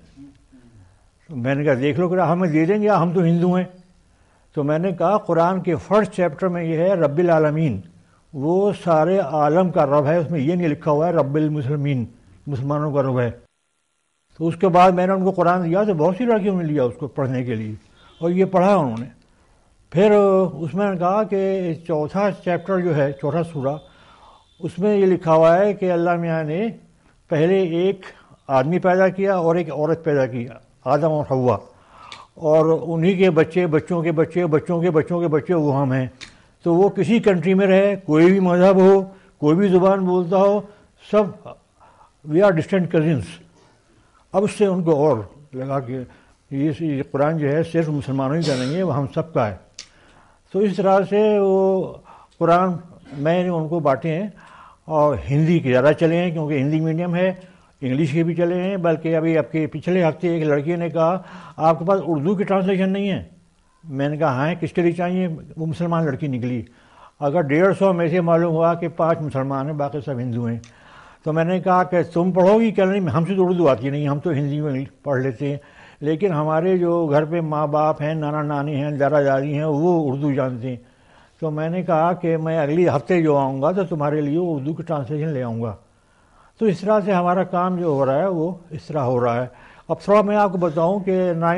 K: میں نے کہا دیکھ لو، کہ ہمیں دے دیں گے، ہم تو ہندو ہیں. تو میں نے کہا قرآن کے فرسٹ چیپٹر میں یہ ہے رب العالمین، وہ سارے عالم کا رب ہے، اس میں یہ نہیں لکھا ہوا ہے رب المسلمین، مسلمانوں کا رب ہے. تو اس کے بعد میں نے ان کو قرآن دیا تو بہت سی لڑکیوں نے لیا اس کو پڑھنے کے لیے، اور یہ پڑھا انہوں نے. پھر اس میں کہا کہ چوتھا چیپٹر جو ہے، چوتھا سورہ، اس میں یہ لکھا ہوا ہے کہ اللہ میاں نے پہلے ایک آدمی پیدا کیا اور ایک عورت پیدا کی، آدم اور حوا، اور انہی کے بچے، بچوں کے بچے، بچوں کے بچوں کے بچے وہ ہم ہیں. تو وہ کسی کنٹری میں رہے، کوئی بھی مذہب ہو، کوئی بھی زبان بولتا ہو، سب وی آر ڈسٹنٹ کزنس. اب اس سے ان کو اور لگا کہ یہ قرآن جو ہے صرف مسلمانوں ہی کا نہیں ہے، وہ ہم سب کا ہے. تو اس طرح سے وہ قرآن میں نے ان کو بانٹے ہیں، اور ہندی کے زیادہ چلے ہیں کیونکہ ہندی میڈیم ہے، انگلش کے بھی چلے ہیں. بلکہ ابھی آپ کے پچھلے ہفتے ایک لڑکی نے کہا آپ کے پاس اردو کی ٹرانسلیشن نہیں ہے؟ میں نے کہا ہاں، کس کے لیے چاہیے؟ وہ مسلمان لڑکی نکلی. اگر 150 میں سے معلوم ہوا کہ 5 مسلمان ہیں، باقی سب ہندو ہیں. تو میں نے کہا کہ تم پڑھو گی کیا؟ نہیں، ہم سے تو اردو آتی نہیں، ہم تو ہندی میں پڑھ لیتے ہیں، لیکن ہمارے جو گھر پہ ماں باپ ہیں، نانا نانی ہیں، دادا دادی ہیں، وہ اردو جانتے ہیں. تو میں نے کہا کہ میں اگلی ہفتے جو آؤں گا تو تمہارے لیے اردو کی ٹرانسلیشن لے آؤں گا. تو اس طرح سے ہمارا کام جو ہو رہا ہے وہ اس طرح ہو رہا ہے. اب تھوڑا میں آپ کو بتاؤں کہ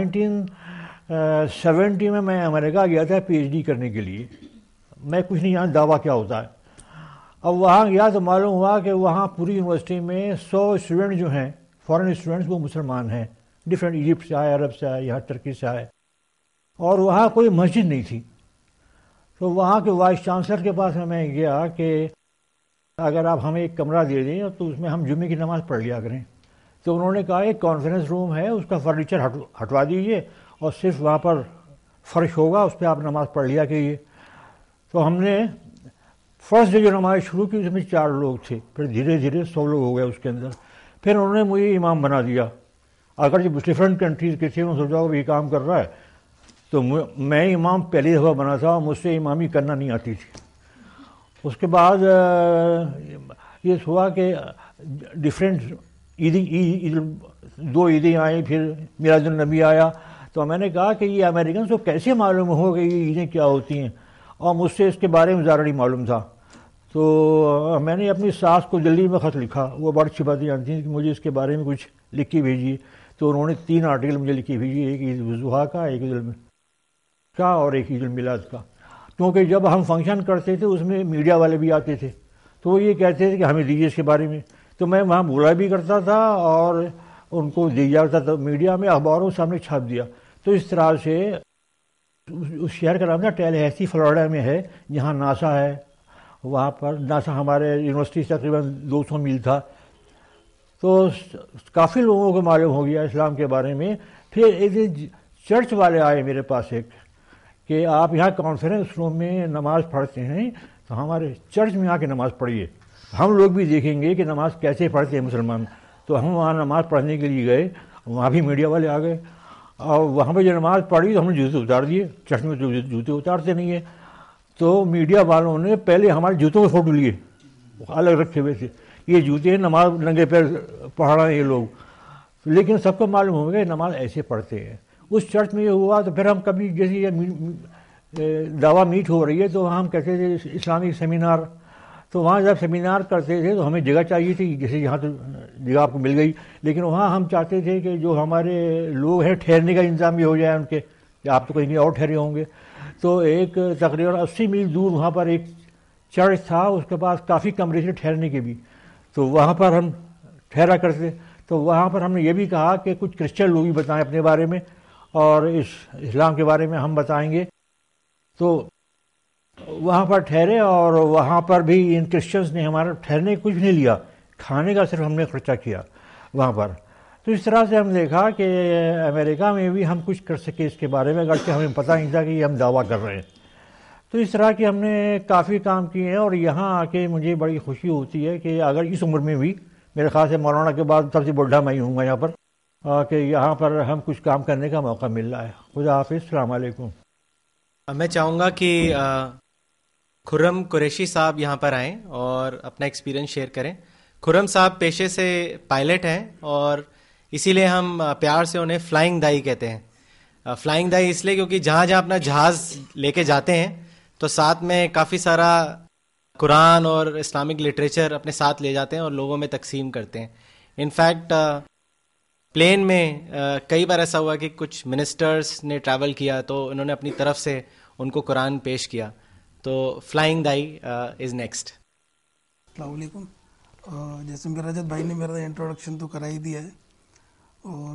K: 1970 میں امریکہ گیا تھا پی ایچ ڈی کرنے کے لیے. میں کچھ نہیں جانتا دعویٰ کیا ہوتا ہے. اب وہاں گیا تو معلوم ہوا کہ وہاں پوری یونیورسٹی میں 100 اسٹوڈنٹ جو ہیں فارن اسٹوڈنٹس وہ مسلمان ہیں، ڈفرینٹ، ایجپٹ سے آئے، عرب سے آئے، یہاں ترکی سے آئے، اور وہاں کوئی مسجد نہیں تھی. تو وہاں کے وائس چانسلر کے پاس میں گیا کہ اگر آپ ہمیں ایک کمرہ دے دیں تو اس میں ہم جمعے کی نماز پڑھ لیا کریں. تو انہوں نے کہا ایک کانفرنس روم ہے, اس کا فرنیچر ہٹوا دیجئے اور صرف وہاں پر فرش ہوگا, اس پہ آپ نماز پڑھ لیا کیجیے. تو ہم نے فرسٹ ڈے جو نماز شروع کی اس میں 4 لوگ تھے, پھر دھیرے دھیرے 100 لوگ ہو گئے اس کے اندر. پھر انہوں نے مجھے امام بنا دیا. اگر جو ڈفرینٹ کنٹریز کے تھے انہوں نے سوچا وہ یہ کام کر رہا ہے, تو میں امام پہلی دفعہ بنا تھا اور مجھ سے امامی کرنا نہیں آتی تھی. اس کے بعد یہ ہوا کہ ڈفرینٹ عید 2 عیدیں آئیں, پھر میلاد النبی آیا. تو میں نے کہا کہ یہ امریکنس کو کیسے معلوم ہو کہ یہ عیدیں کیا ہوتی ہیں, اور مجھ سے اس کے بارے میں زیادہ نہیں معلوم تھا. تو میں نے اپنی ساس کو جلدی میں خط لکھا, وہ بڑی اچھی باتیں جانتی ہیں کہ مجھے اس کے بارے میں کچھ لکھ کے بھیجیے. تو انہوں نے 3 آرٹیکل مجھے لکھ کے بھیجی, ایک عید الضحیٰ کا, ایک عید کا اور ایک عید المیلاد کا. کیونکہ جب ہم فنکشن کرتے تھے اس میں میڈیا والے بھی آتے تھے, تو وہ یہ کہتے تھے کہ ہمیں دیجیے اس کے بارے میں. تو میں وہاں بولا بھی کرتا تھا اور ان کو دیا کرتا تھا, میڈیا میں اخباروں کے سامنے چھاپ دیا. تو اس طرح سے اس شہر کا نام تھا ٹیلہیسی, فلوریڈا میں ہے, جہاں ناسا ہے. وہاں پر ناسا ہمارے یونیورسٹی سے تقریباً 200 میل تھا. تو کافی لوگوں کو معلوم ہو گیا اسلام کے بارے میں. پھر ایک چرچ والے آئے میرے پاس ایک کہ آپ یہاں کانفرنس روم میں نماز پڑھتے ہیں تو ہمارے چرچ میں آ کے نماز پڑھیے, ہم لوگ بھی دیکھیں گے کہ نماز کیسے پڑھتے ہیں مسلمان. تو ہم وہاں نماز پڑھنے کے لیے گئے, وہاں بھی میڈیا والے آ گئے, اور وہاں پہ جو نماز پڑھی تو ہم نے جوتے اتار دیے. چرچ میں تو جوتے اتارتے نہیں ہیں. تو میڈیا والوں نے پہلے ہمارے جوتوں کے فوٹو لیے, الگ رکھے ہوئے تھے, یہ جوتے نماز ننگے پیر پڑھ رہے ہیں یہ لوگ. لیکن سب کو معلوم ہو گیا نماز ایسے پڑھتے ہیں. اس چرچ میں یہ ہوا. تو پھر ہم کبھی جیسے یہ دعویٰ میٹ ہو رہی ہے تو وہاں ہم کہتے تھے اسلامک سیمینار. تو وہاں جب سیمینار کرتے تھے تو ہمیں جگہ چاہیے تھی, جیسے یہاں تو جگہ آپ کو مل گئی, لیکن وہاں ہم چاہتے تھے کہ جو ہمارے لوگ ہیں ٹھہرنے کا انتظام بھی ہو جائے ان کے, کہ آپ تو کہیں اور ٹھہرے ہوں گے. تو ایک تقریباً 80 میل دور وہاں پر ایک چرچ تھا, اس کے پاس کافی کمرے تھے ٹھہرنے کے بھی. تو وہاں پر ہم ٹھہرا کرتے. تو وہاں پر ہم نے یہ بھی کہا کہ کچھ کرسچن لوگ بھی بتائیں اپنے بارے میں, اور اسلام کے بارے میں ہم بتائیں گے. تو وہاں پر ٹھہرے, اور وہاں پر بھی ان کرسچنس نے ہمارا ٹھہرنے کچھ نہیں لیا, کھانے کا صرف ہم نے خرچہ کیا وہاں پر. تو اس طرح سے ہم دیکھا کہ امریکہ میں بھی ہم کچھ کر سکے اس کے بارے میں, اگرچہ ہمیں پتہ نہیں تھا کہ یہ ہم دعویٰ کر رہے ہیں. تو اس طرح کی ہم نے کافی کام کیے ہیں. اور یہاں آ کے مجھے بڑی خوشی ہوتی ہے کہ اگر اس عمر میں بھی, میرے خیال سے مولانا کے بعد سب سے بڑھا میں ہی ہوں گا یہاں پر, کہ یہاں پر ہم کچھ کام کرنے کا موقع مل رہا ہے. خدا حافظ, السلام علیکم.
B: میں چاہوں گا کہ خرم قریشی صاحب یہاں پر آئیں اور اپنا ایکسپیرینس شیئر کریں. خرم صاحب پیشے سے پائلٹ ہیں, اور اسی لیے ہم پیار سے انہیں فلائنگ دائی کہتے ہیں. فلائنگ دائی اس لیے کیونکہ جہاں جہاں اپنا جہاز لے کے جاتے ہیں تو ساتھ میں کافی سارا قرآن اور اسلامک لٹریچر اپنے ساتھ لے جاتے ہیں اور لوگوں میں تقسیم کرتے ہیں. انفیکٹ پلین میں کئی بار ایسا ہوا کہ کچھ منسٹرز نے ٹریول کیا تو انہوں نے اپنی طرف سے ان کو قرآن پیش کیا. تو فلائنگ دائی از نیکسٹ.
L: السلام علیکم. جیسے میرا رجت بھائی نے میرا انٹروڈکشن تو کرا ہی دیا ہے, اور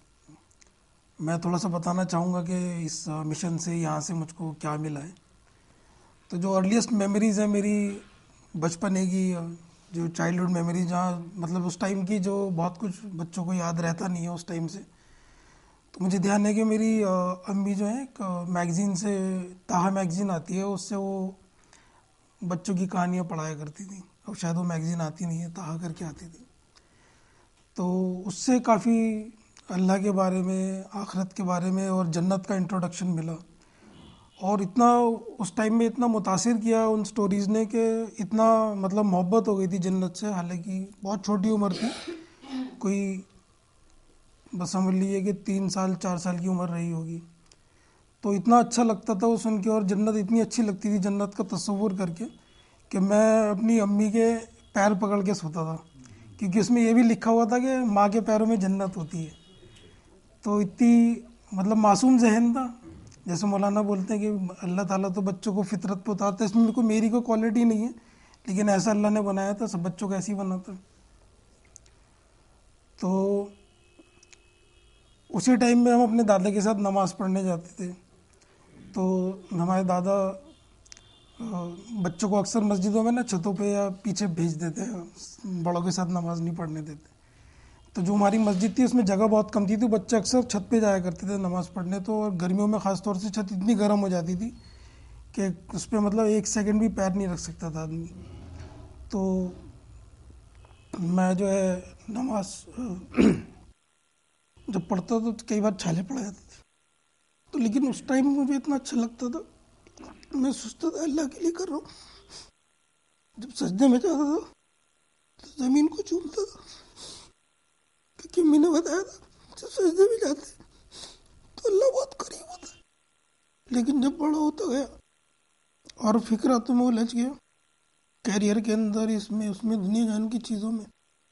L: میں تھوڑا سا بتانا چاہوں گا کہ اس مشن سے یہاں سے مجھ کو کیا ملا ہے. تو جو ارلیسٹ میموریز ہیں میری بچپنے کی, جو چائلڈہڈ میموری, جہاں مطلب اس ٹائم کی جو بہت کچھ بچوں کو یاد رہتا نہیں ہے اس ٹائم سے. تو مجھے دھیان ہے کہ میری امی جو ہے ایک میگزین سے, تاہا میگزین آتی ہے, اس سے وہ بچوں کی کہانیاں پڑھایا کرتی تھیں. اب شاید وہ میگزین آتی نہیں ہے, تاہا کر کے آتی تھی. تو اس سے کافی اللہ کے بارے میں, آخرت کے بارے میں اور جنت کا انٹروڈکشن ملا. اور اتنا اس ٹائم میں اتنا متاثر کیا ان سٹوریز نے کہ اتنا مطلب محبت ہو گئی تھی جنت سے. حالانکہ بہت چھوٹی عمر تھی, کوئی بس سمجھ لیجیے کہ 3 سال 4 سال کی عمر رہی ہوگی. تو اتنا اچھا لگتا تھا وہ سن کے, اور جنت اتنی اچھی لگتی تھی جنت کا تصور کر کے, کہ میں اپنی امی کے پیر پکڑ کے سوتا تھا, کیونکہ اس میں یہ بھی لکھا ہوا تھا کہ ماں کے پیروں میں جنت ہوتی ہے. تو اتنی مطلب معصوم ذہن تھا. جیسے مولانا بولتے ہیں کہ اللہ تعالیٰ تو بچوں کو فطرت پہ اتارتا ہے, اس میں میری کوئی کوالٹی نہیں ہے, لیکن ایسا اللہ نے بنایا تھا, سب بچوں کو ایسے ہی بناتا. تو اسی ٹائم میں ہم اپنے دادا کے ساتھ نماز پڑھنے جاتے تھے. تو ہمارے دادا बच्चों को अक्सर मस्जिदों में ना छतों पे या पीछे भेज देते हैं, बड़ों के साथ नमाज नहीं पढ़ने देते। तो जो हमारी मस्जिद थी उसमें जगह बहुत कम थी, तो बच्चे अक्सर छत पे जाया करते थे नमाज़ पढ़ने। तो और गर्मियों में ख़ास तौर से छत इतनी गर्म हो जाती थी कि उस पर मतलब 1 सेकंड भी पैर नहीं रख सकता था आदमी। तो मैं जो है नमाज जब पढ़ता था तो कई बार छाले पड़ जाते थे, तो लेकिन उस टाइम मुझे इतना अच्छा लगता था, मैं सोचता था अल्लाह के लिए कर रहा हूँ। जब सजदे में जाता था तो ज़मीन को चूमता था, क्योंकि मैंने बताया था जब सजदे में जाते तो अल्लाह बहुत करीब होता है। लेकिन जब बड़ा होता गया और फिक्रातों में उलझ गया, कैरियर के अंदर, इसमें उसमें, दुनिया जान की चीज़ों में,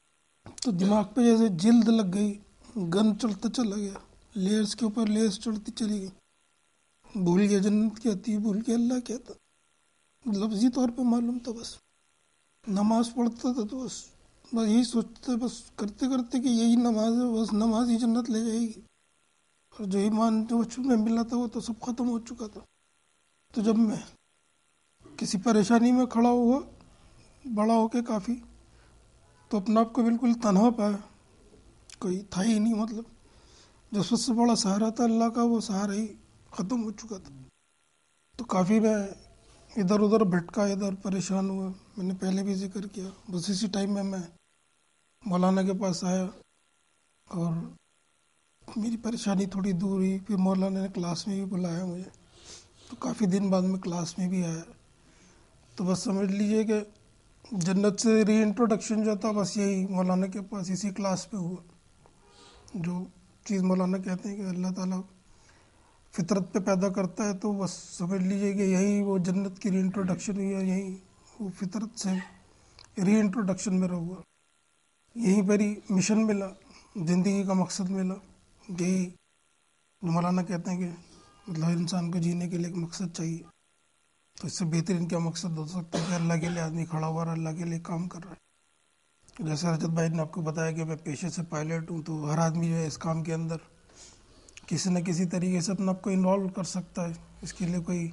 L: तो दिमाग पे जैसे जिल्द लग गई, गन चढ़ता चला गया, लेयर्स के ऊपर लेयर्स चढ़ती चली गई। भूल गया जन्नत क्या थी, भूल गया अल्लाह क्या था। लफ्जी तौर पे मालूम था, बस नमाज पढ़ता था तो बस यही सोचता था, बस करते करते कि यही नमाज है, बस नमाज ही जन्नत ले जाएगी। और जो ईमान जो बचपन में मिला था वो तो सब खत्म हो चुका था। तो जब मैं किसी परेशानी में खड़ा हुआ, बड़ा होके काफ़ी, तो अपने आप को बिल्कुल तन्हा पाया, कोई था ही नहीं। मतलब जो सबसे बड़ा सहारा था अल्लाह का, वो सहारा ही ख़त्म हो चुका था। तो काफ़ी मैं इधर उधर भटका, इधर परेशान हुआ। मैंने पहले भी जिक्र किया। बस इसी टाइम में मैं मौलाना के पास आया और मेरी परेशानी थोड़ी दूर हुई। फिर मौलाना ने क्लास में भी बुलाया मुझे, तो काफ़ी दिन बाद में क्लास में भी आया। तो बस समझ लीजिए कि जन्नत से री इंट्रोडक्शन जो था बस यही मौलाना के पास इसी क्लास पे हुआ। जो चीज़ मौलाना कहते हैं कि अल्लाह ताला फितरत पे पैदा करता है, तो बस समझ लीजिए कि यही वो जन्नत की री इंट्रोडक्शन हुई है। यही वो फितरत से री इंट्रोडक्शन मेरा हुआ। यहीं पर ही मिशन मिला, ज़िंदगी का मकसद मिला। यही मौलाना कहते हैं कि मतलब हर इंसान को जीने के लिए एक मकसद चाहिए, तो इससे बेहतरीन क्या मकसद हो सकता है कि अल्लाह के लिए आदमी खड़ा हुआ, अल्लाह के लिए काम कर रहा है। जैसे रजत भाई ने आपको बताया कि मैं पेशे से पायलट हूँ, तो हर आदमी जो है इस काम के अंदर किसी न किसी तरीके से अपने आप को इन्वॉल्व कर सकता है। इसके लिए कोई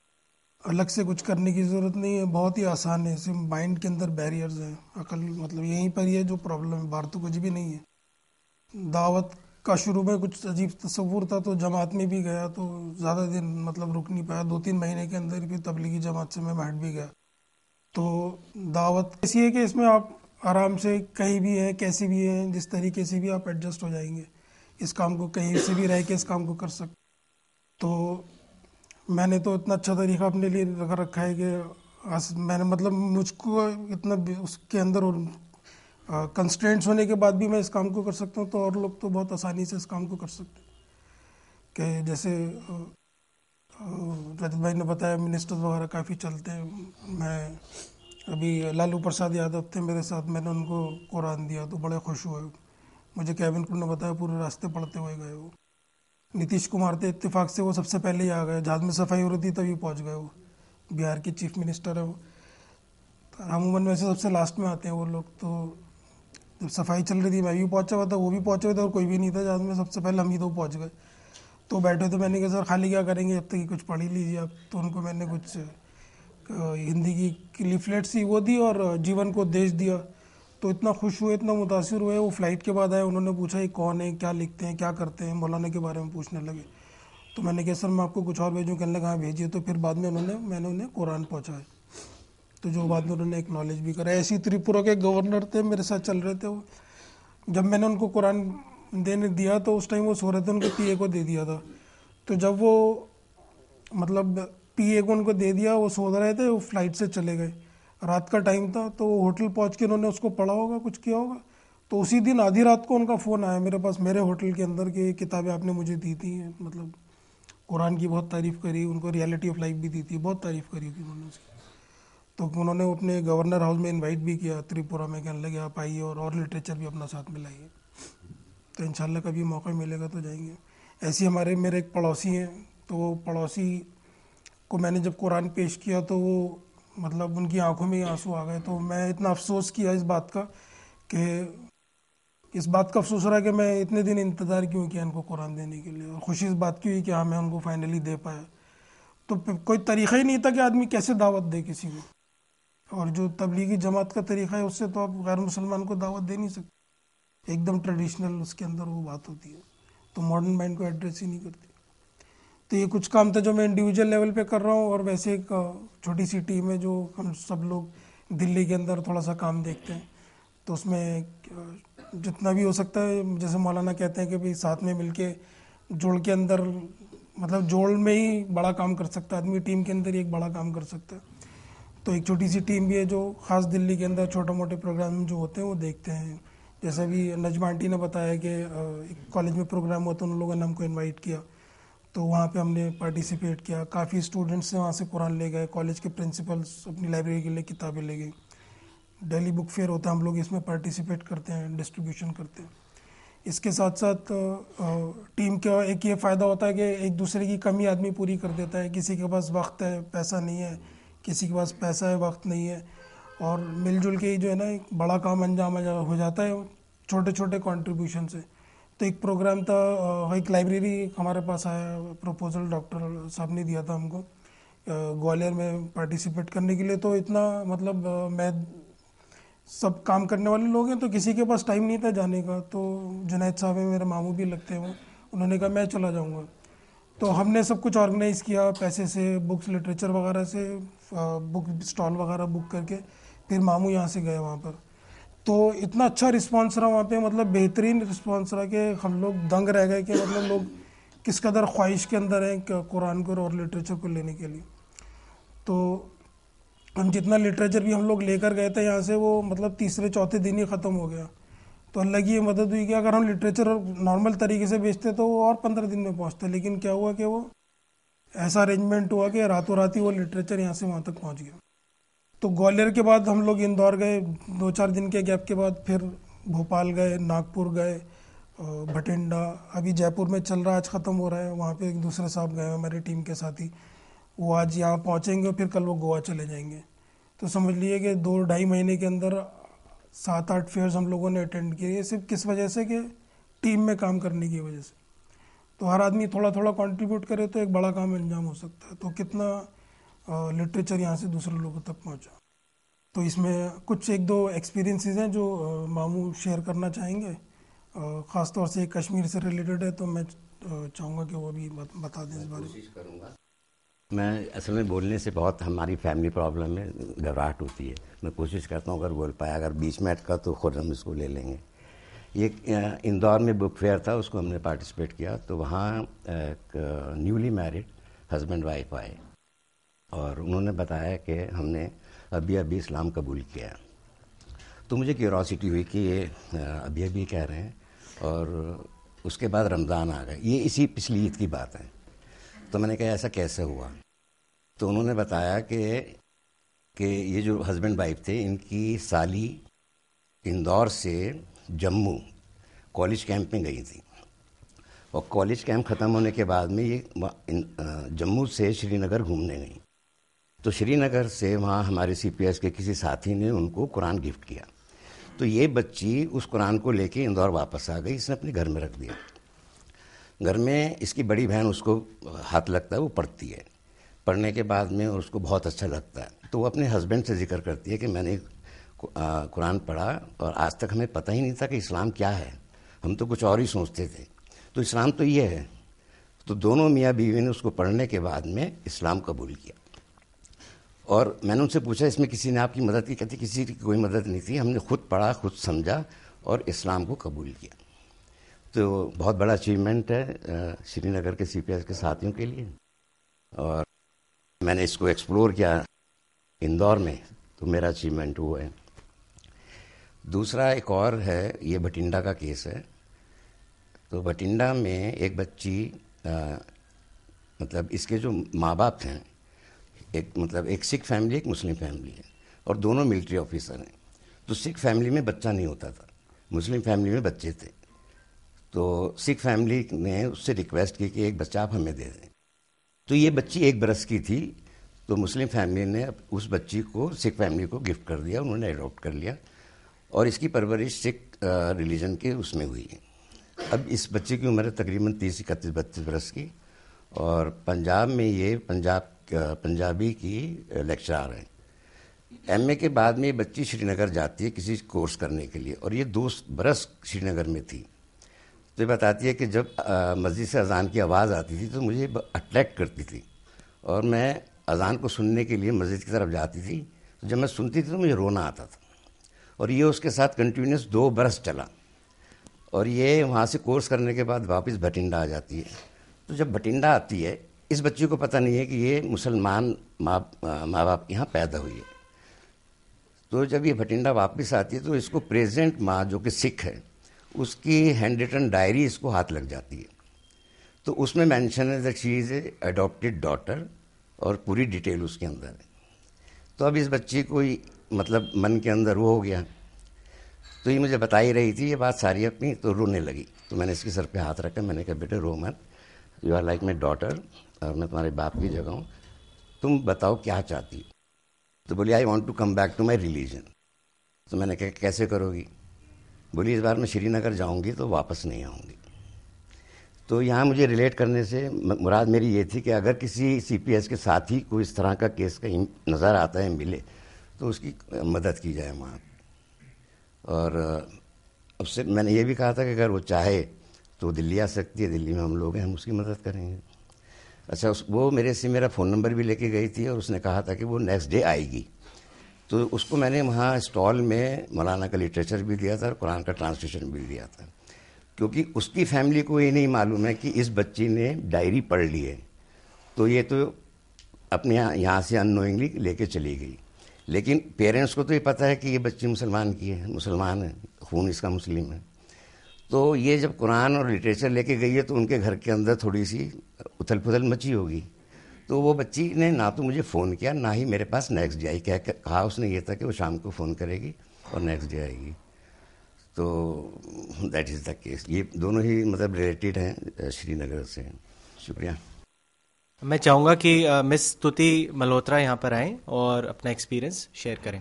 L: अलग से कुछ करने की ज़रूरत नहीं है, बहुत ही आसान है। सिर्फ माइंड के अंदर बैरियर्स हैं, अकल मतलब यहीं पर ही है जो प्रॉब्लम है, बाहर तो कुछ भी नहीं है। दावत का शुरू में कुछ अजीब तस्वुर था, तो जमात में भी गया तो ज़्यादा दिन मतलब रुक नहीं पाया। 2-3 महीने के अंदर फिर तबलीगी जमात से मैं हट भी गया। तो दावत ऐसी है कि इसमें आप आराम से कहीं भी हैं, कैसी भी हैं, जिस तरीके से भी आप एडजस्ट हो जाएंगे। इस काम को कहीं से भी रह के इस काम को कर सकते। तो मैंने तो इतना अच्छा तरीका अपने लिए रख रखा है कि मैंने मतलब मुझको इतना उसके अंदर कंस्ट्रेंट्स होने के बाद भी मैं इस काम को कर सकता हूँ, तो और लोग तो बहुत आसानी से इस काम को कर सकते हैं। कि जैसे रजत भाई ने बताया मिनिस्टर्स वगैरह काफ़ी चलते हैं। मैं अभी लालू प्रसाद यादव थे मेरे साथ, मैंने उनको कुरान दिया तो बड़े खुश हुए। मुझे कैबिन क्रू ने बताया पूरे रास्ते पढ़ते हुए गए वो। नीतीश कुमार थे, इत्तेफाक से वो सबसे पहले ही आ गए, जहाज में सफाई हो रही थी तभी पहुंच गए। वो बिहार के चीफ मिनिस्टर है वो। तो अमूमन वैसे सबसे लास्ट में आते हैं वो लोग। तो जब सफाई चल रही थी मैं भी पहुंचा हुआ था, वो भी पहुंचे हुए थे, और कोई भी नहीं था जहाज में, सबसे पहले हम ही तो पहुँच गए। तो बैठे थे, मैंने कहा सर खाली क्या करेंगे, जब तक कि कुछ पढ़ ही लीजिए आप। तो उनको मैंने कुछ हिंदी की लीफलेट सी वो दी और जीवन को देश दिया। तो इतना खुश हुए, इतना मुतासिर हुए। वो फ्लाइट के बाद आए, उन्होंने पूछा ये कौन है, क्या लिखते हैं, क्या करते हैं, मौलाना के बारे में पूछने लगे। तो मैंने कहा सर मैं आपको कुछ और भेजूँ, कहने लगा हाँ भेजिए। तो फिर बाद में मैंने उन्हें कुरान पहुँचाया, तो जो बाद में उन्होंने एक्नॉलेज भी करा। ऐसी त्रिपुरा के गवर्नर थे, मेरे साथ चल रहे थे वो। जब मैंने उनको कुरान देने दिया तो उस टाइम वो सो रहे थे, उनके पीए को दे दिया था। तो जब वो मतलब पीए को उनको दे दिया, वो सो रहे थे, वो फ्लाइट से चले गए। रात का टाइम था, तो होटल पहुंच के उन्होंने उसको पढ़ा होगा, कुछ किया होगा। तो उसी दिन आधी रात को उनका फ़ोन आया मेरे पास, मेरे होटल के अंदर की किताबें आपने मुझे दी थी, मतलब कुरान की बहुत तारीफ़ करी, उनको रियलिटी ऑफ लाइफ भी दी थी, बहुत तारीफ़ करी थी उन्होंने उसकी। तो उन्होंने अपने गवर्नर हाउस में इनवाइट भी किया त्रिपुरा में, कहने लगे आप आइए और लिटरेचर भी अपना साथ में लाइए। तो इंशाल्लाह कभी मौका मिलेगा तो जाएंगे। ऐसे ही मेरे एक पड़ोसी हैं, तो वो पड़ोसी को मैंने जब कुरान पेश किया तो वो मतलब उनकी आंखों में ही आंसू आ गए। तो मैं इतना अफसोस किया इस बात का अफसोस रहा कि मैं इतने दिन इंतज़ार क्यों किया इनको कुरान देने के लिए, और खुशी इस बात की हुई कि हाँ मैं उनको फाइनली दे पाया। تو کوئی طریقہ ہی نہیں تھا کہ آدمی کیسے دعوت دے کسی کو. اور جو تبلیغی جماعت کا طریقہ ہے اس سے تو آپ غیر مسلمان کو دعوت دے نہیں سکتے. ایک دم ٹریڈیشنل اس کے اندر وہ بات ہوتی ہے, تو ماڈرن مائنڈ کو ایڈریس ہی نہیں کرتی. تو یہ کچھ کام تھا جو میں انڈیویجول لیول پہ کر رہا ہوں, اور ویسے ایک چھوٹی سی ٹیم ہے جو ہم سب لوگ دلی کے اندر تھوڑا سا کام دیکھتے ہیں. تو اس میں جتنا بھی ہو سکتا ہے, جیسے مولانا کہتے ہیں کہ بھئی ساتھ میں مل کے جوڑ کے اندر, مطلب جوڑ میں ہی بڑا کام کر سکتا ہے آدمی, ٹیم کے اندر ہی ایک بڑا کام کر سکتا ہے. تو ایک چھوٹی سی ٹیم بھی ہے جو خاص دلی کے اندر چھوٹے موٹے پروگرام جو ہوتے ہیں وہ دیکھتے ہیں. جیسے بھی نجمہ آنٹی نے بتایا کہ ایک کالج میں پروگرام ہوتا ہے, ان لوگوں نے ہم کو انوائٹ کیا, تو وہاں پہ ہم نے پارٹیسپیٹ کیا. کافی اسٹوڈنٹس نے وہاں سے قرآن لے گئے, کالج کے پرنسپلس اپنی لائبریری کے لیے کتابیں لے گئے. ڈیلی بک فیئر ہوتا ہے, ہم لوگ اس میں پارٹیسپیٹ کرتے ہیں, ڈسٹریبیوشن کرتے ہیں. اس کے ساتھ ساتھ ٹیم کا ایک یہ فائدہ ہوتا ہے کہ ایک دوسرے کی کمی آدمی پوری کر دیتا ہے. کسی کے پاس وقت ہے, پیسہ نہیں ہے, کسی کے پاس پیسہ ہے, وقت نہیں ہے, اور مل جل کے ہی جو ہے نا ایک بڑا کام انجام ہو جاتا ہے چھوٹے چھوٹے کنٹریبیوشن سے. تو ایک پروگرام تھا, ایک لائبریری ہمارے پاس آیا, پروپوزل ڈاکٹر صاحب نے دیا تھا ہم کو گوالیر میں پارٹیسپیٹ کرنے کے لیے. تو اتنا مطلب میں سب کام کرنے والے لوگ ہیں, تو کسی کے پاس ٹائم نہیں تھا جانے کا. تو جنید صاحب ہیں, میرے ماموں بھی لگتے ہیں, وہ انہوں نے کہا میں چلا جاؤں گا. تو ہم نے سب کچھ آرگنائز کیا پیسے سے, بکس لٹریچر وغیرہ سے, بک اسٹال وغیرہ بک کر کے, پھر ماموں یہاں سے گئے وہاں پر. تو اتنا اچھا رسپانس رہا وہاں پہ, مطلب بہترین رسپانس رہا کہ ہم لوگ دنگ رہ گئے کہ مطلب لوگ کس قدر خواہش کے اندر ہیں قرآن کو اور لٹریچر کو لینے کے لیے. تو ہم جتنا لٹریچر بھی ہم لوگ لے کر گئے تھے یہاں سے, وہ مطلب تیسرے چوتھے دن ہی ختم ہو گیا. تو اللہ کی یہ مدد ہوئی کہ اگر ہم لٹریچر نارمل طریقے سے بیچتے تو وہ اور 15 دن میں پہنچتے. لیکن کیا ہوا کہ وہ ایسا ارینجمنٹ ہوا کہ راتوں رات ہی وہ لٹریچر یہاں سے وہاں تک پہنچ گیا. تو گوالیر کے بعد ہم لوگ اندور گئے, 2-4 دن کے گیپ کے بعد پھر بھوپال گئے, ناگپور گئے, بھٹنڈا, ابھی جے پور میں چل رہا ہے, آج ختم ہو رہا ہے. وہاں پہ ایک دوسرے صاحب گئے ہیں ہماری ٹیم کے ساتھی, وہ آج یہاں پہنچیں گے اور پھر کل وہ گوا چلے جائیں گے. تو سمجھ لیے کہ 2-2.5 مہینے کے اندر 7-8 فیئرز ہم لوگوں نے اٹینڈ کیے. یہ صرف کس وجہ سے کہ ٹیم میں کام کرنے کی وجہ سے. تو ہر آدمی تھوڑا تھوڑا کنٹریبیوٹ کرے تو ایک بڑا کام انجام ہو سکتا ہے. تو کتنا لٹریچر یہاں سے دوسرے لوگوں تک پہنچا. تو اس میں کچھ 1-2 ایکسپیرینسز ہیں جو ماموں شیئر کرنا چاہیں گے, خاص طور سے کشمیر سے ریلیٹڈ ہے, تو میں چاہوں گا کہ وہ بھی بتا دیں اس بارے میں.
M: کوشش کروں گا. میں اصل میں بولنے سے بہت ہماری فیملی پرابلم میں گھبراہٹ ہوتی ہے. میں کوشش کرتا ہوں اگر بول پایا, اگر 20 منٹ کا تو خود ہم اس کو لے لیں گے. یہ اندور میں بک فیئر تھا, اس کو ہم نے پارٹیسپیٹ کیا. تو وہاں ایک نیولی میرڈ ہسبینڈ وائف آئے اور انہوں نے بتایا کہ ہم نے ابھی اسلام قبول کیا. تو مجھے کیوروسٹی ہوئی کہ یہ ابھی کہہ رہے ہیں, اور اس کے بعد رمضان آ گئے. یہ اسی پچھلی عید کی بات ہے. تو میں نے کہا ایسا کیسے ہوا؟ تو انہوں نے بتایا کہ یہ جو ہسبینڈ وائف تھے, ان کی سالی اندور سے جموں کالج کیمپ میں گئی تھی, اور کالج کیمپ ختم ہونے کے بعد میں یہ جموں سے شری نگر گھومنے گئی. تو شری نگر سے وہاں ہمارے سی پی ایس کے کسی ساتھی نے ان کو قرآن گفٹ کیا. تو یہ بچی اس قرآن کو لے کے اندور واپس آ گئی. اس نے اپنے گھر میں رکھ دیا. گھر میں اس کی بڑی بہن اس کو ہاتھ لگتا ہے, وہ پڑھتی ہے. پڑھنے کے بعد میں اس کو بہت اچھا لگتا ہے. تو وہ اپنے ہسبینڈ سے ذکر کرتی ہے کہ میں نے قرآن پڑھا اور آج تک ہمیں پتہ ہی نہیں تھا کہ اسلام کیا ہے, ہم تو کچھ اور ہی سوچتے تھے. تو اسلام تو یہ ہے. تو دونوں میاں بیوی نے اس کو پڑھنے کے بعد میں اسلام قبول کیا. اور میں نے ان سے پوچھا اس میں کسی نے آپ کی مدد کی؟ کہتی کسی کی کوئی مدد نہیں تھی, ہم نے خود پڑھا, خود سمجھا اور اسلام کو قبول کیا. تو بہت بڑا اچیومنٹ ہے شری نگر کے سی پی ایس کے ساتھیوں کے لیے. اور میں نے اس کو ایکسپلور کیا اندور میں, تو میرا اچیومنٹ وہ ہے. دوسرا ایک اور ہے, یہ بھٹنڈا کا کیس ہے. تو بھٹنڈا میں ایک بچی, مطلب اس کے جو ماں باپ ہیں, ایک سکھ فیملی, ایک مسلم فیملی ہے, اور دونوں ملٹری آفیسر ہیں. تو سکھ فیملی میں بچہ نہیں ہوتا تھا, مسلم فیملی میں بچے تھے. تو سکھ فیملی نے اس سے ریکویسٹ کی کہ ایک بچہ آپ ہمیں دے دیں. تو یہ بچی 1 برس کی تھی. تو مسلم فیملی نے اس بچی کو سکھ فیملی کو گفٹ کر دیا, انہوں نے اڈاپٹ کر لیا, اور اس کی پرورش سکھ ریلیجن کے اس میں ہوئی ہے. اب اس بچے کی عمر ہے تقریباً 30-31-32 برس کی. اور پنجاب میں یہ پنجاب پنجابی کی لیکچرار ہیں. ایم اے کے بعد میں یہ بچی سری نگر جاتی ہے کسی کورس کرنے کے لیے, اور یہ 2 برس سری نگر میں تھی. تو یہ بتاتی ہے کہ جب مسجد سے اذان کی آواز آتی تھی تو مجھے اٹریکٹ کرتی تھی, اور میں اذان کو سننے کے لیے مسجد کی طرف جاتی تھی. تو جب میں سنتی تھی تو مجھے رونا آتا تھا, اور یہ اس کے ساتھ کنٹینیوس 2 برس چلا. اور یہ وہاں سے کورس کرنے کے بعد واپس بھٹنڈا آ جاتی ہے. تو جب بھٹنڈا آتی ہے, اس بچی کو پتہ نہیں ہے کہ یہ مسلمان ماں باپ یہاں پیدا ہوئی ہے. تو جب یہ بھٹنڈا واپس آتی ہے تو اس کو پریزنٹ ماں جو کہ سکھ ہے اس کی ہینڈ ریٹن ڈائری اس کو ہاتھ لگ جاتی ہے. تو اس میں مینشن ہے that she is a adopted daughter, اور پوری ڈیٹیل اس کے اندر ہے. تو اب اس بچی کو مطلب من کے اندر وہ ہو گیا. تو یہ مجھے بتا ہی رہی تھی یہ بات ساری اپنی, تو رونے لگی. تو میں نے اس کے سر پہ ہاتھ رکھا, میں نے کہا بیٹے رو مت, you are like my daughter, اور میں تمہارے باپ کی جگہ ہوں, تم بتاؤ کیا چاہتی ہو. تو بولی I want to come back to my religion. تو میں نے کہا کیسے کرو گی؟ بولی اس بار میں شری نگر جاؤں گی تو واپس نہیں آؤں گی. تو یہاں مجھے ریلیٹ کرنے سے مراد میری یہ تھی کہ اگر کسی سی پی ایس کے ساتھ ہی کوئی اس طرح کا کیس کہیں نظر آتا ہے ملے تو اس کی مدد کی جائے وہاں. اور اس سے میں نے یہ بھی کہا تھا کہ اگر وہ چاہے تو دلی آ سکتی ہے, دلی میں ہم لوگ ہیں, ہم اس کی مدد کریں گے. اچھا وہ میرے سے میرا فون نمبر بھی لے کے گئی تھی, اور اس نے کہا تھا کہ وہ نیکسٹ ڈے آئے گی. تو اس کو میں نے وہاں اسٹال میں مولانا کا لٹریچر بھی دیا تھا اور قرآن کا ٹرانسلیشن بھی دیا تھا, کیونکہ اس کی فیملی کو یہ نہیں معلوم ہے کہ اس بچی نے ڈائری پڑھ لی ہے. تو یہ تو اپنے یہاں سے ان نوئنگلی لے کے چلی گئی, لیکن پیرنٹس کو تو یہ پتہ ہے کہ یہ بچی مسلمان کی ہے, مسلمان ہے, خون اس کا مسلم ہے. تو یہ جب قرآن اور لٹریچر لے کے گئی ہے تو ان کے گھر کے اندر تھوڑی سی اتھل پھتل مچی ہوگی. تو وہ بچی نے نہ تو مجھے فون کیا, نہ ہی میرے پاس نیکسٹ ڈے آئی. کہا اس نے یہ تھا کہ وہ شام کو فون کرے گی اور نیکسٹ ڈے آئے گی. تو دیٹ از دا کیس. یہ دونوں ہی مطلب ریلیٹڈ ہیں شری نگر سے. شکریہ.
B: میں چاہوں گا کہ مس ستوتی ملہوترا یہاں پر آئیں اور اپنا ایکسپیرینس شیئر کریں.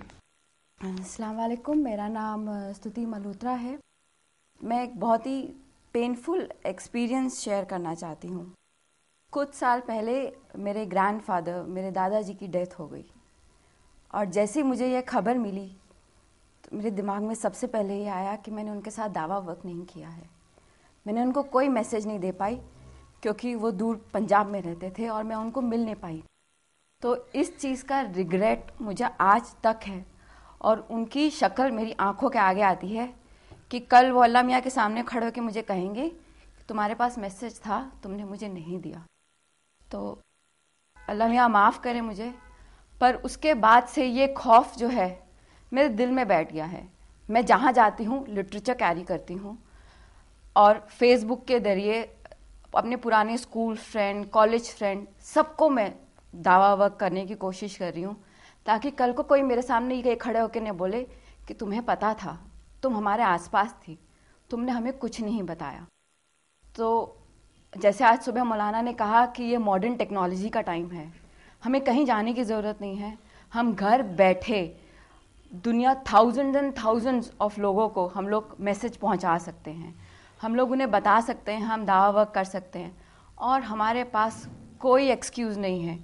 N: السلام علیکم, میرا نام ستوتی ملہوترا ہے. میں ایک بہت ہی پینفل ایکسپیرینس شیئر کرنا چاہتی ہوں. کچھ سال پہلے میرے گرینڈ فادر, میرے دادا جی کی ڈیتھ ہو گئی, اور جیسے مجھے یہ خبر ملی تو میرے دماغ میں سب سے پہلے یہ آیا کہ میں نے ان کے ساتھ دعویٰ ورک نہیں کیا ہے. میں نے ان کو کوئی میسج نہیں دے پائی کیونکہ وہ دور پنجاب میں رہتے تھے اور میں ان کو مل نہیں پائی. تو اس چیز کا ریگریٹ مجھے آج تک ہے, اور ان کی شکل میری آنکھوں کے آگے آتی ہے کہ کل وہ اللہ میاں کے سامنے کھڑے ہو کے مجھے کہیں گے تمہارے پاس میسج تھا, تم نے مجھے نہیں دیا. تو اللہ میاں معاف کرے مجھے, پر اس کے بعد سے یہ خوف جو ہے میرے دل میں بیٹھ گیا ہے. میں جہاں جاتی ہوں لٹریچر کیری کرتی ہوں, اور فیس بک کے ذریعے اپنے پرانے اسکول فرینڈ, کالج فرینڈ, سب کو میں دعویٰ ورک کرنے کی کوشش کر رہی ہوں, تاکہ کل کو کوئی میرے سامنے یہ کھڑے ہو کے نہ بولے کہ تمہیں پتہ تھا, تم ہمارے آس پاس تھی, تم نے ہمیں کچھ نہیں بتایا. تو جیسے آج صبح مولانا نے کہا کہ یہ ماڈرن ٹیکنالوجی کا ٹائم ہے, ہمیں کہیں جانے کی ضرورت نہیں ہے. ہم گھر بیٹھے دنیا تھاؤزنڈ اینڈ تھاؤزنڈ آف لوگوں کو ہم لوگ میسج پہنچا سکتے ہیں, ہم لوگ انہیں بتا سکتے ہیں, ہم دعویٰ ورک کر سکتے ہیں, اور ہمارے پاس کوئی ایکسکیوز نہیں ہے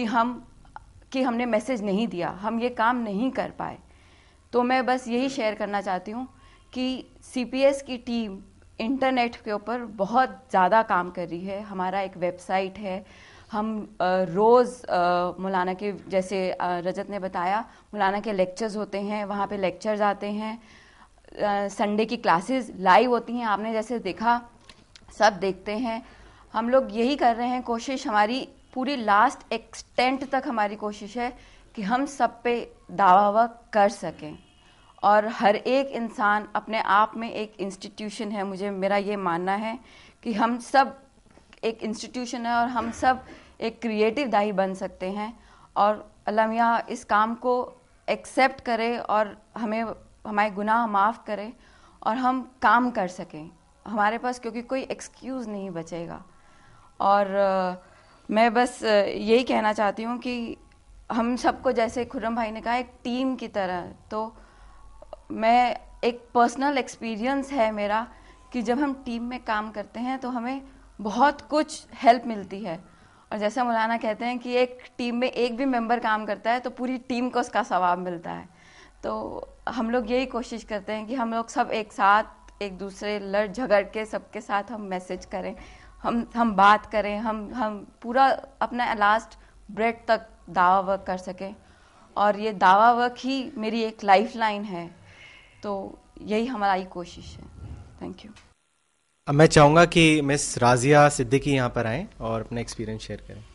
N: کہ ہم نے میسج نہیں دیا, ہم یہ کام نہیں کر پائے. تو میں بس یہی شیئر کرنا چاہتی ہوں کہ سی پی ایس کی ٹیم انٹرنیٹ کے اوپر بہت زیادہ کام کر رہی ہے. ہمارا ایک ویب سائٹ ہے, ہم روز مولانا کے, جیسے رجت نے بتایا, مولانا کے لیکچرز ہوتے ہیں, وہاں پہ لیکچرز آتے ہیں, سنڈے کی کلاسز لائیو ہوتی ہیں, آپ نے جیسے دیکھا سب دیکھتے ہیں. ہم لوگ یہی کر رہے ہیں, کوشش ہماری پوری لاسٹ ایکسٹینٹ تک ہماری کوشش ہے کہ ہم سب پہ دعویٰ ورک کر سکیں, اور ہر ایک انسان اپنے آپ میں ایک انسٹیٹیوشن ہے. میرا یہ ماننا ہے کہ ہم سب ایک انسٹیٹیوشن ہے, اور ہم سب ایک کریٹیو دائی بن سکتے ہیں, اور اللہ میاں اس کام کو ایکسیپٹ کرے اور ہمارے گناہ معاف کرے اور ہم کام کر سکیں ہمارے پاس, کیونکہ کوئی ایکسکیوز نہیں بچے گا. اور میں بس یہی کہنا چاہتی ہوں کہ ہم سب کو, جیسے خرم بھائی نے کہا, ایک ٹیم کی طرح, تو میں ایک پرسنل ایکسپیرینس ہے میرا کہ جب ہم ٹیم میں کام کرتے ہیں تو ہمیں بہت کچھ ہیلپ ملتی ہے. और जैसे मौलाना कहते हैं कि एक टीम में एक भी मेंबर काम करता है तो पूरी टीम को उसका सवाब मिलता है। तो हम लोग यही कोशिश करते हैं कि हम लोग सब एक साथ एक दूसरे लड़ झगड़ के सबके साथ हम मैसेज करें, हम बात करें, हम पूरा अपना लास्ट ब्रेड तक दावा वर्क कर सकें। और ये दावा वर्क ही मेरी एक लाइफ लाइन है, तो यही हमारी कोशिश है। Thank you.
B: अब मैं चाहूँगा कि मिस राजिया सिद्दीकी यहाँ पर आएँ और अपना एक्सपीरियंस शेयर करें।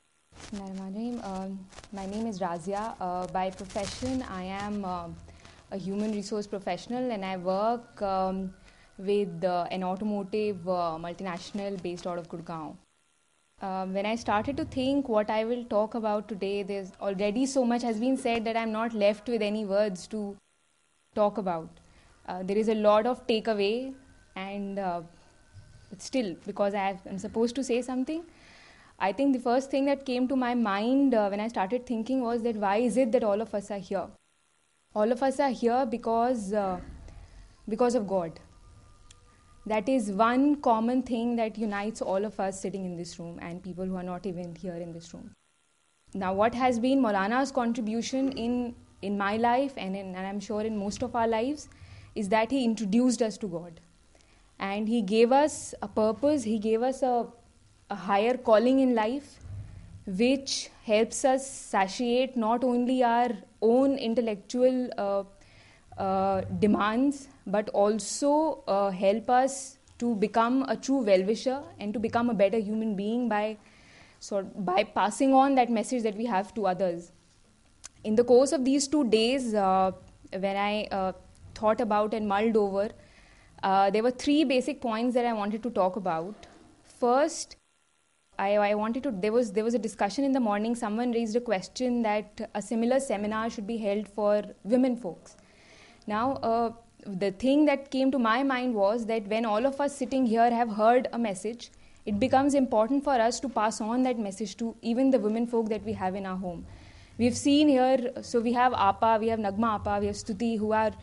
O: My name is Razia. By profession, I am a human resource professional, and I work with an automotive multinational based out of Gurgaon. When I started to think what I will talk about today, there's already so much has been said that I'm not left with any words to talk about. There is a lot of takeaway, and still, because I'm supposed to say something, I think the first thing that came to my mind when I started thinking was that why is it that all of us are here? All of us are here because of God. That is one common thing that unites all of us sitting in this room and people who are not even here in this room. Now, what has been Maulana's contribution in my life and I'm sure in most of our lives is that he introduced us to God. And he gave us a purpose, he gave us a higher calling in life, which helps us satiate not only our own intellectual demands, but also help us to become a true well-wisher and to become a better human being by passing on that message that we have to others. In the course of these 2 days, when I thought about and mulled over, there were 3 basic points that I wanted to talk about. First, I wanted to. There was a discussion in the morning. Someone raised a question that a similar seminar should be held for women folks. Now, the thing that came to my mind was that when all of us sitting here have heard a message, it becomes important for us to pass on that message to even the women folk that we have in our home. We've seen here, so we have Apa, we have Nagma Apa, we have Stuti,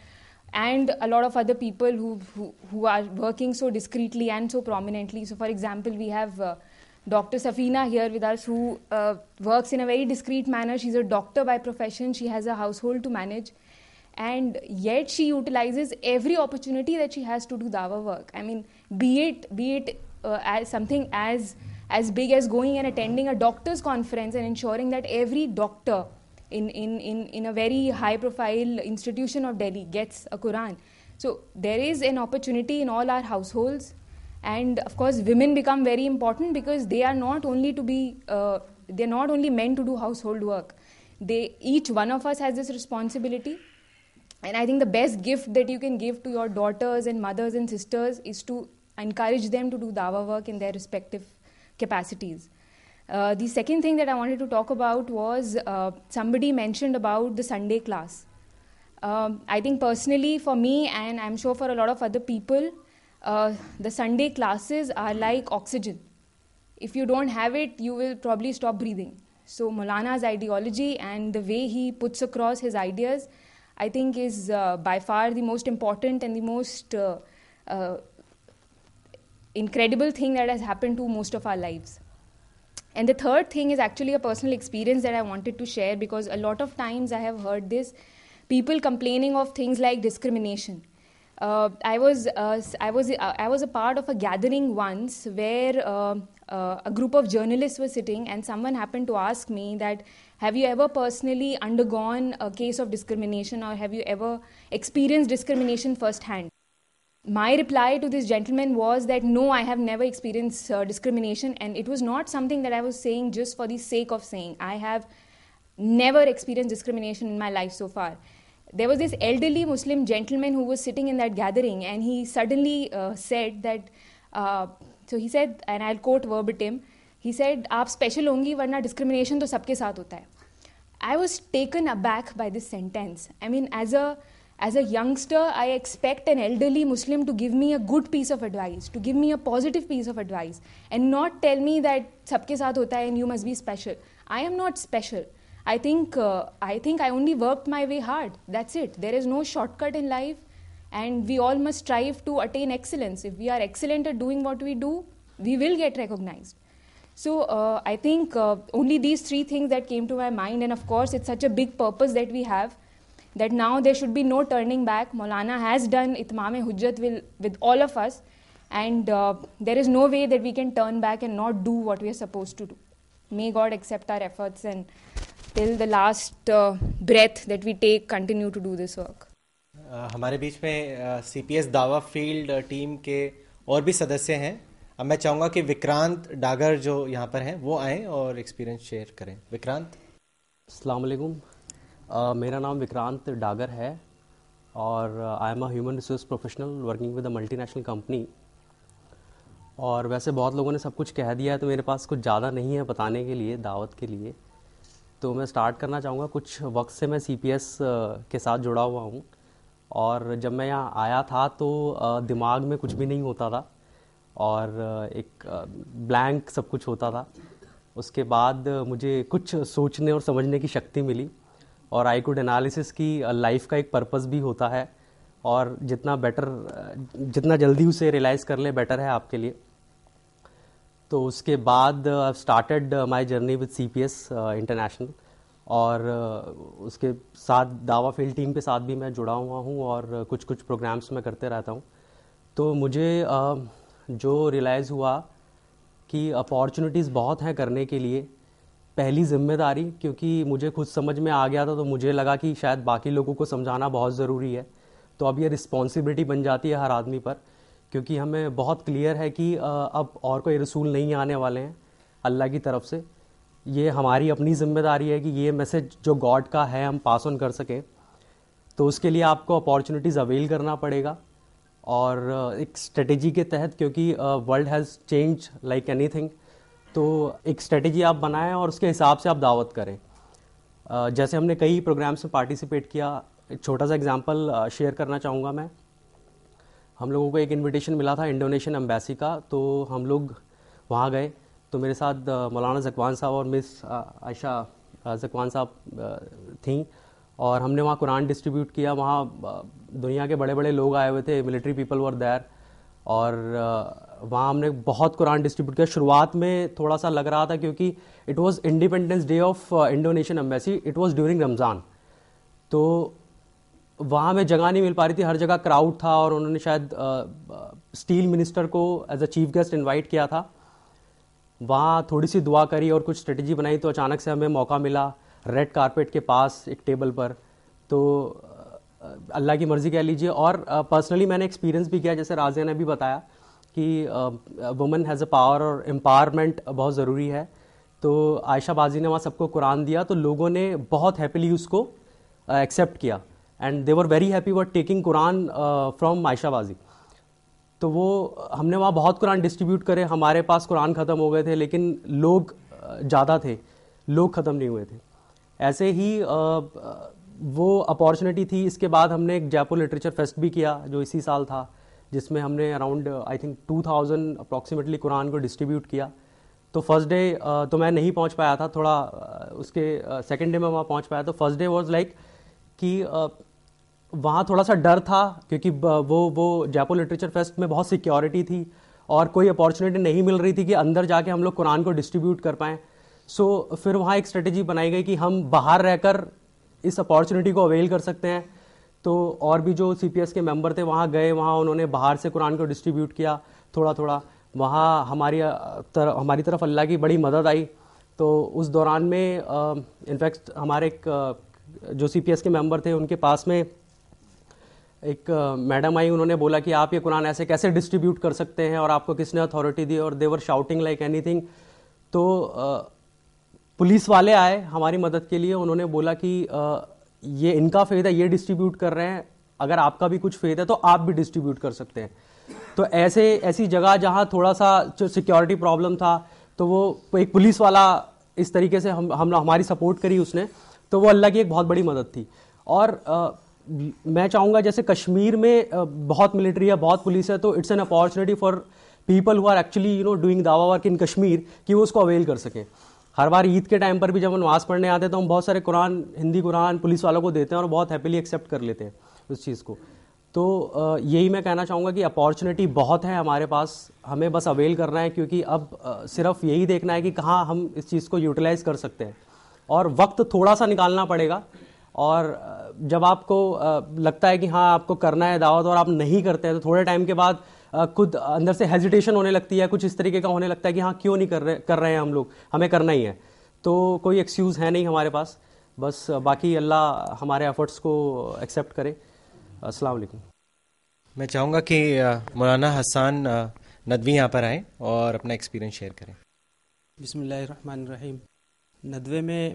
O: and a lot of other people who are working so discreetly and so prominently. So, for example, we have Dr. Safina here with us, who works in a very discreet manner. She's a doctor by profession. She has a household to manage. And yet she utilizes every opportunity that she has to do dawa work. I mean, be it as something as big as going and attending a doctor's conference and ensuring that every doctor in a very high-profile institution of Delhi gets a Quran. So there is an opportunity in all our households. And of course, women become very important because they are not only they're not only meant to do household work. Each one of us has this responsibility. And I think the best gift that you can give to your daughters and mothers and sisters is to encourage them to do dawa work in their respective capacities. The second thing that I wanted to talk about was somebody mentioned about the Sunday class. I think personally for me, and I'm sure for a lot of other people, the Sunday classes are like oxygen. If you don't have it, you will probably stop breathing. So Maulana's ideology and the way he puts across his ideas, I think is by far the most important and the most incredible thing that has happened to most of our lives. And the third thing is actually a personal experience that I wanted to share, because a lot of times I have heard this, people complaining of things like discrimination. I was a part of a gathering once where a group of journalists were sitting, and someone happened to ask me that, have you ever personally undergone a case of discrimination, or have you ever experienced discrimination firsthand? My reply to this gentleman was that no, I have never experienced discrimination, and it was not something that I was saying just for the sake of saying. I have never experienced discrimination in my life so far. There was this elderly Muslim gentleman who was sitting in that gathering, and he suddenly said that, so he said, and I'll quote verbatim, he said, "Aap special hongi, varna discrimination to sabke saath hota hai." I was taken aback by this sentence. I mean, as a youngster, I expect an elderly Muslim to give me a good piece of advice, to give me a positive piece of advice, and not tell me that sabke saath hota hai and you must be special. I am not special. I think I only worked my way hard. That's it. There is no shortcut in life, and we all must strive to attain excellence. If we are excellent at doing what we do, we will get recognized. So I think only these three things that came to my mind, and of course it's such a big purpose that we have, that now there should be no turning back. Maulana has done Itmam-e-Hujjat with all of us, and there is no way that we can turn back and not do what we are supposed to do. May God accept our efforts and till the last breath that we take continue to do this work.
B: ہمارے بیچ میں سی پی ایس دعویٰ فیلڈ ٹیم کے اور بھی سدسیہ ہیں. اب میں چاہوں گا کہ وکرانت ڈاگر جو یہاں پر ہیں وہ آئیں اور ایکسپیرینس شیئر کریں. وکرانت.
P: السلام علیکم. میرا نام وکرانت ڈاگر ہے اور I am a human resource professional working with a multinational company. اور ویسے بہت لوگوں نے سب کچھ کہہ دیا ہے تو میرے پاس کچھ زیادہ نہیں ہے بتانے کے لیے دعوت کے لیے. تو میں سٹارٹ کرنا چاہوں گا. کچھ وقت سے میں سی پی ایس کے ساتھ جڑا ہوا ہوں اور جب میں یہاں آیا تھا تو دماغ میں کچھ بھی نہیں ہوتا تھا اور ایک بلینک سب کچھ ہوتا تھا. اس کے بعد مجھے کچھ سوچنے اور سمجھنے کی شکتی ملی اور آئی کوڈ انالیسس کی لائف کا ایک پرپس بھی ہوتا ہے اور جتنا جلدی اسے ریئلائز کر لے بیٹر ہے آپ کے لیے. تو اس کے بعد started my journey with C P S international اور اس کے ساتھ دعویٰ فیلڈ ٹیم کے ساتھ بھی میں جڑا ہوا ہوں اور کچھ پروگرامس میں کرتے رہتا ہوں. تو مجھے جو ریئلائز ہوا کہ اپارچونیٹیز بہت ہیں کرنے کے لیے. پہلی ذمہ داری, کیونکہ مجھے خود سمجھ میں آ گیا تھا تو مجھے لگا کہ شاید باقی لوگوں کو سمجھانا بہت ضروری ہے. تو اب یہ رسپانسبلٹی بن جاتی ہے ہر آدمی پر, کیونکہ ہمیں بہت کلیئر ہے کہ اب اور کوئی رسول نہیں آنے والے ہیں اللہ کی طرف سے. یہ ہماری اپنی ذمہ داری ہے کہ یہ میسج جو گاڈ کا ہے ہم پاس آن کر سکیں. تو اس کے لیے آپ کو اپارچونیٹیز اویل کرنا پڑے گا اور ایک اسٹریٹجی کے تحت, کیونکہ world has change like anything, تو ایک اسٹریٹجی آپ بنائیں اور اس کے حساب سے آپ دعوت کریں. جیسے ہم نے کئی پروگرامس میں پارٹیسپیٹ کیا. ایک چھوٹا سا ایگزامپل شیئر کرنا چاہوں گا میں. ہم لوگوں کو ایک انویٹیشن ملا تھا انڈونیشین ایمبیسی کا, تو ہم لوگ وہاں گئے. تو میرے ساتھ مولانا زکوان صاحب اور مس عائشہ زکوان صاحب تھیں اور ہم نے وہاں قرآن ڈسٹریبیوٹ کیا. وہاں دنیا کے بڑے بڑے لوگ آئے ہوئے تھے, ملٹری پیپل ور دیر, اور وہاں ہم نے بہت قرآن ڈسٹریبیوٹ کیا. شروعات میں تھوڑا سا لگ رہا تھا کیونکہ it was independence day of Indonesian embassy, it was during Ramadan. تو وہاں میں جگہ نہیں مل پا رہی تھی, ہر جگہ کراؤڈ تھا اور انہوں نے شاید اسٹیل منسٹر کو as a chief guest invite کیا تھا. وہاں تھوڑی سی دعا کری اور کچھ اسٹریٹجی بنائی تو اچانک سے ہمیں موقع ملا ریڈ کارپیٹ کے پاس ایک ٹیبل پر. تو اللہ کی مرضی کہہ لیجیے. اور پرسنلی میں نے ایکسپیرینس بھی کیا, جیسے رازیہ نے بھی بتایا کہ وومن ہیز اے پاور اور امپاورمنٹ بہت ضروری ہے. تو عائشہ بازی نے وہاں سب کو قرآن دیا تو لوگوں نے بہت ہیپیلی اس کو ایکسیپٹ کیا and they were very happy were taking Quran from Aisha Baji. تو وہ ہم نے وہاں بہت قرآن ڈسٹریبیوٹ کرے. ہمارے پاس قرآن ختم ہو گئے تھے لیکن لوگ زیادہ تھے, لوگ ختم نہیں ہوئے تھے. ایسے ہی وہ اپارچونیٹی تھی. اس کے بعد ہم نے ایک جے پور لٹریچر فیسٹ بھی کیا جو اسی سال تھا, جس میں ہم نے around I think 2000 approximately Quran کو ڈسٹریبیوٹ کیا. تو فرسٹ ڈے تو میں نہیں پہنچ پایا تھا, تھوڑا اس کے سیکنڈ ڈے میں وہاں پہنچ پایا. تو فرسٹ ڈے واز لائک کہ وہاں تھوڑا سا ڈر تھا کیونکہ وہ جے پور لٹریچر فیسٹ میں بہت سیکیورٹی تھی اور کوئی اپارچونیٹی نہیں مل رہی تھی کہ اندر جا کے ہم لوگ قرآن کو ڈسٹریبیوٹ کر پائیں. سو پھر وہاں ایک اسٹریٹجی بنائی گئی کہ ہم باہر رہ کر اس اپارچونیٹی کو اویل کر سکتے ہیں. تو اور بھی جو سی پی ایس کے ممبر تھے وہاں گئے, وہاں انہوں نے باہر سے قرآن کو ڈسٹریبیوٹ کیا تھوڑا تھوڑا. وہاں ہماری طرف اللہ کی بڑی مدد آئی. تو اس دوران میں انفیکٹ ہمارے ایک جو سی پی ایس کے ممبر تھے ان کے پاس میں ایک میڈم آئی, انہوں نے بولا کہ آپ یہ قرآن ایسے کیسے ڈسٹریبیوٹ کر سکتے ہیں اور آپ کو کس نے اتھارٹی دی, اور they were shouting like anything. تو پولیس والے آئے ہماری مدد کے لیے. انہوں نے بولا کہ یہ ان کا فیض ہے, یہ ڈسٹریبیوٹ کر رہے ہیں, اگر آپ کا بھی کچھ فیض ہے تو آپ بھی ڈسٹریبیوٹ کر سکتے ہیں. تو ایسی جگہ جہاں تھوڑا سا سیکیورٹی پرابلم تھا تو وہ ایک پولیس والا اس طریقے سے ہماری سپورٹ کری اس نے. تو وہ اللہ کی ایک بہت بڑی مدد تھی. اور میں چاہوں گا جیسے کشمیر میں بہت ملٹری ہے, بہت پولیس ہے, تو it's an opportunity for people who are actually doing دعویٰ ورک ان کشمیر کہ وہ اس کو اویل کر سکیں. ہر بار عید کے ٹائم پر بھی جب ہم نماز پڑھنے آتے ہیں تو ہم بہت سارے قرآن, ہندی قرآن پولیس والوں کو دیتے ہیں اور بہت ہیپیلی ایکسیپٹ کر لیتے ہیں اس چیز کو. تو یہی میں کہنا چاہوں گا کہ اپارچونیٹی بہت ہے ہمارے پاس, ہمیں بس اویل کرنا ہے, کیونکہ اب صرف یہی دیکھنا ہے کہ کہاں ہم اس چیز کو یوٹیلائز کر سکتے ہیں, اور وقت تھوڑا سا نکالنا پڑے گا. اور جب آپ کو لگتا ہے کہ ہاں آپ کو کرنا ہے دعوت اور آپ نہیں کرتے ہیں, تو تھوڑے ٹائم کے بعد خود اندر سے ہیزیٹیشن ہونے لگتی ہے, کچھ اس طریقے کا ہونے لگتا ہے کہ ہاں کیوں نہیں کر رہے ہیں ہم لوگ, ہمیں کرنا ہی ہے. تو کوئی ایکسکیوز ہے نہیں ہمارے پاس, بس باقی اللہ ہمارے ایفرٹس کو ایکسیپٹ کرے. السلام علیکم.
B: میں چاہوں گا کہ مولانا حسان ندوی یہاں پر آئیں اور اپنا ایکسپیرینس شیئر کریں.
Q: بسم اللہ الرحمن الرحیم. ندوے میں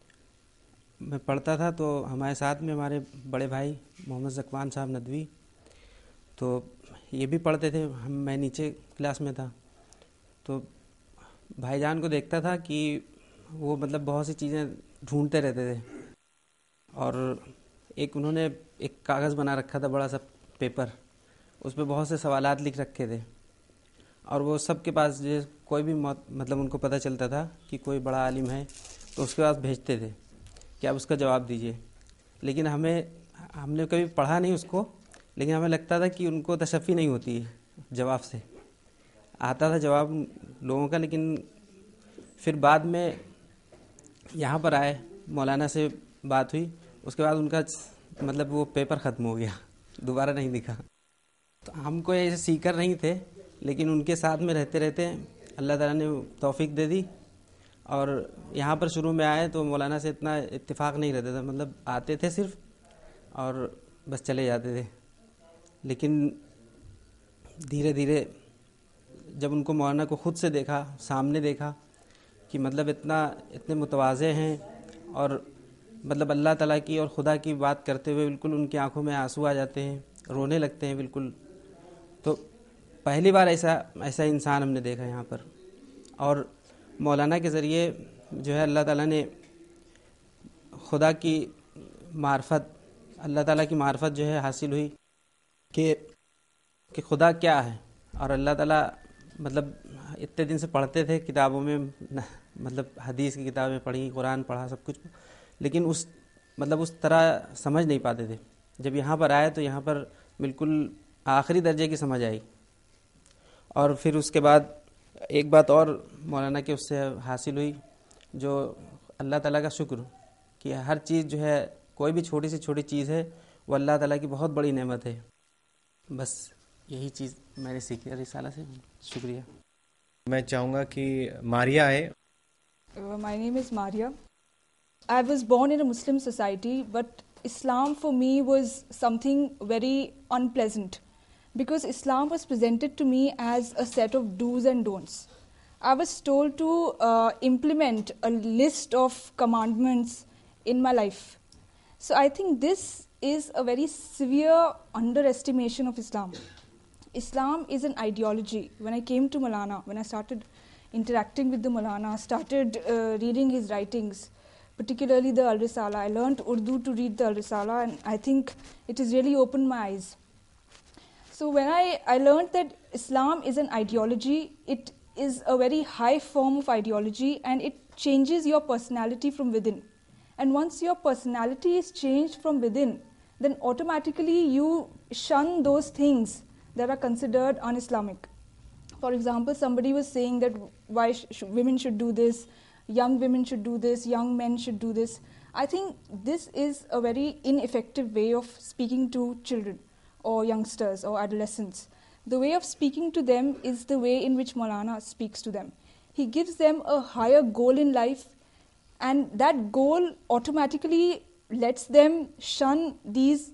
Q: پڑھتا تھا تو ہمارے ساتھ میں ہمارے بڑے بھائی محمد زکوان صاحب ندوی, تو یہ بھی پڑھتے تھے. میں نیچے کلاس میں تھا, تو بھائی جان کو دیکھتا تھا کہ وہ مطلب بہت سی چیزیں ڈھونڈتے رہتے تھے, اور انہوں نے ایک کاغذ بنا رکھا تھا, بڑا سا پیپر, اس پہ بہت سے سوالات لکھ رکھے تھے, اور وہ سب کے پاس کوئی بھی مطلب ان کو پتہ چلتا تھا کہ کوئی بڑا عالم ہے تو اس کے پاس بھیجتے تھے کہ آپ اس کا جواب دیجئے. لیکن ہم نے کبھی پڑھا نہیں اس کو, لیکن ہمیں لگتا تھا کہ ان کو تشفی نہیں ہوتی ہے جواب سے. آتا تھا جواب لوگوں کا, لیکن پھر بعد میں یہاں پر آئے, مولانا سے بات ہوئی, اس کے بعد ان کا مطلب وہ پیپر ختم ہو گیا, دوبارہ نہیں دکھا. تو ہم کو ایسے سیکر نہیں تھے, لیکن ان کے ساتھ میں رہتے رہتے اللہ تعالیٰ نے توفیق دے دی. اور یہاں پر شروع میں آئے تو مولانا سے اتنا اتفاق نہیں رہتا تھا, مطلب آتے تھے صرف اور بس چلے جاتے تھے. لیکن دھیرے دھیرے جب ان کو مولانا کو خود سے دیکھا, سامنے دیکھا کہ مطلب اتنے متواضع ہیں, اور مطلب اللہ تعالیٰ کی اور خدا کی بات کرتے ہوئے بالکل ان کی آنکھوں میں آنسو آ جاتے ہیں, رونے لگتے ہیں بالکل. تو پہلی بار ایسا انسان ہم نے دیکھا یہاں پر. اور مولانا کے ذریعے جو ہے اللہ تعالیٰ نے خدا کی معرفت, اللہ تعالیٰ کی معرفت جو ہے حاصل ہوئی کہ خدا کیا ہے. اور اللہ تعالیٰ مطلب اتنے دن سے پڑھتے تھے کتابوں میں, مطلب حدیث کی کتابیں پڑھی, قرآن پڑھا, سب کچھ, لیکن اس طرح سمجھ نہیں پاتے تھے. جب یہاں پر آئے تو یہاں پر بالکل آخری درجے کی سمجھ آئی. اور پھر اس کے بعد ایک بات اور مولانا کے اس سے حاصل ہوئی, جو اللہ تعالیٰ کا شکر کہ ہر چیز جو ہے, کوئی بھی چھوٹی سے چھوٹی چیز ہے وہ اللہ تعالیٰ کی بہت بڑی نعمت ہے. بس یہی چیز میں نے سیکھی رسالہ سے. شکریہ.
B: میں چاہوں گا کہ ماریا آئے.
G: My name is Maria. I was born in a Muslim society, but Islam for me was something very unpleasant, because Islam was presented to me as a set of do's and don'ts. I was told to implement a list of commandments in my life. So I think this is a very severe underestimation of Islam. Islam is an ideology. When I came to Maulana, when I started interacting with the Maulana, started reading his writings, particularly the Al-Risala, I learned Urdu to read the Al-Risala, and I think it has really opened my eyes. So when I learned that Islam is an ideology, it is a very high form of ideology, and it changes your personality from within. And once your personality is changed from within, then automatically you shun those things that are considered un-Islamic. For example, somebody was saying that why women should do this, young women should do this, young men should do this. I think this is a very ineffective way of speaking to children or youngsters or adolescents. The way of speaking to them is the way in which Maulana speaks to them. He gives them a higher goal in life, and that goal automatically lets them shun these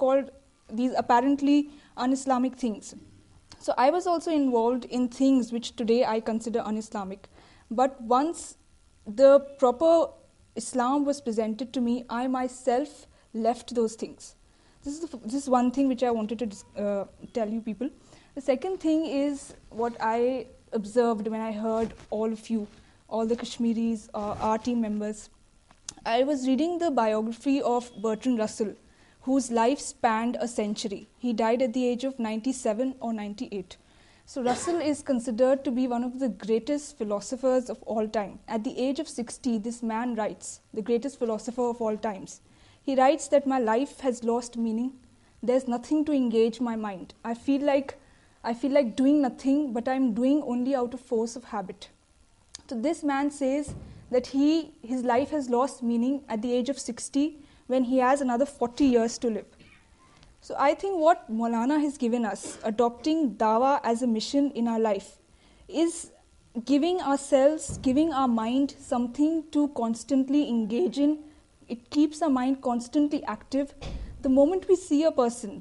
G: apparently un-Islamic things. So I was also involved in things which today I consider un-Islamic. But once the proper Islam was presented to me, I myself left those things. This is one thing which I wanted to tell you people. The second thing is what I observed when I heard all of you, all the Kashmiris, our team members. I was reading the biography of Bertrand Russell, whose life spanned a century. He died at the age of 97 or 98. So Russell is considered to be one of the greatest philosophers of all time. At the age of 60, this man writes, the greatest philosopher of all times. He writes that my life has lost meaning, there's nothing to engage my mind. I feel like doing nothing, but I'm doing only out of force of habit. So this man says that his life has lost meaning at the age of 60 when he has another 40 years to live. So I think what Maulana has given us, adopting Dawah as a mission in our life, is giving our mind something to constantly engage in. It keeps our mind constantly active. The moment we see a person,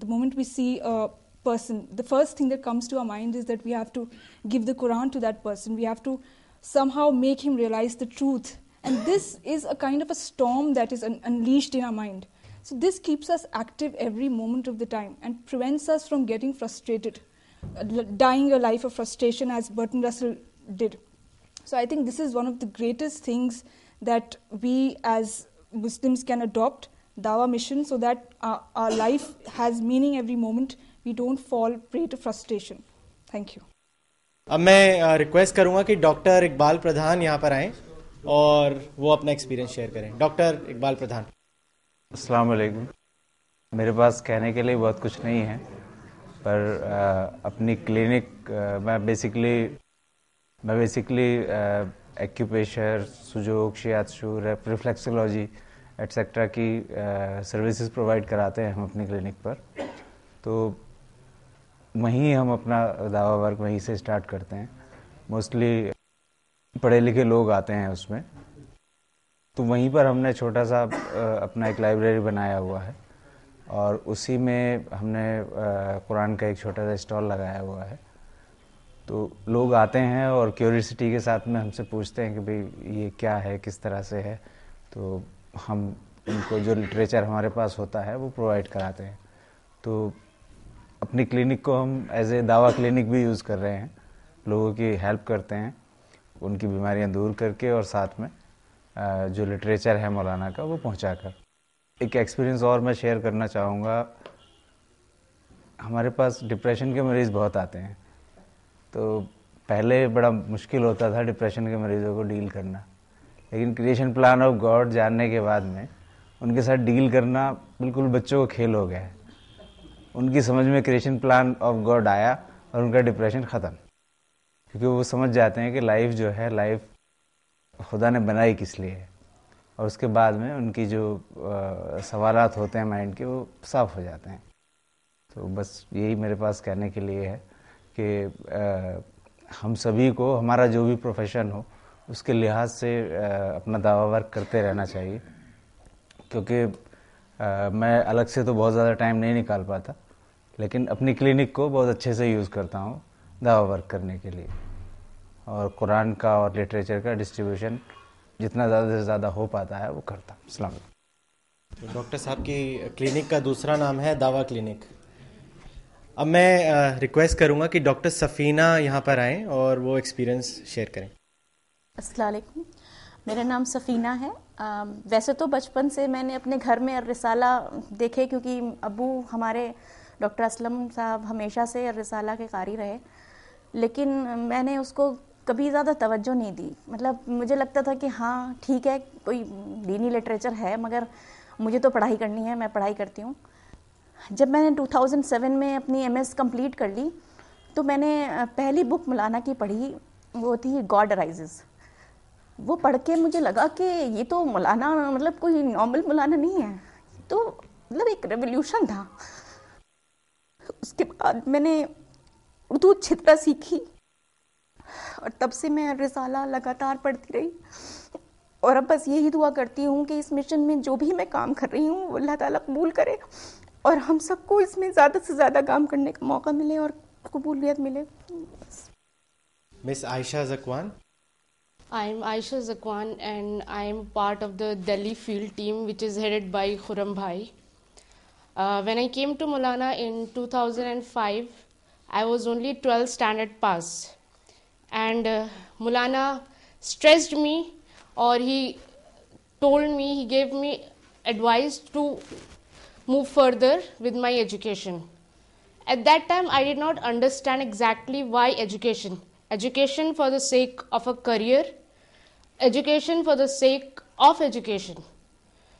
G: the first thing that comes to our mind is that we have to give the Quran to that person. We have to somehow make him realize the truth. And this is a kind of a storm that is unleashed in our mind. So this keeps us active every moment of the time and prevents us from getting frustrated, dying a life of frustration as Bertrand Russell did. So I think this is one of the greatest things that we as Muslims can adopt, Dawah mission, so that our life has meaning every moment. We don't fall prey to frustration. Thank you.
B: अब मैं रिक्वेस्ट करूंगा कि डॉक्टर इकबाल प्रधान यहाँ पर आएं और वो अपना एक्सपीरियंस शेयर करें. डॉक्टर इकबाल प्रधान.
R: अस्सलाम वालेकुम. मेरे पास कहने के लिए बहुत कुछ नहीं है, पर अपनी क्लिनिक मैं basically acupressure, sujok, shiatsu, reflexology etcetera की सर्विसेज प्रोवाइड कराते हैं हम अपनी क्लिनिक पर. तो वहीं हम अपना दावा वर्क वहीं से स्टार्ट करते हैं. मोस्टली पढ़े लिखे लोग आते हैं उसमें, तो वहीं पर हमने छोटा सा अपना एक लाइब्रेरी बनाया हुआ है और उसी में हमने कुरान का एक छोटा सा स्टॉल लगाया हुआ है. तो लोग आते हैं और क्यूरियोसिटी के साथ में हमसे पूछते हैं कि भाई ये क्या है, किस तरह से है. तो हम उनको जो लिटरेचर हमारे पास होता है वो प्रोवाइड कराते हैं. तो अपनी क्लिनिक को हम एज ए दावा क्लिनिक भी यूज़ कर रहे हैं. लोगों की हेल्प करते हैं उनकी बीमारियां दूर करके और साथ में जो लिटरेचर है मौलाना का वो पहुंचा कर. एक एक्सपीरियंस और मैं शेयर करना चाहूँगा. हमारे पास डिप्रेशन के मरीज़ बहुत आते हैं, तो पहले बड़ा मुश्किल होता था डिप्रेशन के मरीज़ों को डील करना, लेकिन क्रिएशन प्लान ऑफ गॉड जानने के बाद में उनके साथ डील करना बिल्कुल बच्चों को खेल हो गया है. उनकी समझ में क्रिएशन प्लान ऑफ गॉड आया और उनका डिप्रेशन ख़त्म, क्योंकि वो समझ जाते हैं कि लाइफ जो है, लाइफ खुदा ने बनाई किस लिए है. और उसके बाद में उनकी जो सवालात होते हैं माइंड के, वो साफ़ हो जाते हैं. तो बस यही मेरे पास कहने के लिए है कि हम सभी को हमारा जो भी प्रोफेशन हो उसके लिहाज से अपना दावा वर्क करते रहना चाहिए. क्योंकि मैं अलग से तो बहुत ज़्यादा टाइम नहीं निकाल पाता, लेकिन अपनी क्लिनिक को बहुत अच्छे से यूज़ करता हूँ दावा वर्क करने के लिए, और कुरान का और लिटरेचर का डिस्ट्रीब्यूशन जितना ज़्यादा से ज़्यादा हो पाता है वो करता हूँ. अस्सलाम वालेकुम.
B: तो डॉक्टर साहब की क्लिनिक का दूसरा नाम है दावा क्लिनिक. अब मैं रिक्वेस्ट करूँगा कि डॉक्टर सफ़ीना यहाँ पर आएँ और वो एक्सपीरियंस शेयर करें.
S: अस्सलाम वालेकुम. मेरा नाम सफ़ीना है. वैसे तो बचपन से मैंने अपने घर में अर्रिसाला देखे, क्योंकि अबू हमारे डॉक्टर असलम साहब हमेशा से अर्रिसाला के कारी रहे, लेकिन मैंने उसको कभी ज़्यादा तवज्जो नहीं दी. मतलब मुझे लगता था कि हाँ ठीक है, कोई दीनी लिटरेचर है, मगर मुझे तो पढ़ाई करनी है, मैं पढ़ाई करती हूँ. जब मैंने 2007 में अपनी MS कंप्लीट कर ली, तो मैंने पहली बुक मौलाना की पढ़ी, वो थी गॉड राइजेस. वो पढ़ के मुझे लगा कि ये तो मौलाना मतलब कोई नॉर्मल मौलाना नहीं है, तो मतलब एक रेवोल्यूशन था. उसके बाद मैंने उर्दू अच्छी तरह सीखी और तब से मैं रिसाला लगातार पढ़ती रही. और अब बस यही दुआ करती हूँ कि इस मिशन में जो भी मैं काम कर रही हूँ वो अल्लाह ताला कबूल करे और हम सबको इसमें ज़्यादा से ज़्यादा काम करने का मौका मिले और कबूलियत मिले.
B: Miss Aisha Zakwan.
T: I'm Aisha Zakwan and I'm part of the Delhi field team which is headed by Khurram Bhai. When I came to Maulana in 2005, I was only 12th standard pass, and Maulana stressed me, or he told me, he gave me advice to move further with my education. At that time I did not understand exactly why education for the sake of a career, education for the sake of education.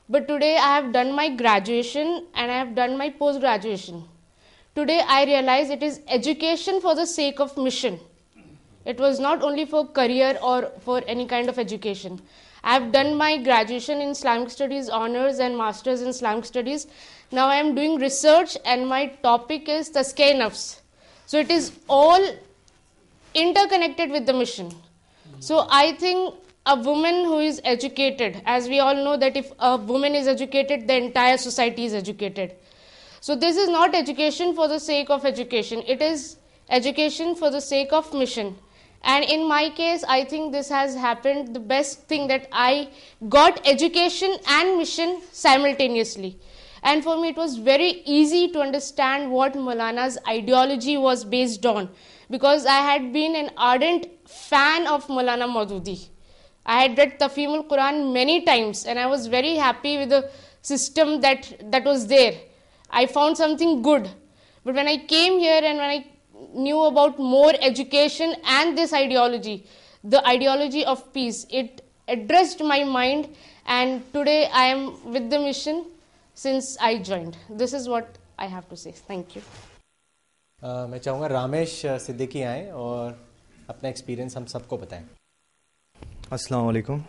T: But today I have done my graduation and I have done my post-graduation. Today I realize it is education for the sake of mission. It was not only for career or for any kind of education. I have done my graduation in Islamic Studies Honours and Masters in Islamic Studies. Now I am doing research and my topic is Tazkiyah Nafs. So it is all interconnected with the mission. So I think a woman who is educated, as we all know that if a woman is educated, the entire society is educated. So this is not education for the sake of education. It is education for the sake of mission. And in my case, I think this has happened, the best thing that I got education and mission simultaneously. And for me, it was very easy to understand what Maulana's ideology was based on, because I had been an ardent fan of Maulana Maududi. I had read Tafhimul Quran many times and I was very happy with the system that was there. I found something good. But when I came here and when I knew about more education and this ideology, the ideology of peace, it addressed my mind, and today I am with the mission since I joined. This is what I have to say. Thank you.
B: मैं चाहूँगा रामेश सिद्दीकी आएँ और अपना एक्सपीरियंस हम सबको बताएं.
U: अस्सलाम वालेकुम.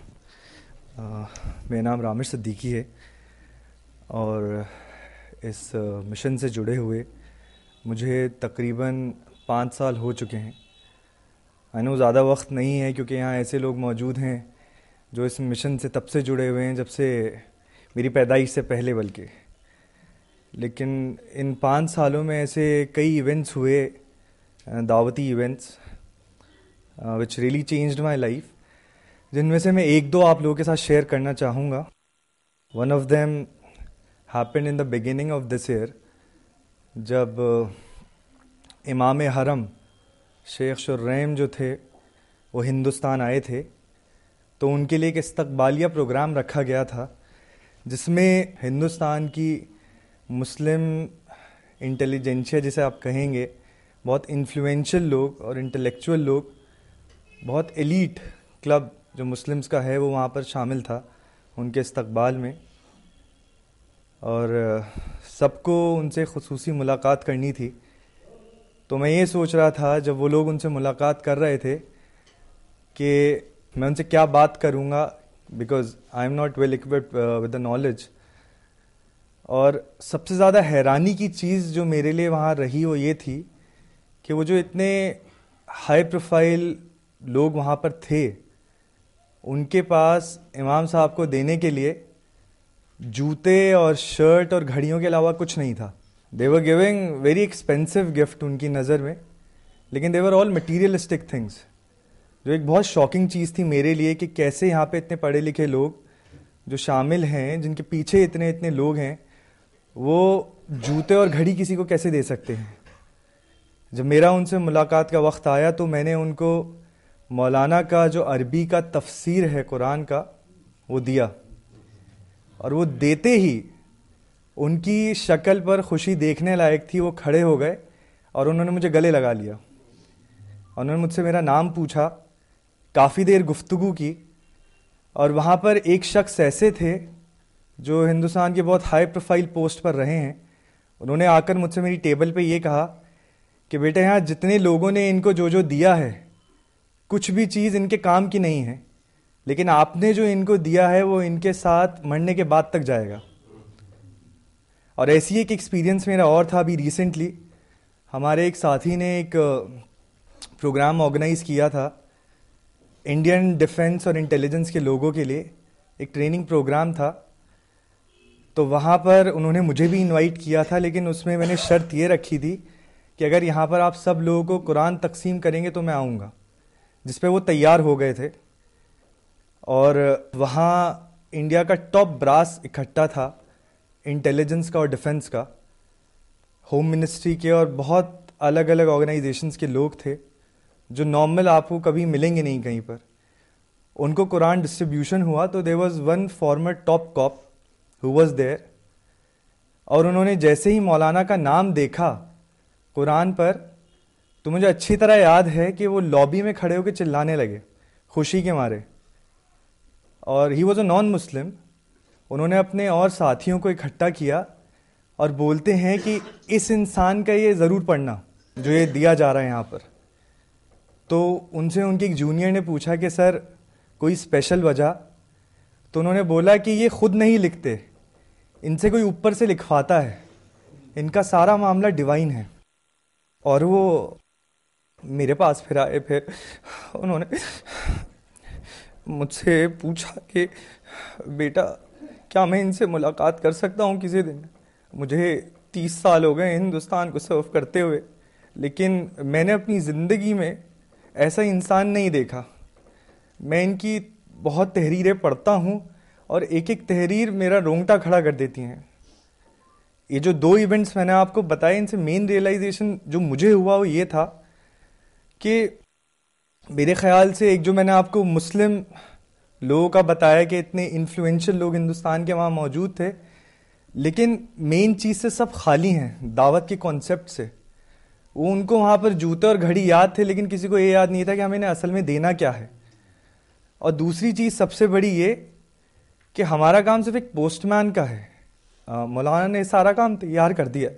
U: मेरा नाम रामेश सिद्दीकी है और इस मिशन से जुड़े हुए मुझे तकरीबन 5 साल हो चुके हैं. आई नो ज़्यादा वक्त नहीं है क्योंकि यहाँ ऐसे लोग मौजूद हैं जो इस मिशन से तब से जुड़े हुए हैं जब से मेरी पैदाइश से पहले, बल्कि लेकिन इन 5 सालों में ऐसे कई इवेंट्स हुए, दावती events which really changed my life, जिनमें से मैं 1-2 आप लोगों के साथ शेयर करना चाहूँगा. One of them happened in the beginning of this year, जब इमाम हरम शेख शुर्रैम जो थे वो हिंदुस्तान आए थे, तो उनके लिए एक इस्तकबालिया प्रोग्राम रखा गया था जिसमें हिंदुस्तान की मुस्लिम इंटेलिजेंशिया जिसे आप कहेंगे, बहुत इन्फ्लुएंशियल लोग और इंटेलेक्चुअल लोग, बहुत एलीट क्लब जो मुस्लिम्स का है वो वहाँ पर शामिल था उनके इस्तकबाल में, और सबको उनसे खुसूसी मुलाकात करनी थी. तो मैं ये सोच रहा था जब वो लोग उनसे मुलाकात कर रहे थे कि मैं उनसे क्या बात करूँगा, because I am not well equipped with the knowledge. और सबसे ज़्यादा हैरानी की चीज़ जो मेरे लिए वहाँ रही वो ये थी कि वो जो इतने हाई प्रोफाइल लोग वहाँ पर थे, उनके पास इमाम साहब को देने के लिए जूते और शर्ट और घड़ियों के अलावा कुछ नहीं था. They were giving very expensive gift उनकी नज़र में, लेकिन they were all materialistic things, जो एक बहुत शॉकिंग चीज़ थी मेरे लिए कि कैसे यहाँ पे इतने पढ़े लिखे लोग जो शामिल हैं, जिनके पीछे इतने इतने लोग हैं, वो जूते और घड़ी किसी को कैसे दे सकते हैं. जब मेरा उनसे मुलाकात का वक्त आया तो मैंने उनको मौलाना का जो अरबी का तफसीर है कुरान का वो दिया, और वो देते ही उनकी शक्ल पर खुशी देखने लायक थी. वो खड़े हो गए और उन्होंने मुझे गले लगा लिया और उन्होंने मुझसे मेरा नाम पूछा, काफ़ी देर गुफ्तगू की. और वहाँ पर एक शख्स ऐसे थे जो हिंदुस्तान के बहुत हाई प्रोफाइल पोस्ट पर रहे हैं. उन्होंने आकर मुझसे मेरी टेबल पे ये कहा कि बेटा यहाँ जितने लोगों ने इनको जो जो दिया है कुछ भी चीज़ इनके काम की नहीं है, लेकिन आपने जो इनको दिया है वो इनके साथ मरने के बाद तक जाएगा. और ऐसी एक एक्सपीरियंस मेरा और था. अभी रिसेंटली हमारे एक साथी ने एक प्रोग्राम ऑर्गेनाइज़ किया था इंडियन डिफेंस और इंटेलिजेंस के लोगों के लिए, एक ट्रेनिंग प्रोग्राम था. तो वहाँ पर उन्होंने मुझे भी इनवाइट किया था, लेकिन उसमें मैंने शर्त ये रखी थी कि अगर यहाँ पर आप सब लोगों को कुरान तकसीम करेंगे तो मैं आऊँगा, जिस पे वो तैयार हो गए थे. और वहाँ इंडिया का टॉप ब्रास इकट्ठा था, इंटेलिजेंस का और डिफेंस का, होम मिनिस्ट्री के और बहुत अलग अलग ऑर्गेनाइजेशंस के लोग थे जो नॉर्मल आपको कभी मिलेंगे नहीं कहीं पर. उनको कुरान डिस्ट्रीब्यूशन हुआ तो there was one former top cop who was there, और उन्होंने जैसे ही मौलाना का नाम देखा कुरान पर तो मुझे अच्छी तरह याद है कि वो लॉबी में खड़े होकर चिल्लाने लगे खुशी के मारे. और he was a non Muslim. उन्होंने अपने और साथियों को इकट्ठा किया और बोलते हैं कि इस इंसान का ये ज़रूर पढ़ना जो ये दिया जा रहा है यहाँ पर। तो उनसे उनके एक जूनियर ने पूछा कि सर कोई स्पेशल वजह? तो उन्होंने बोला कि ये खुद नहीं लिखते, इनसे कोई ऊपर से लिखवाता है, इनका सारा मामला डिवाइन है। और वो मेरे पास फिर आए, फिर उन्होंने मुझसे पूछा कि बेटा क्या मैं इनसे मुलाकात कर सकता हूँ किसी दिन? मुझे 30 साल हो गए हिंदुस्तान को सर्व करते हुए, लेकिन मैंने अपनी ज़िंदगी में ऐसा इंसान नहीं देखा। मैं इनकी बहुत तहरीरें पढ़ता हूँ और एक एक तहरीर मेरा रोंगटा खड़ा कर देती हैं। ये जो 2 इवेंट्स मैंने आपको बताए, इनसे मेन रियलाइजेशन जो मुझे हुआ वो ये था कि मेरे ख्याल से एक जो मैंने आपको मुस्लिम लोगों का बताया कि इतने इन्फ्लुएंशियल लोग हिंदुस्तान के वहाँ मौजूद थे, लेकिन मेन चीज़ से सब खाली हैं, दावत के कॉन्सेप्ट से। वो उनको वहाँ पर जूते और घड़ी याद थे, लेकिन किसी को ये याद नहीं था कि हमें इन्हें असल में देना क्या है। और दूसरी चीज़ सबसे बड़ी ये कि हमारा काम सिर्फ एक पोस्टमैन का है। मौलाना ने सारा काम तैयार कर दिया,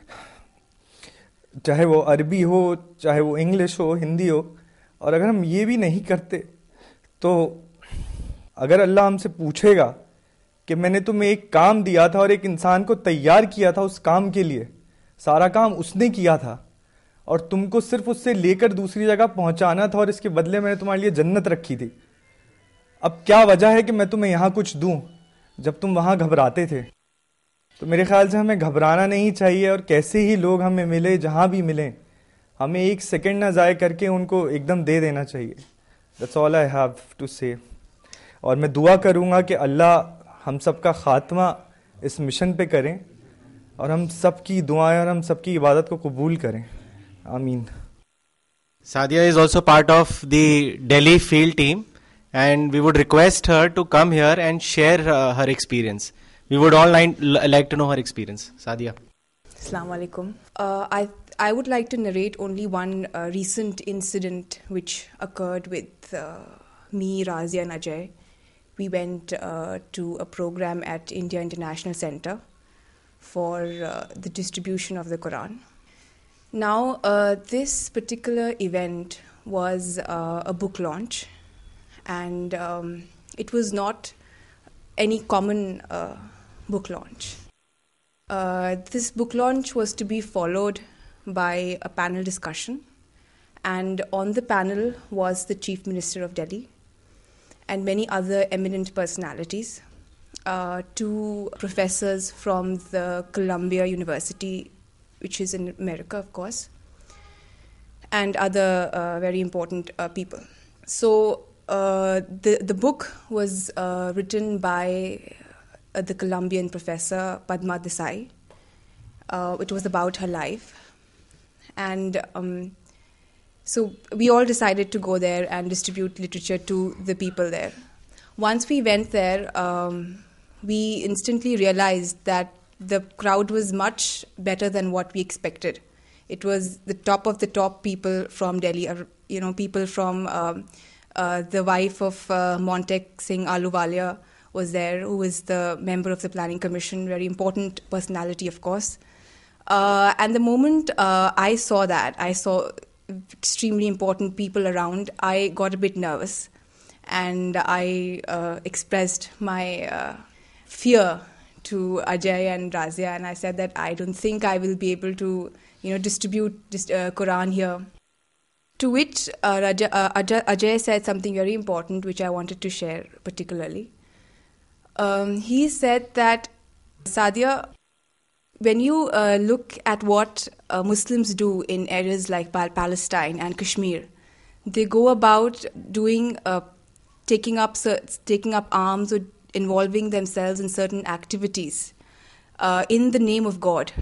U: चाहे वो अरबी हो, चाहे वो इंग्लिश हो, हिंदी हो। और अगर हम ये भी नहीं करते तो अगर अल्लाह हमसे पूछेगा कि मैंने तुम्हें एक काम दिया था और एक इंसान को तैयार किया था उस काम के लिए, सारा काम उसने किया था और तुमको सिर्फ उससे लेकर दूसरी जगह पहुंचाना था और इसके बदले मैंने तुम्हारे लिए जन्नत रखी थी, अब क्या वजह है कि मैं तुम्हें यहाँ कुछ दूं जब तुम वहाँ घबराते थे? तो मेरे ख्याल से हमें घबराना नहीं चाहिए और कैसे ही लोग हमें मिले, जहाँ भी मिलें, हमें एक सेकंड ना ज़ाय करके उनको एकदम दे देना चाहिए। That's all I have to say. और मैं दुआ करूँगा कि अल्लाह हम सब का ख़ात्मा इस मिशन पे करें और हम सब की दुआएं और हम सब की इबादत को कबूल करें। आमीन।
B: Sadia is also part of the Delhi field team and we would request her to come here and share her experience. We would all like to know her experience. Sadia.
A: Assalamu alaikum. I would like to narrate only one recent incident which occurred with me, Razia and Ajay. We went to a program at India International Center for the distribution of the Quran. Now, this particular event was a book launch, and it was not any common book launch. This book launch was to be followed by a panel discussion, and on the panel was the Chief Minister of Delhi and many other eminent personalities, 2 professors from the Columbia University, which is in America, of course, and other very important people. So the book was written by the Columbian professor Padma Desai. It was about her life. And so we all decided to go there and distribute literature to the people there. Once we went there, we instantly realized that the crowd was much better than what we expected. It was the top of the top people from Delhi, people from the wife of Montek Singh Ahluwalia was there, who was the member of the Planning Commission, very important personality, of course. And the moment I saw extremely important people around, I got a bit nervous, and I expressed my fear to Ajay and Razia, and I said that I don't think I will be able to, distribute this Quran here. To which Ajay said something very important, which I wanted to share particularly. He said that, Sadia, when you look at what Muslims do in areas like Palestine and Kashmir, they go about doing, taking up arms or involving themselves in certain activities in the name of God,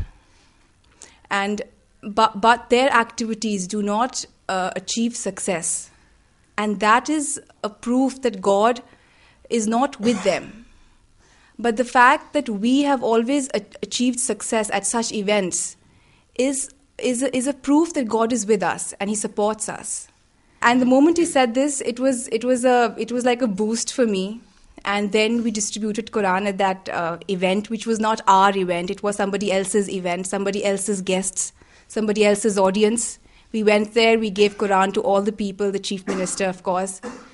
A: but their activities do not achieve success, and that is a proof that God is not with them. But the fact that we have always achieved success at such events is a proof that God is with us and He supports us. And the moment he said this, it was like a boost for me. And then we distributed Quran at that event, which was not our event. It was somebody else's event, somebody else's guests, somebody else's audience. We went there, we gave Quran to all the people, the chief minister, of course.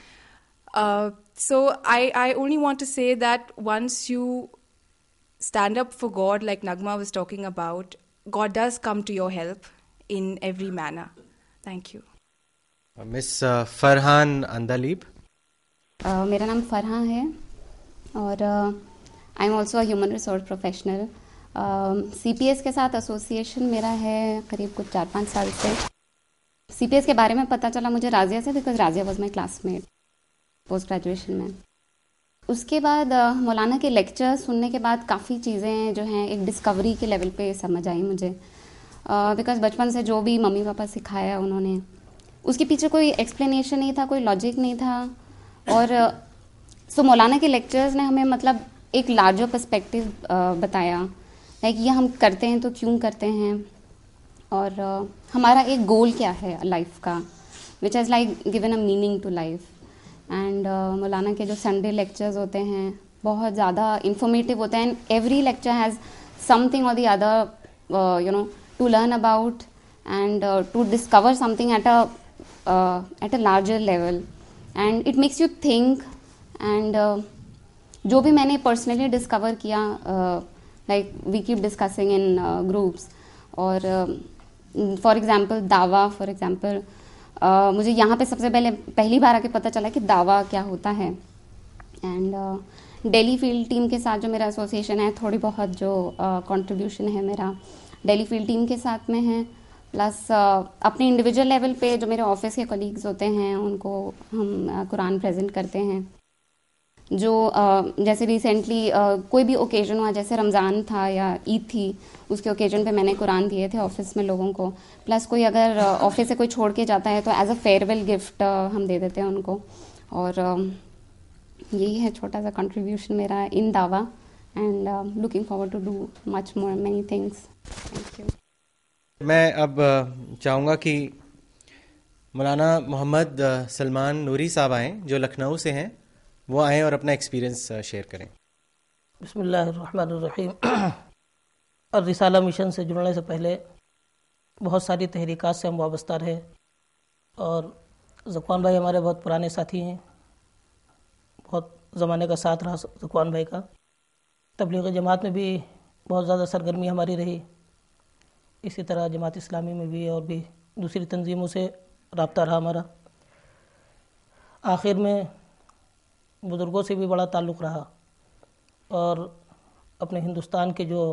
A: So I only want to say that once you stand up for God, like Nagma was talking about, God does come to your help in every manner. Thank you.
B: Miss Farhan Andalib.
C: मेरा नाम फरहा है और I am also human resource professional. CPS के साथ एसोसिएशन मेरा है करीब कुछ 4-5 साल से. CPS के बारे में पता चला मुझे राजिया से, because Razia was my classmate post graduation में. उसके बाद मौलाना के लेक्चर सुनने के बाद काफ़ी चीज़ें जो हैं एक डिस्कवरी के लेवल पे समझ आई मुझे, बिकॉज बचपन से जो भी मम्मी पापा सिखाया उन्होंने, उसके पीछे कोई एक्सप्लेनेशन नहीं था, कोई लॉजिक नहीं था. और सो मौलाना के लेक्चर्स ने हमें मतलब एक लार्जर पर्सपेक्टिव बताया, लाइक ये हम करते हैं तो क्यों करते हैं और हमारा एक गोल क्या है लाइफ का, which has like given a meaning to life. And मौलाना के जो संडे लेक्चर्स होते हैं बहुत ज़्यादा इंफॉर्मेटिव होते हैं. एवरी लेक्चर हैज़ समथिंग और the other you know to learn about and to discover something at a larger level. And it makes you think. And जो भी मैंने पर्सनली डिस्कवर किया, like we keep discussing in groups. और फॉर एग्जांपल दावा, फॉर एग्जांपल मुझे यहाँ पे सबसे पहली बार आके पता चला कि दावा क्या होता है. एंड दिल्ली फील्ड टीम के साथ जो मेरा एसोसिएशन है, थोड़ी बहुत जो कंट्रीब्यूशन है मेरा दिल्ली फील्ड टीम के साथ में है, प्लस अपने इंडिविजुअल लेवल पे जो मेरे ऑफिस के कलीग्स होते हैं उनको हम कुरान प्रेजेंट करते हैं. जो जैसे रिसेंटली कोई भी ओकेजन हुआ, जैसे रमज़ान था या ईद थी, उसके ओकेजन पे मैंने कुरान दिए थे ऑफिस में लोगों को. प्लस कोई अगर ऑफिस से कोई छोड़ के जाता है तो एज अ फेयरवेल गिफ्ट हम दे देते हैं उनको. और यही है छोटा सा कंट्रीब्यूशन मेरा इन दावा. And looking forward to do much more many things. Thank you.
B: मैं अब चाहूँगा कि मौलाना मोहम्मद सलमान नूरी साहब आएँ, जो लखनऊ से हैं, वो आएँ और अपना एक्सपीरियंस शेयर करें.
V: बिस्मिल्लाहिर्रहमानिर्रहीम. और रिसाला मिशन से जुड़ने से पहले बहुत सारी तहरीकात से हम वाबस्ता रहे और ज़कवान भाई हमारे बहुत पुराने साथी हैं. बहुत ज़माने का साथ रहा ज़कवान भाई का. तबलीग जमात में भी बहुत ज़्यादा सरगर्मी हमारी रही. इसी तरह जमात इस्लामी में भी और भी दूसरी तंजीमों से रब्ता रहा हमारा. आखिर में बुज़ुर्गों से भी बड़ा ताल्लुक़ रहा और अपने हिंदुस्तान के जो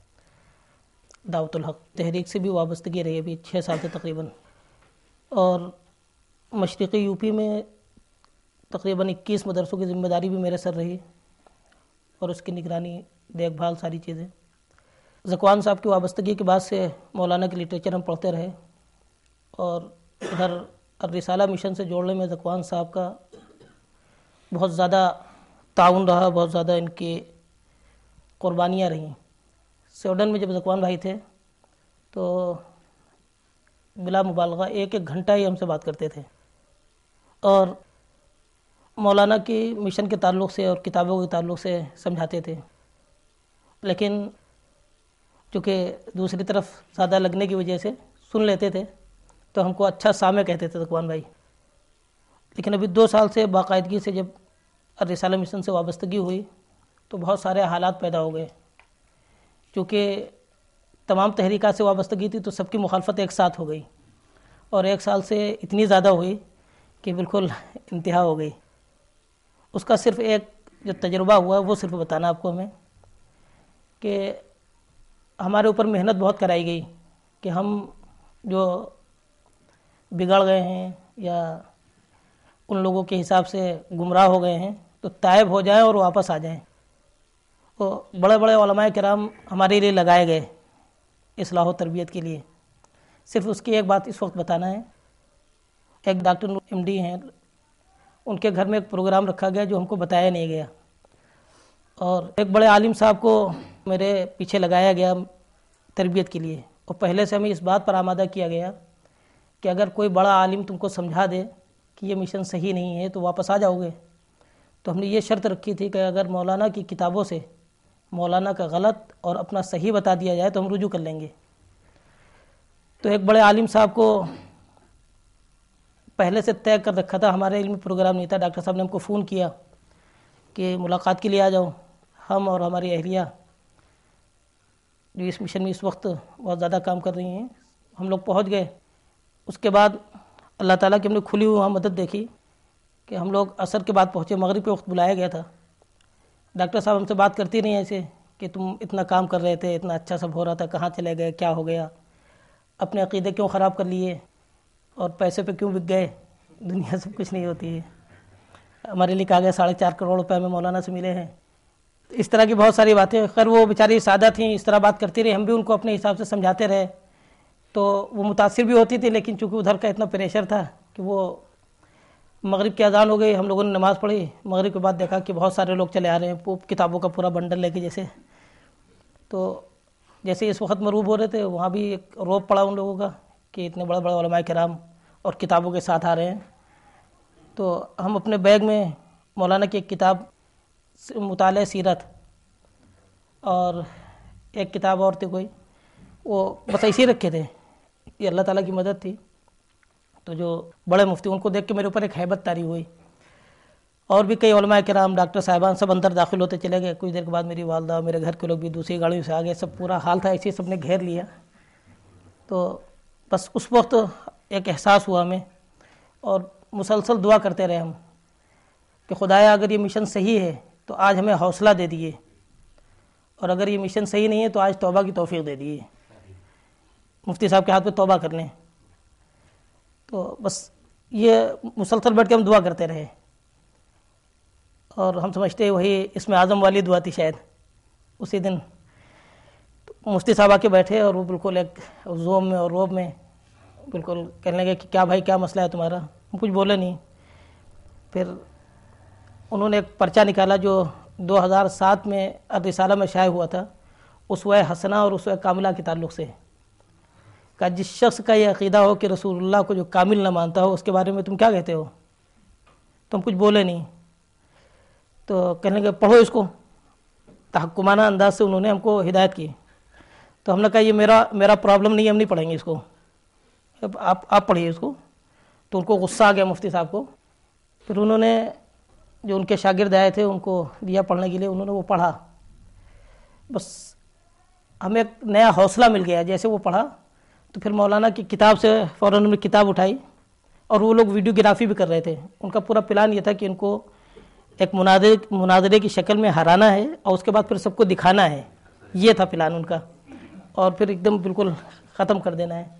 V: दावतुल हक़ तहरीक से भी वाबस्तगी रही अभी 6 साल से तकरीबन. और मशरिक़ी यूपी में तकरीबन 21 मदरसों की ज़िम्मेदारी भी मेरे सर रही और उसकी निगरानी, देखभाल, सारी चीज़ें. ज़कवान साहब की वाबस्तगी के बाद से मौलाना की लिटरेचर हम पढ़ते रहे और इधर रिसाला मिशन से जोड़ने में ज़कवान साहब का बहुत ज़्यादा ताउन रहा, बहुत ज़्यादा इनकी क़ुरबानियाँ रहीं. स्वीडन में जब ज़कवान भाई थे तो बिला मुबालगा 1-1 घंटा ही हमसे बात करते थे और मौलाना की मिशन के ताल्लुक़ से और किताबों के ताल्लुक़ से समझाते थे. लेकिन चूँकि दूसरी तरफ ज़्यादा लगने की वजह से सुन लेते थे तो हमको अच्छा सामे कहते थे ज़कवान भाई. लेकिन अभी 2 साल से बाकायदगी से जब रिसाला मिशन से वाबस्तगी हुई तो बहुत सारे हालात पैदा हो गए. चूँकि तमाम तहरीकात से वाबस्तगी थी तो सबकी मुखालफत एक साथ हो गई और 1 साल से इतनी ज़्यादा हुई कि बिल्कुल इंतहा हो गई. उसका सिर्फ एक जो तजुर्बा हुआ वो सिर्फ बताना आपको हमें कि हमारे ऊपर मेहनत बहुत कराई गई कि हम जो बिगड़ गए हैं या उन लोगों के हिसाब से गुमराह हो गए हैं तो तायब हो जाएं और वापस आ जाएं. तो बड़े बड़े उलमाए किराम हमारे लिए लगाए गए इस्लाह और तरबियत के लिए. सिर्फ उसकी एक बात इस वक्त बताना है. एक डॉक्टर MD हैं, उनके घर में एक प्रोग्राम रखा गया जो हमको बताया नहीं गया और एक बड़े आलिम साहब को मेरे पीछे लगाया गया तरबियत के लिए. और पहले से हमें इस बात पर आमादा किया गया कि अगर कोई बड़ा आलिम तुमको समझा दे कि ये मिशन सही नहीं है तो वापस आ जाओगे. تو ہم نے یہ شرط رکھی تھی کہ اگر مولانا کی کتابوں سے مولانا کا غلط اور اپنا صحیح بتا دیا جائے تو ہم رجوع کر لیں گے. تو ایک بڑے عالم صاحب کو پہلے سے طے کر رکھا تھا, ہمارے علمی پروگرام نہیں تھا. ڈاکٹر صاحب نے ہم کو فون کیا کہ ملاقات کے لیے آ جاؤ. ہم اور ہماری اہلیہ جو اس مشن میں اس وقت بہت زیادہ کام کر رہی ہیں, ہم لوگ پہنچ گئے. اس کے بعد اللہ تعالیٰ کی ہم نے کھلی ہوئی وہاں مدد دیکھی کہ ہم لوگ عصر کے بعد پہنچے. مغرب کے وقت بلایا گیا تھا. ڈاکٹر صاحب ہم سے بات کرتی رہی ایسے کہ تم اتنا کام کر رہے تھے, اتنا اچھا سب ہو رہا تھا, کہاں چلے گئے, کیا ہو گیا, اپنے عقیدے کیوں خراب کر لیے, اور پیسے پہ کیوں بک گئے. دنیا سب کچھ نہیں ہوتی ہے. ہمارے لیے کہا گیا 4.5 کروڑ روپے ہمیں مولانا سے ملے ہیں. اس طرح کی بہت ساری باتیں. خیر وہ بیچاری سادہ تھیں, اس طرح بات کرتی رہی, ہم بھی ان کو اپنے حساب سے سمجھاتے رہے. تو وہ متاثر بھی ہوتی تھی, لیکن چونکہ ادھر کا اتنا پریشر تھا کہ وہ مغرب کی اذان ہو گئی, ہم لوگوں نے نماز پڑھی. مغرب کے بعد دیکھا کہ بہت سارے لوگ چلے آ رہے ہیں کتابوں کا پورا بنڈل لے کے جیسے. تو جیسے اس وقت مروب ہو رہے تھے, وہاں بھی ایک روب پڑا ان لوگوں کا کہ اتنے بڑے بڑے علماء کرام اور کتابوں کے ساتھ آ رہے ہیں. تو ہم اپنے بیگ میں مولانا کی ایک کتاب مطالعہ سیرت اور ایک کتاب اور تھی کوئی, وہ بس ایسے ہی رکھے تھے. یہ اللہ تعالیٰ کی مدد تھی. تو جو بڑے مفتی, ان کو دیکھ کے میرے اوپر ایک ہیبت طاری ہوئی. اور بھی کئی علماء کرام, ڈاکٹر صاحبان سب اندر داخل ہوتے چلے گئے. کچھ دیر کے بعد میری والدہ, میرے گھر کے لوگ بھی دوسری گاڑیوں سے آ گئے. سب پورا حال تھا ایسے, سب نے گھیر لیا. تو بس اس وقت ایک احساس ہوا ہمیں, اور مسلسل دعا کرتے رہے ہم کہ خدایا اگر یہ مشن صحیح ہے تو آج ہمیں حوصلہ دے دیے, اور اگر یہ مشن صحیح نہیں ہے تو آج توبہ کی توفیق دے دیے. مفتی صاحب کے ہاتھ پہ توبہ کر لیں. تو بس یہ مسلسل بیٹھ کے ہم دعا کرتے رہے, اور ہم سمجھتے وہی اس میں اعظم والی دعا تھی شاید. اسی دن مفتی صاحب آ کے بیٹھے, اور وہ بالکل ایک زوم میں اور روب میں بالکل کہنے لگے کہ کیا بھائی کیا مسئلہ ہے تمہارا. ہم کچھ بولے نہیں. پھر انہوں نے ایک پرچہ نکالا جو 2007 میں الرسالہ میں شائع ہوا تھا, اسوہ حسنہ اور اسوہ کاملہ کے تعلق سے. کہ جس شخص کا یہ عقیدہ ہو کہ رسول اللہ کو جو کامل نہ مانتا ہو, اس کے بارے میں تم کیا کہتے ہو. تم کچھ بولے نہیں. تو کہنے لگے پڑھو اس کو. تحکمانہ انداز سے انہوں نے ہم کو ہدایت کی. تو ہم نے کہا یہ میرا پرابلم نہیں ہے, ہم نہیں پڑھیں گے اس کو, آپ پڑھیے اس کو. تو ان کو غصہ آ گیا مفتی صاحب کو. پھر انہوں نے جو ان کے شاگرد آئے تھے ان کو دیا پڑھنے کے لیے, انہوں نے وہ پڑھا. بس ہمیں ایک نیا حوصلہ مل گیا جیسے وہ پڑھا. تو پھر مولانا کی کتاب سے فوراً انہوں نے کتاب اٹھائی, اور وہ لوگ ویڈیوگرافی بھی کر رہے تھے. ان کا پورا پلان یہ تھا کہ ان کو ایک مناظرے کی شکل میں ہرانا ہے, اور اس کے بعد پھر سب کو دکھانا ہے. یہ تھا پلان ان کا, اور پھر ایک دم بالکل ختم کر دینا ہے.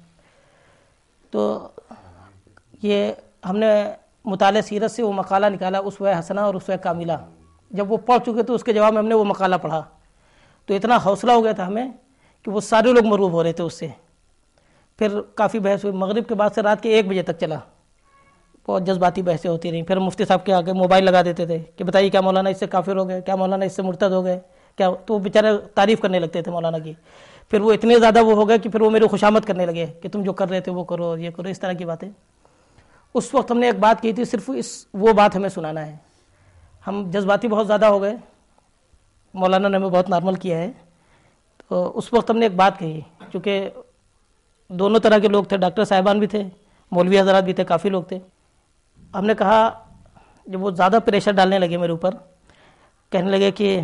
V: تو یہ ہم نے مطالعہ سیرت سے وہ مقالہ نکالا, اسوہ حسنہ اور اسوہ کاملہ. جب وہ پڑھ چکے تو اس کے جواب میں ہم نے وہ مقالہ پڑھا. تو اتنا حوصلہ ہو گیا تھا ہمیں کہ وہ سارے لوگ مروب ہو رہے تھے اس سے. پھر کافی بحث ہوئی. مغرب کے بعد سے رات کے 1 بجے تک چلا. بہت جذباتی بحثیں ہوتی رہیں. پھر مفتی صاحب کے آگے موبائل لگا دیتے تھے کہ بتائیے کیا مولانا اس سے کافر ہو گئے, کیا مولانا اس سے مرتد ہو گئے کیا. تو وہ بیچارے تعریف کرنے لگتے تھے مولانا کی. پھر وہ اتنے زیادہ وہ ہو گئے کہ پھر وہ میری خوشامد کرنے لگے کہ تم جو کر رہے تھے وہ کرو, یہ کرو, اس طرح کی باتیں. اس وقت ہم نے ایک بات کی تھی, صرف وہ بات ہمیں سنانا ہے. ہم جذباتی بہت زیادہ ہو گئے, مولانا نے ہمیں بہت نارمل کیا ہے. تو اس وقت ہم نے ایک بات کہی, چونکہ دونوں طرح کے لوگ تھے, ڈاکٹر صاحبان بھی تھے, مولوی حضرات بھی تھے, کافی لوگ تھے. ہم نے کہا, جب وہ زیادہ پریشر ڈالنے لگے میرے اوپر, کہنے لگے کہ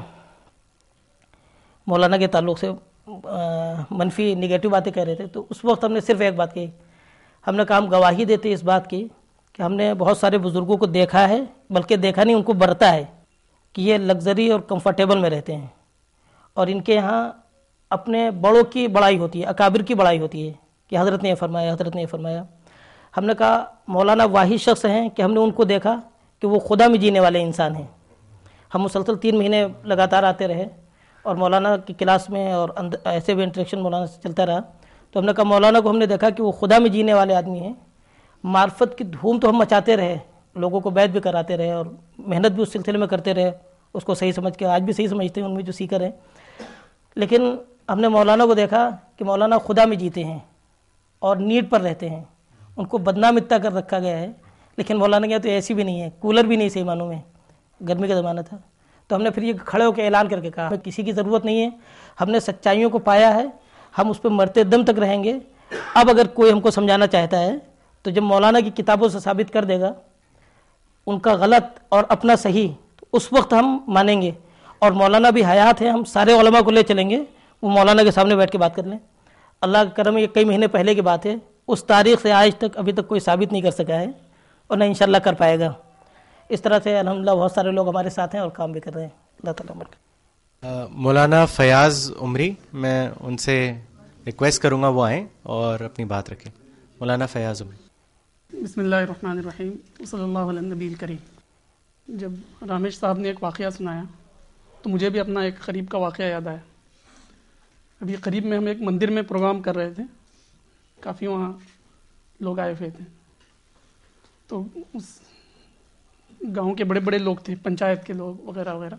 V: مولانا کے تعلق سے منفی نگیٹو باتیں کہہ رہے تھے. تو اس وقت ہم نے صرف ایک بات کہی. ہم نے کہا ہم گواہی دیتے اس بات کی کہ ہم نے بہت سارے بزرگوں کو دیکھا ہے, بلکہ دیکھا نہیں ان کو برتا ہے کہ یہ لگژری اور کمفرٹیبل میں رہتے ہیں, اور ان کے یہاں اپنے بڑوں کی بڑائی ہوتی ہے, اکابر کی بڑائی ہوتی ہے کہ حضرت نے یہ فرمایا, حضرت نے یہ فرمایا. ہم نے کہا مولانا واحد شخص ہیں کہ ہم نے ان کو دیکھا کہ وہ خدا میں جینے والے انسان ہیں. ہم مسلسل 3 مہینے لگاتار آتے رہے, اور مولانا کی کلاس میں اور ایسے بھی انٹریکشن مولانا سے چلتا رہا. تو ہم نے کہا مولانا کو ہم نے دیکھا کہ وہ خدا میں جینے والے آدمی ہیں. معرفت کی دھوم تو ہم مچاتے رہے, لوگوں کو بیعت بھی کراتے رہے, اور محنت بھی اس سلسلے میں کرتے رہے, اس کو صحیح سمجھ کے. آج بھی صحیح سمجھتے ہیں ان میں جو سیکر ہیں. لیکن ہم نے مولانا کو دیکھا کہ مولانا خدا میں جیتے ہیں اور نیٹ پر رہتے ہیں. ان کو بدنام اتنا کر رکھا گیا ہے, لیکن مولانا کے تو ایسی بھی نہیں ہے, کولر بھی نہیں صحیح معنوں میں. गर्मी का ज़माना था, तो हमने फिर ये खड़े होकर ऐलान करके कहा हमें किसी की ज़रूरत नहीं है, हमने सच्चाइयों को पाया है, हम उस पर मरते दम तक रहेंगे। अब अगर कोई हमको समझाना चाहता है तो जब मौलाना की किताबों से साबित कर देगा उनका गलत और अपना सही, तो उस वक्त हम मानेंगे। और मौलाना भी हयात है, हम सारे उलमा को ले चलेंगे, वो मौलाना के सामने बैठ के बात कर लें। अल्लाह का करम, ये कई महीने पहले की बात है, उस तारीख से आज तक अभी तक कोई साबित नहीं कर सका है और न इंशाल्लाह कर पाएगा। इस तरह से अल्हम्दुलिल्लाह बहुत सारे लोग हमारे साथ हैं और काम भी कर रहे हैं। अल्लाह ताला बरकत।
B: मौलाना फयाज उमरी, मैं उनसे रिक्वेस्ट करूंगा वो आएँ और अपनी बात रखें। मौलाना फयाज उमरी।
D: बिस्मिल्लाहिर्रहमानिर्रहीम, सल्लल्लाहु अलैहि नबील करीम। जब रामेश साहब ने एक वाक़या सुनाया तो मुझे भी अपना एक करीब का वाक़या याद आया। अभी करीब में हम एक मंदिर में प्रोग्राम कर रहे थे, काफ़ी वहाँ लोग आए हुए थे, तो उस गांव के बड़े बड़े लोग थे, पंचायत के लोग वगैरह वगैरह,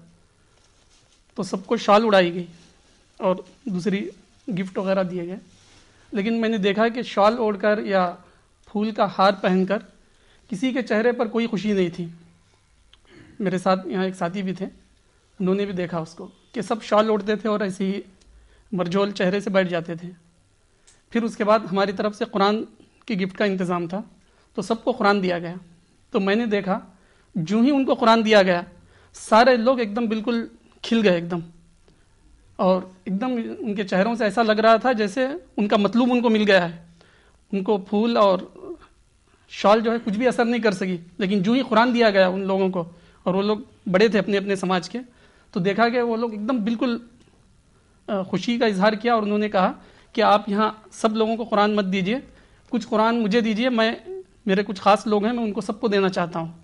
D: तो सबको शाल उड़ाई गई और दूसरी गिफ्ट वगैरह दिए गए। लेकिन मैंने देखा कि शाल ओढ़कर या फूल का हार पहनकर किसी के चेहरे पर कोई खुशी नहीं थी। मेरे साथ यहाँ एक साथी भी थे, उन्होंने भी देखा उसको कि सब शाल ओढ़ते थे और ऐसे ही मरझोल चेहरे से बैठ जाते थे। फिर उसके बाद हमारी तरफ से कुरान की गिफ्ट का इंतज़ाम था, तो सबको कुरान दिया गया। तो मैंने देखा जो ही उनको कुरान दिया गया सारे लोग एकदम बिल्कुल खिल गए एकदम, और एकदम उनके चेहरों से ऐसा लग रहा था जैसे उनका मतलूब उनको मिल गया है। उनको फूल और शॉल जो है कुछ भी असर नहीं कर सकी, लेकिन जो ही कुरान दिया गया उन लोगों को, और वो लोग बड़े थे अपने अपने समाज के, तो देखा कि वो लोग एकदम बिल्कुल खुशी का इजहार किया और उन्होंने कहा कि आप यहाँ सब लोगों को कुरान मत दीजिए, कुछ कुरान मुझे दीजिए, मेरे कुछ ख़ास लोग हैं, मैं उनको सबको देना चाहता हूँ।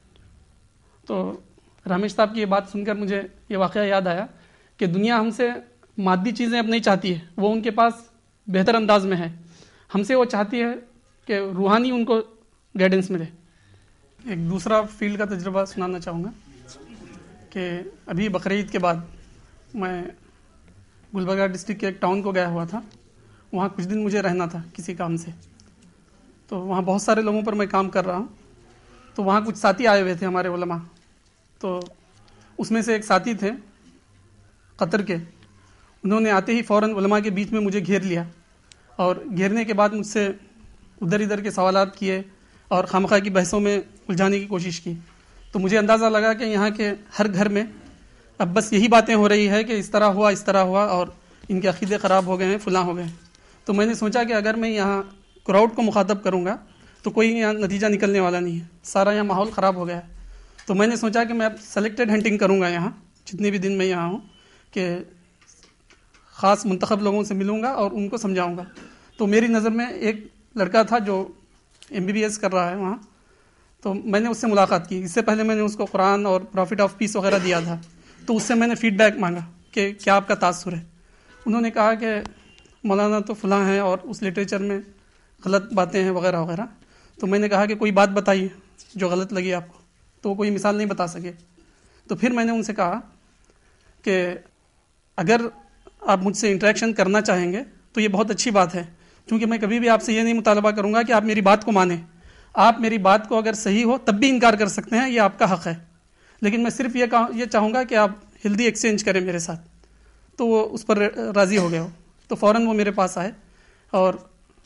D: तो रामेश साहब की ये बात सुनकर मुझे ये वाक़या याद आया कि दुनिया हमसे मादी चीज़ें अब नहीं चाहती है, वो उनके पास बेहतर अंदाज में है। हमसे वो चाहती है कि रूहानी उनको गाइडेंस मिले। एक दूसरा फील्ड का तजुर्बा सुनाना चाहूँगा कि अभी बकरीद के बाद मैं गुलबर्गा डिस्ट्रिक्ट के एक टाउन को गया हुआ था। वहाँ कुछ दिन मुझे रहना था किसी काम से, तो वहाँ बहुत सारे लोगों पर मैं काम कर रहा हूँ। तो वहाँ कुछ साथी आए हुए थे हमारे उलमा, तो उसमें से एक साथी थे कतर के। उन्होंने आते ही फ़ौरन उलमा के बीच में मुझे घेर लिया और घेरने के बाद मुझसे उधर इधर के सवालात किए और खामखा की बहसों में उलझाने की कोशिश की। तो मुझे अंदाज़ा लगा कि यहाँ के हर घर में अब बस यही बातें हो रही है कि इस तरह हुआ और इनके अक़ीदे ख़राब हो गए हैं, फलां हो गए। तो मैंने सोचा कि अगर मैं यहाँ क्राउड को मुखातब करूँगा तो कोई यहाँ नतीजा निकलने वाला नहीं है, सारा यहाँ माहौल ख़राब हो गया है। तो मैंने सोचा कि मैं अब सेलेक्टेड हंटिंग करूँगा यहाँ जितने भी दिन मैं यहाँ हूँ, कि ख़ास मुंतखब लोगों से मिलूँगा और उनको समझाऊँगा। तो मेरी नज़र में एक लड़का था जो MBBS कर रहा है वहाँ, तो मैंने उससे मुलाकात की। इससे पहले मैंने उसको कुरान और प्रॉफिट ऑफ पीस वगैरह दिया था, तो उससे मैंने फ़ीडबैक मांगा कि क्या आपका तासुर है। उन्होंने कहा कि मौलाना तो फ़लाँ हैं और उस लिटरेचर में गलत बातें हैं वगैरह वगैरह। तो मैंने कहा कि कोई बात बताइए जो गलत लगी आपको, तो वो कोई मिसाल नहीं बता सके। तो फिर मैंने उनसे कहा कि अगर आप मुझसे इंटरेक्शन करना चाहेंगे तो ये बहुत अच्छी बात है, क्योंकि मैं कभी भी आपसे ये नहीं मुतालबा करूँगा कि आप मेरी बात को मानें। आप मेरी बात को अगर सही हो तब भी इनकार कर सकते हैं, ये आपका हक़ है, लेकिन मैं सिर्फ ये चाहूँगा कि आप हेल्दी एक्सचेंज करें मेरे साथ। तो वो उस पर राज़ी हो गए हो। तो फ़ौरन वो मेरे पास आए और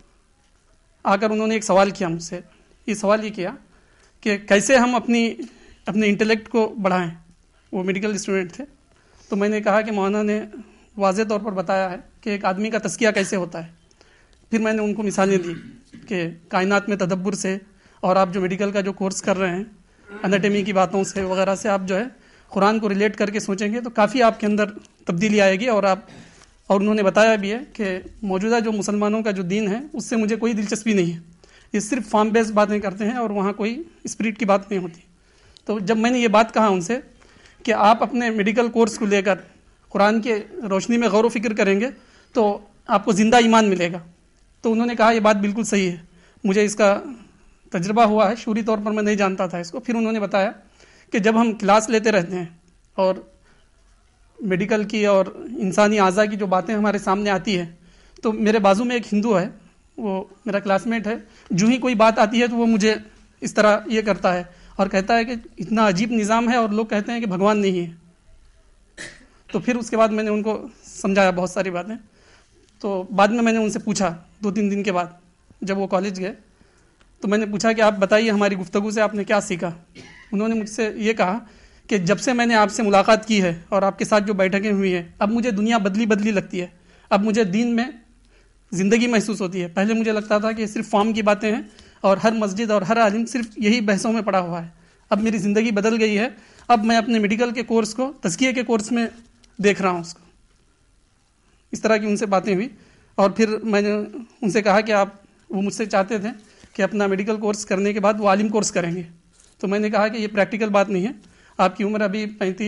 D: आकर उन्होंने एक सवाल किया मुझसे। ये सवाल ये किया कि कैसे हम अपने इंटेलेक्ट को बढ़ाएं। वो मेडिकल स्टूडेंट थे। तो मैंने कहा कि मौलाना ने वाज़े तौर पर बताया है कि एक आदमी का तज़किया कैसे होता है। फिर मैंने उनको मिसालें दी कि कायनात में तदब्बुर से, और आप जो मेडिकल का जो कोर्स कर रहे हैं एनाटॉमी की बातों से वगैरह से आप जो है कुरान को रिलेट करके सोचेंगे तो काफ़ी आपके अंदर तब्दीली आएगी। और उन्होंने बताया भी है कि मौजूदा जो मुसलमानों का जो दीन है उससे मुझे कोई दिलचस्पी नहीं है, ये सिर्फ फॉर्म बेस्ड बातें करते हैं और वहाँ कोई स्पिरिट की बात नहीं होती। तो जब मैंने ये बात कहा उनसे कि आप अपने मेडिकल कोर्स को लेकर कुरान के रोशनी में गौर व फिक्र करेंगे तो आपको ज़िंदा ईमान मिलेगा, तो उन्होंने कहा ये बात बिल्कुल सही है, मुझे इसका तजर्बा हुआ है, शूरी तौर पर मैं नहीं जानता था इसको। फिर उन्होंने बताया कि जब हम क्लास लेते रहते हैं और मेडिकल की और इंसानी आज़ा की जो बातें हमारे सामने आती है, तो मेरे बाजू में एक हिंदू है, वो मेरा क्लासमेट है, जो ही कोई बात आती है तो वो मुझे इस तरह ये करता है اور کہتا ہے کہ اتنا عجیب نظام ہے اور لوگ کہتے ہیں کہ بھگوان نہیں ہے. تو پھر اس کے بعد میں نے ان کو سمجھایا بہت ساری باتیں. تو بعد میں نے ان سے پوچھا 2-3 دن کے بعد جب وہ کالج گئے تو میں نے پوچھا کہ آپ بتائیے ہماری گفتگو سے آپ نے کیا سیکھا. انہوں نے مجھ سے یہ کہا کہ جب سے میں نے آپ سے ملاقات کی ہے اور آپ کے ساتھ جو بیٹھکیں ہوئی ہیں اب مجھے دنیا بدلی لگتی ہے. اب مجھے دین میں زندگی محسوس ہوتی ہے. پہلے مجھے لگتا تھا کہ یہ صرف فارم کی باتیں ہیں اور ہر مسجد اور ہر عالم صرف یہی بحثوں میں پڑا ہوا ہے. اب میری زندگی بدل گئی ہے. اب میں اپنے میڈیکل کے کورس کو تزکیے کے کورس میں دیکھ رہا ہوں اس کو. اس طرح کی ان سے باتیں ہوئی اور پھر میں نے ان سے کہا کہ وہ مجھ سے چاہتے تھے کہ اپنا میڈیکل کورس کرنے کے بعد وہ عالم کورس کریں گے. تو میں نے کہا کہ یہ پریکٹیکل بات نہیں ہے. آپ کی عمر ابھی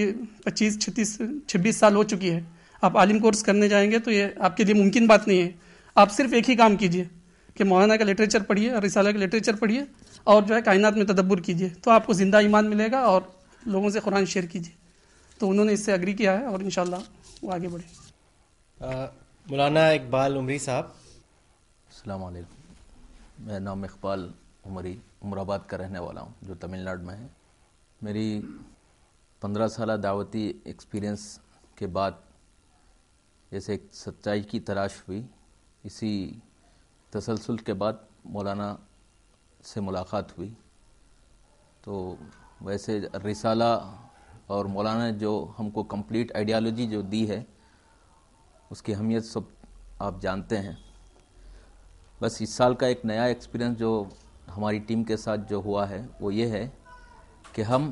D: 25-26 سال ہو چکی ہے. آپ عالم کورس کرنے جائیں گے تو یہ آپ کے لیے ممکن بات نہیں ہے. آپ صرف ایک ہی کام کیجئے کہ مولانا کا لٹریچر پڑھیے اور رسالہ کا لٹریچر پڑھیے اور جو ہے کائنات میں تدبر کیجئے تو آپ کو زندہ ایمان ملے گا اور لوگوں سے قرآن شیئر کیجئے. تو انہوں نے اس سے اگری کیا ہے اور انشاءاللہ وہ آگے بڑھے.
B: مولانا اقبال عمری صاحب.
E: السلام علیکم. میرا نام اقبال عمری عمر آباد کا رہنے والا ہوں جو تمل ناڈو میں ہے. میری 15 سالہ دعوتی ایکسپیرینس کے بعد جیسے ایک سچائی کی تلاش ہوئی, اسی تسلسل کے بعد مولانا سے ملاقات ہوئی. تو ویسے رسالہ اور مولانا نے جو ہم کو کمپلیٹ آئیڈیالوجی جو دی ہے اس کی اہمیت سب آپ جانتے ہیں. بس اس سال کا ایک نیا ایکسپیرینس جو ہماری ٹیم کے ساتھ جو ہوا ہے وہ یہ ہے کہ ہم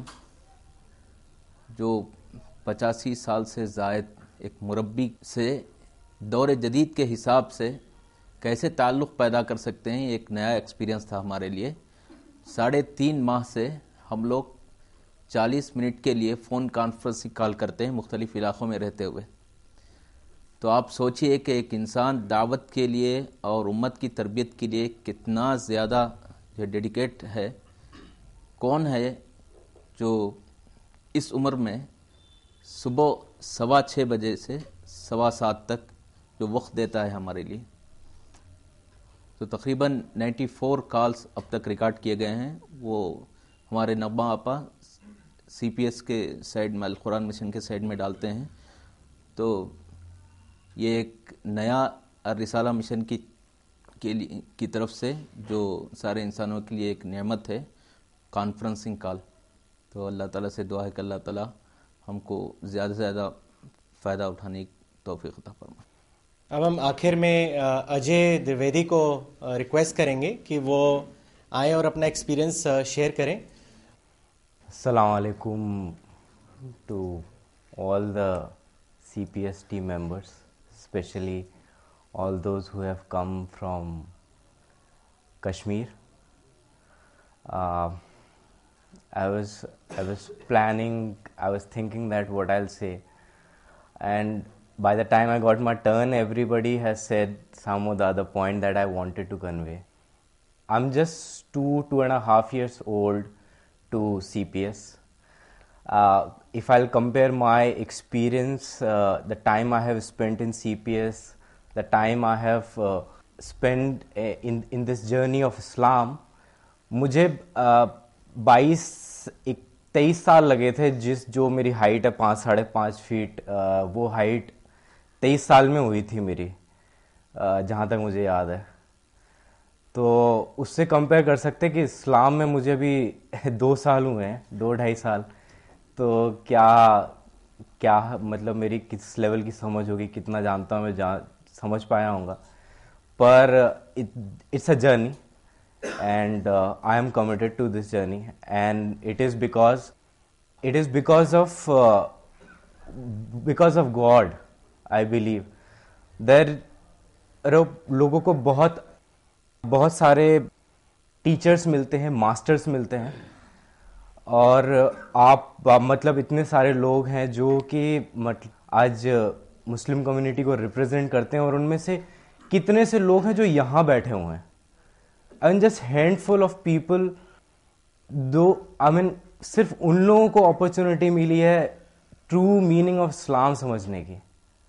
E: جو 85 سال سے زائد ایک مربی سے دور جدید کے حساب سے کیسے تعلق پیدا کر سکتے ہیں. ایک نیا ایکسپیرینس تھا ہمارے لیے. 3.5 ماہ سے ہم لوگ 40 منٹ کے لیے فون کانفرنس کال کرتے ہیں مختلف علاقوں میں رہتے ہوئے. تو آپ سوچئے کہ ایک انسان دعوت کے لیے اور امت کی تربیت کے لیے کتنا زیادہ جو ڈیڈیکیٹ ہے. کون ہے جو اس عمر میں صبح 6:15 بجے سے 7:15 تک جو وقت دیتا ہے ہمارے لیے. تو تقریباً 94 کالز اب تک ریکارڈ کیے گئے ہیں. وہ ہمارے نغمہ آپا CPS کے سائڈ میں القرآن مشن کے سائڈ میں ڈالتے ہیں. تو یہ ایک نیا رسالہ مشن کی طرف سے جو سارے انسانوں کے لیے ایک نعمت ہے کانفرنسنگ کال. تو اللہ تعالیٰ سے دعا ہے کہ اللہ تعالیٰ ہم کو زیادہ سے زیادہ فائدہ اٹھانے کی توفیق عطا فرمائے.
B: اب ہم آخر میں اجے دویدی کو ریکویسٹ کریں گے کہ وہ آئیں اور اپنا ایکسپیرینس شیئر کریں.
R: السلام علیکم to all the CPS team members, especially all those who have come from Kashmir. I was planning, I was thinking that what I'll say, and by the time I got my turn, everybody has said some of the other point that I wanted to convey. I'm just 2.5 years old to CPS. If I'll compare my experience, the time I have spent in CPS, the time I have spent in this journey of Islam, مجھے 23 سال لگے تھے. جو میری ہائٹ ہے 5.5 فیٹ, وہ ہائٹ 23 سال میں ہوئی تھی میری, جہاں تک مجھے یاد ہے. تو اس سے کمپیئر کر سکتے کہ اسلام میں مجھے بھی 2 سال ہوئے ہیں, 2-2.5 سال. تو کیا مطلب میری کس لیول کی سمجھ ہوگی, کتنا جانتا ہوں میں, سمجھ پایا ہوں گا. پر it's a journey and I am committed to this journey, and it is because of God, I believe. There لوگوں کو بہت سارے ٹیچرز ملتے ہیں, ماسٹرز ملتے ہیں, اور آپ مطلب اتنے سارے لوگ ہیں جو کہ آج مسلم کمیونٹی کو ریپرزینٹ کرتے ہیں, اور ان میں سے کتنے سے لوگ ہیں جو یہاں بیٹھے ہوئے ہیں. And just handful of people, though, I mean, صرف ان لوگوں کو اپرچونٹی ملی ہے ٹرو میننگ آف اسلام سمجھنے کی.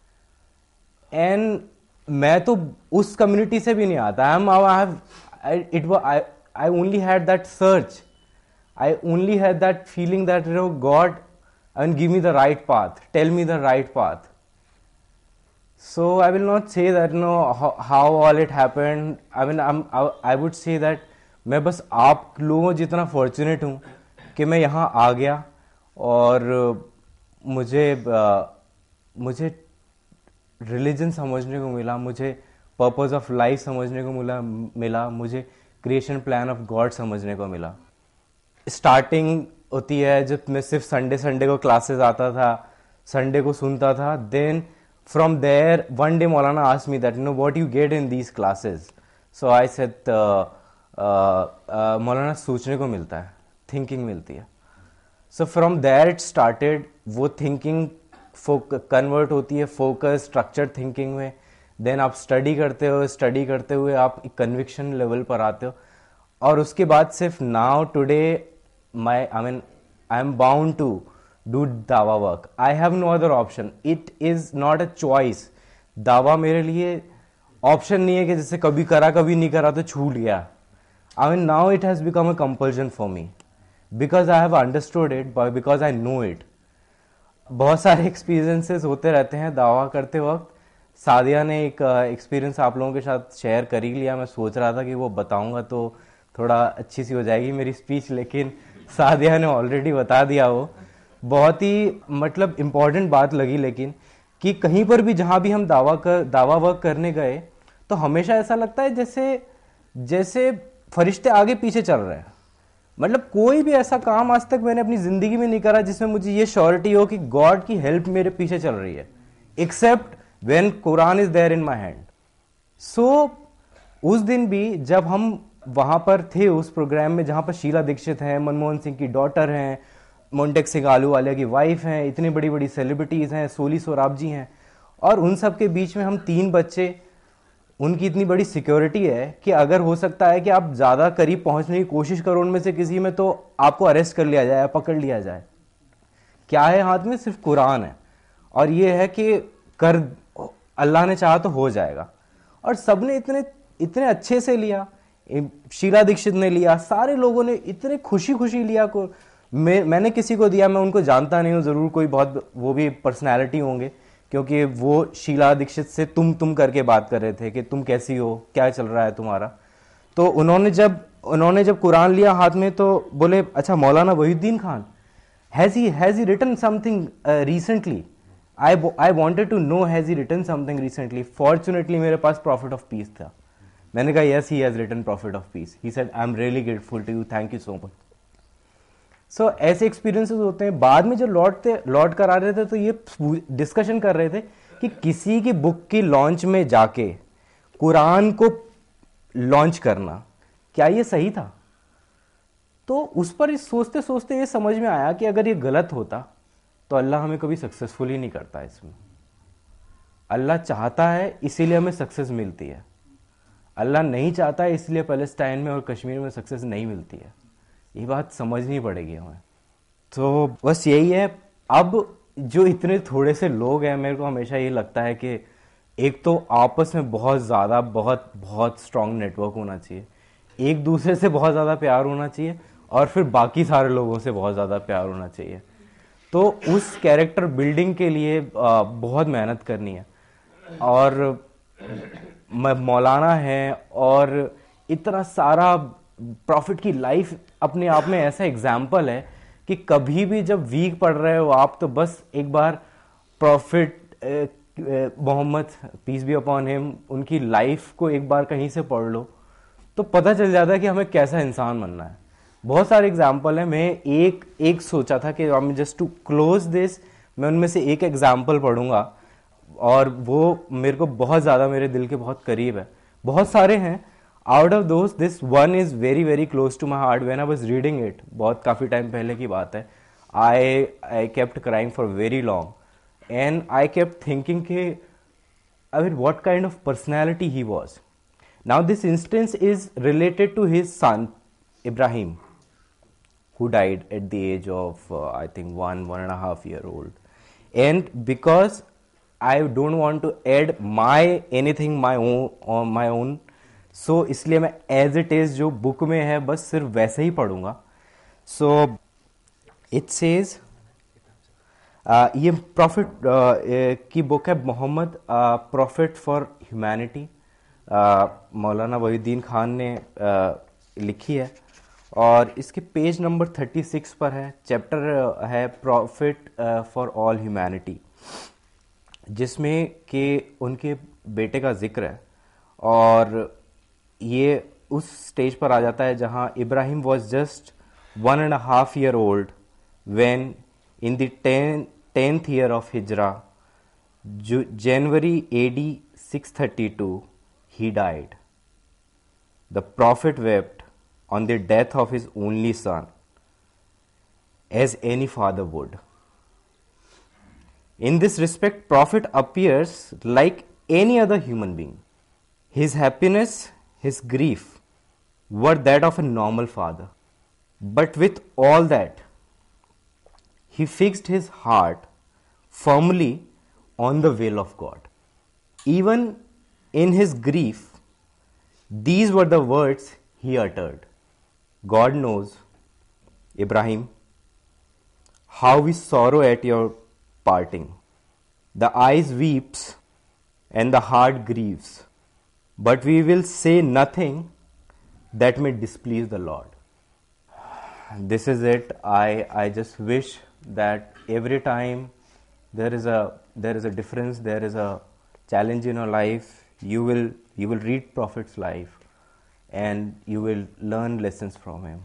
R: اینڈ میں تو اس کمیونٹی سے بھی نہیں آتا. I only had that search.
U: I only had that feeling that, you know, God, and give me the right path, tell me the right path. So I will not say that, you know, how all it happened. I mean, I would say that मैं बस आप लोगों जितना फॉर्चुनेट हूँ कि मैं यहाँ आ गया और मुझे रिलीजन समझने को मिला, मुझे पर्पस ऑफ लाइफ समझने को मिला, मुझे क्रिएशन प्लान ऑफ गॉड समझने को मिला. स्टार्टिंग होती है जब मैं सिर्फ संडे को क्लासेस आता था, संडे को सुनता था. Then from there one day मौलाना asked me that, you know, what you get in these classes. So I said, मौलाना सोचने को मिलता है, थिंकिंग मिलती है. So from there it started. वो थिंकिंग कन्वर्ट होती है फोकस स्ट्रक्चर्ड थिंकिंग में. देन आप स्टडी करते हुए आप एक कन्विक्शन लेवल पर आते हो. और उसके बाद सिर्फ now today I am bound to do दावा work. I have no other option. It is not a choice. दावा मेरे लिए ऑप्शन नहीं है कि जैसे कभी करा कभी नहीं करा तो छूट गया. I mean, now it has become a compulsion for me because I have understood it, but because I know it. बहुत सारे एक्सपीरियंसेस होते रहते हैं दावा करते वक्त. सादिया ने एक एक्सपीरियंस आप लोगों के साथ शेयर कर ही लिया. मैं सोच रहा था कि वो बताऊंगा तो थोड़ा अच्छी सी हो जाएगी मेरी स्पीच, लेकिन सादिया ने ऑलरेडी बता दिया. वो बहुत ही मतलब इम्पॉर्टेंट बात लगी, लेकिन कि कहीं पर भी जहाँ भी हम दावा वर्क करने गए तो हमेशा ऐसा लगता है जैसे फरिश्ते आगे पीछे चल रहे हैं. मतलब कोई भी ऐसा काम आज तक मैंने अपनी जिंदगी में नहीं करा जिसमें मुझे ये श्योरिटी हो कि गॉड की हेल्प मेरे पीछे चल रही है, except when Quran is there in my hand. So उस दिन भी जब हम वहां पर थे उस प्रोग्राम में जहां पर शीला दीक्षित हैं, मनमोहन सिंह की डॉटर हैं, मोन्टेक सिंह आलूवालिया की वाइफ हैं, इतनी बड़ी बड़ी सेलिब्रिटीज हैं, सोली सोराब जी हैं, और उन सब के बीच में हम 3 बच्चे, उनकी इतनी बड़ी सिक्योरिटी है कि अगर हो सकता है कि आप ज़्यादा करीब पहुंचने की कोशिश करो उनमें से किसी में तो आपको अरेस्ट कर लिया जाए, पकड़ लिया जाए. क्या है हाथ में? सिर्फ कुरान है, और ये है कि कर अल्लाह ने चाहा तो हो जाएगा. और सबने इतने अच्छे से लिया. शीला दीक्षित ने लिया, सारे लोगों ने इतने खुशी खुशी लिया. मैंने किसी को दिया, मैं उनको जानता नहीं हूँ, ज़रूर कोई बहुत वो भी पर्सनैलिटी होंगे, क्योंकि वो शीला दीक्षित से तुम करके बात कर रहे थे कि तुम कैसी हो, क्या चल रहा है तुम्हारा. तो उन्होंने जब कुरान लिया हाथ में तो बोले, अच्छा मौलाना Wahiduddin Khan, has he written something recently? I wanted to know, has he written something recently? Fortunately मेरे पास प्रॉफिट ऑफ पीस था. मैंने कहा yes, he has written Prophet of Peace. He said, I am really grateful to you, thank you so much. So ऐसे एक्सपीरियंसेस होते हैं. बाद में जो लौट कर आ रहे थे तो ये डिस्कशन कर रहे थे कि किसी की बुक की लॉन्च में जाके कुरान को लॉन्च करना, क्या ये सही था? तो उस पर सोचते सोचते ये समझ में आया कि अगर ये गलत होता तो अल्लाह हमें कभी सक्सेसफुल ही नहीं करता. इसमें अल्लाह चाहता है इसीलिए हमें सक्सेस मिलती है. अल्लाह नहीं चाहता है इसलिए पैलेस्टाइन में और कश्मीर में सक्सेस नहीं मिलती है. ये बात समझनी पड़ेगी हमें. तो बस यही है. अब जो इतने थोड़े से लोग हैं, मेरे को हमेशा ये लगता है कि एक तो आपस में बहुत ज़्यादा बहुत स्ट्रॉन्ग नेटवर्क होना चाहिए, एक दूसरे से बहुत ज़्यादा प्यार होना चाहिए, और फिर बाकी सारे लोगों से बहुत ज़्यादा प्यार होना चाहिए. तो उस कैरेक्टर बिल्डिंग के लिए बहुत मेहनत करनी है. और मौलाना है और इतना सारा प्रॉफिट की लाइफ अपने आप में ऐसा एग्जाम्पल है कि कभी भी जब वीक पढ़ रहे हो आप तो बस एक बार prophet Muhammad peace be upon him, उनकी लाइफ को एक बार कहीं से पढ़ लो तो पता चल जाता है कि हमें कैसा इंसान बनना है. बहुत सारे एग्जाम्पल हैं. मैं एक सोचा था कि जस्ट टू क्लोज दिस मैं उनमें से एक एग्जाम्पल पढ़ूंगा, और वो मेरे को बहुत ज़्यादा मेरे दिल के बहुत करीब है. बहुत सारे हैं. Out of those this one is very very close to my heart. When I was reading it, बहुत काफ़ी टाइम पहले की बात है, I kept crying for very long, and I kept thinking कि I mean what kind of personality he was. Now this instance is related to his son Ibrahim, who died at the age of I think 1.5 year old. And because I don't want to add anything my own, so इसलिए मैं as it is जो बुक में है बस सिर्फ वैसे ही पढ़ूंगा.
F: So it says, ये प्रॉफिट की बुक है मोहम्मद प्रॉफिट फॉर ह्यूमैनिटी, मौलाना वहीउद्दीन खान ने लिखी है और इसके पेज नंबर 36 पर है। चैप्टर है प्रॉफिट फॉर ऑल ह्यूमैनिटी, जिसमें कि उनके बेटे का जिक्र है और ये उस स्टेज पर आ जाता है जहां Ibrahim was just 1.5 year old when in the 10th year of Hijrah, January AD 632, he died. The Prophet wept on the death of his only son, as any father would. In this respect, Prophet appears like any other human being. His happiness, his grief were that of a normal father. But with all that, he fixed his heart firmly on the will of God. Even in his grief, these were the words he uttered. God knows, Ibrahim, how we sorrow at your parting. The eyes weeps and the heart grieves, but we will say nothing that may displease the Lord. This is it. I just wish that every time there is a difference, there is a challenge in your life, you will read Prophet's life and you will learn lessons from him.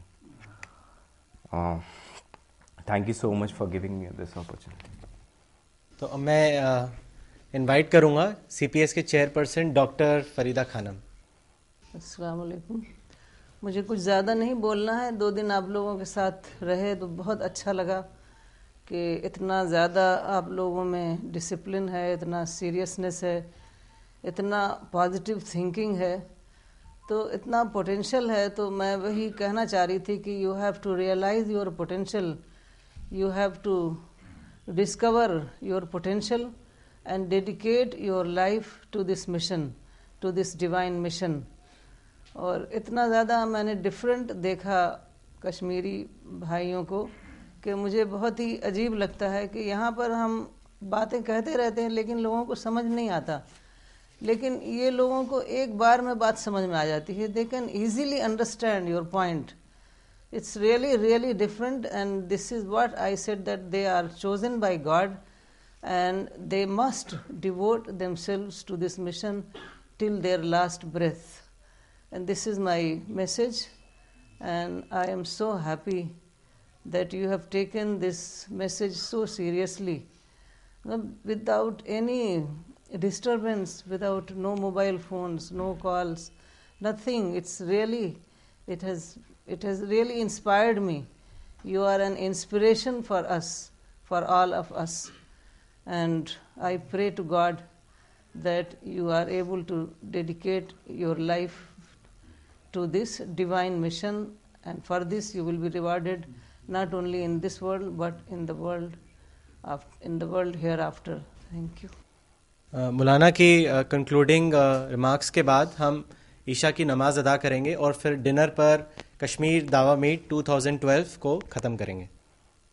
F: Thank you so much for giving me this opportunity.
B: तो मैं इनवाइट करूंगा CPS के चेयरपर्सन डॉक्टर फरीदा खानम।
H: अस्सलाम वालेकुम। मुझे कुछ ज़्यादा नहीं बोलना है। 2 दिन आप लोगों के साथ रहे तो बहुत अच्छा लगा कि इतना ज़्यादा आप लोगों में डिसिप्लिन है, इतना सीरियसनेस है, इतना पॉजिटिव थिंकिंग है, तो इतना पोटेंशियल है। तो मैं वही कहना चाह रही थी कि you have to realise your potential, you have to discover your potential and dedicate your life to this mission, to this divine mission. और इतना ज़्यादा मैंने डिफरेंट देखा कश्मीरी भाइयों को कि मुझे बहुत ही अजीब लगता है कि यहाँ पर हम बातें कहते रहते हैं लेकिन लोगों को समझ नहीं आता, लेकिन ये लोगों को एक बार में बात समझ में आ जाती है। They can easily understand your point. It's really really different and this is what I said that they are chosen by God and they must devote themselves to this mission till their last breath. And this is my message, and I am so happy that you have taken this message so seriously, without any disturbance, without no mobile phones, no calls, nothing. It has really inspired me. You are an inspiration for us, for all of us. And I pray to God that you are able to dedicate your life to this divine mission, and for this you will be rewarded not only in this world but in the world hereafter. Thank you.
B: मौलाना की कंक्लूडिंग रिमार्क्स के बाद हम ईशा की नमाज अदा करेंगे और फिर डिनर पर कश्मीर दावा मीट 2012 को ख़त्म करेंगे।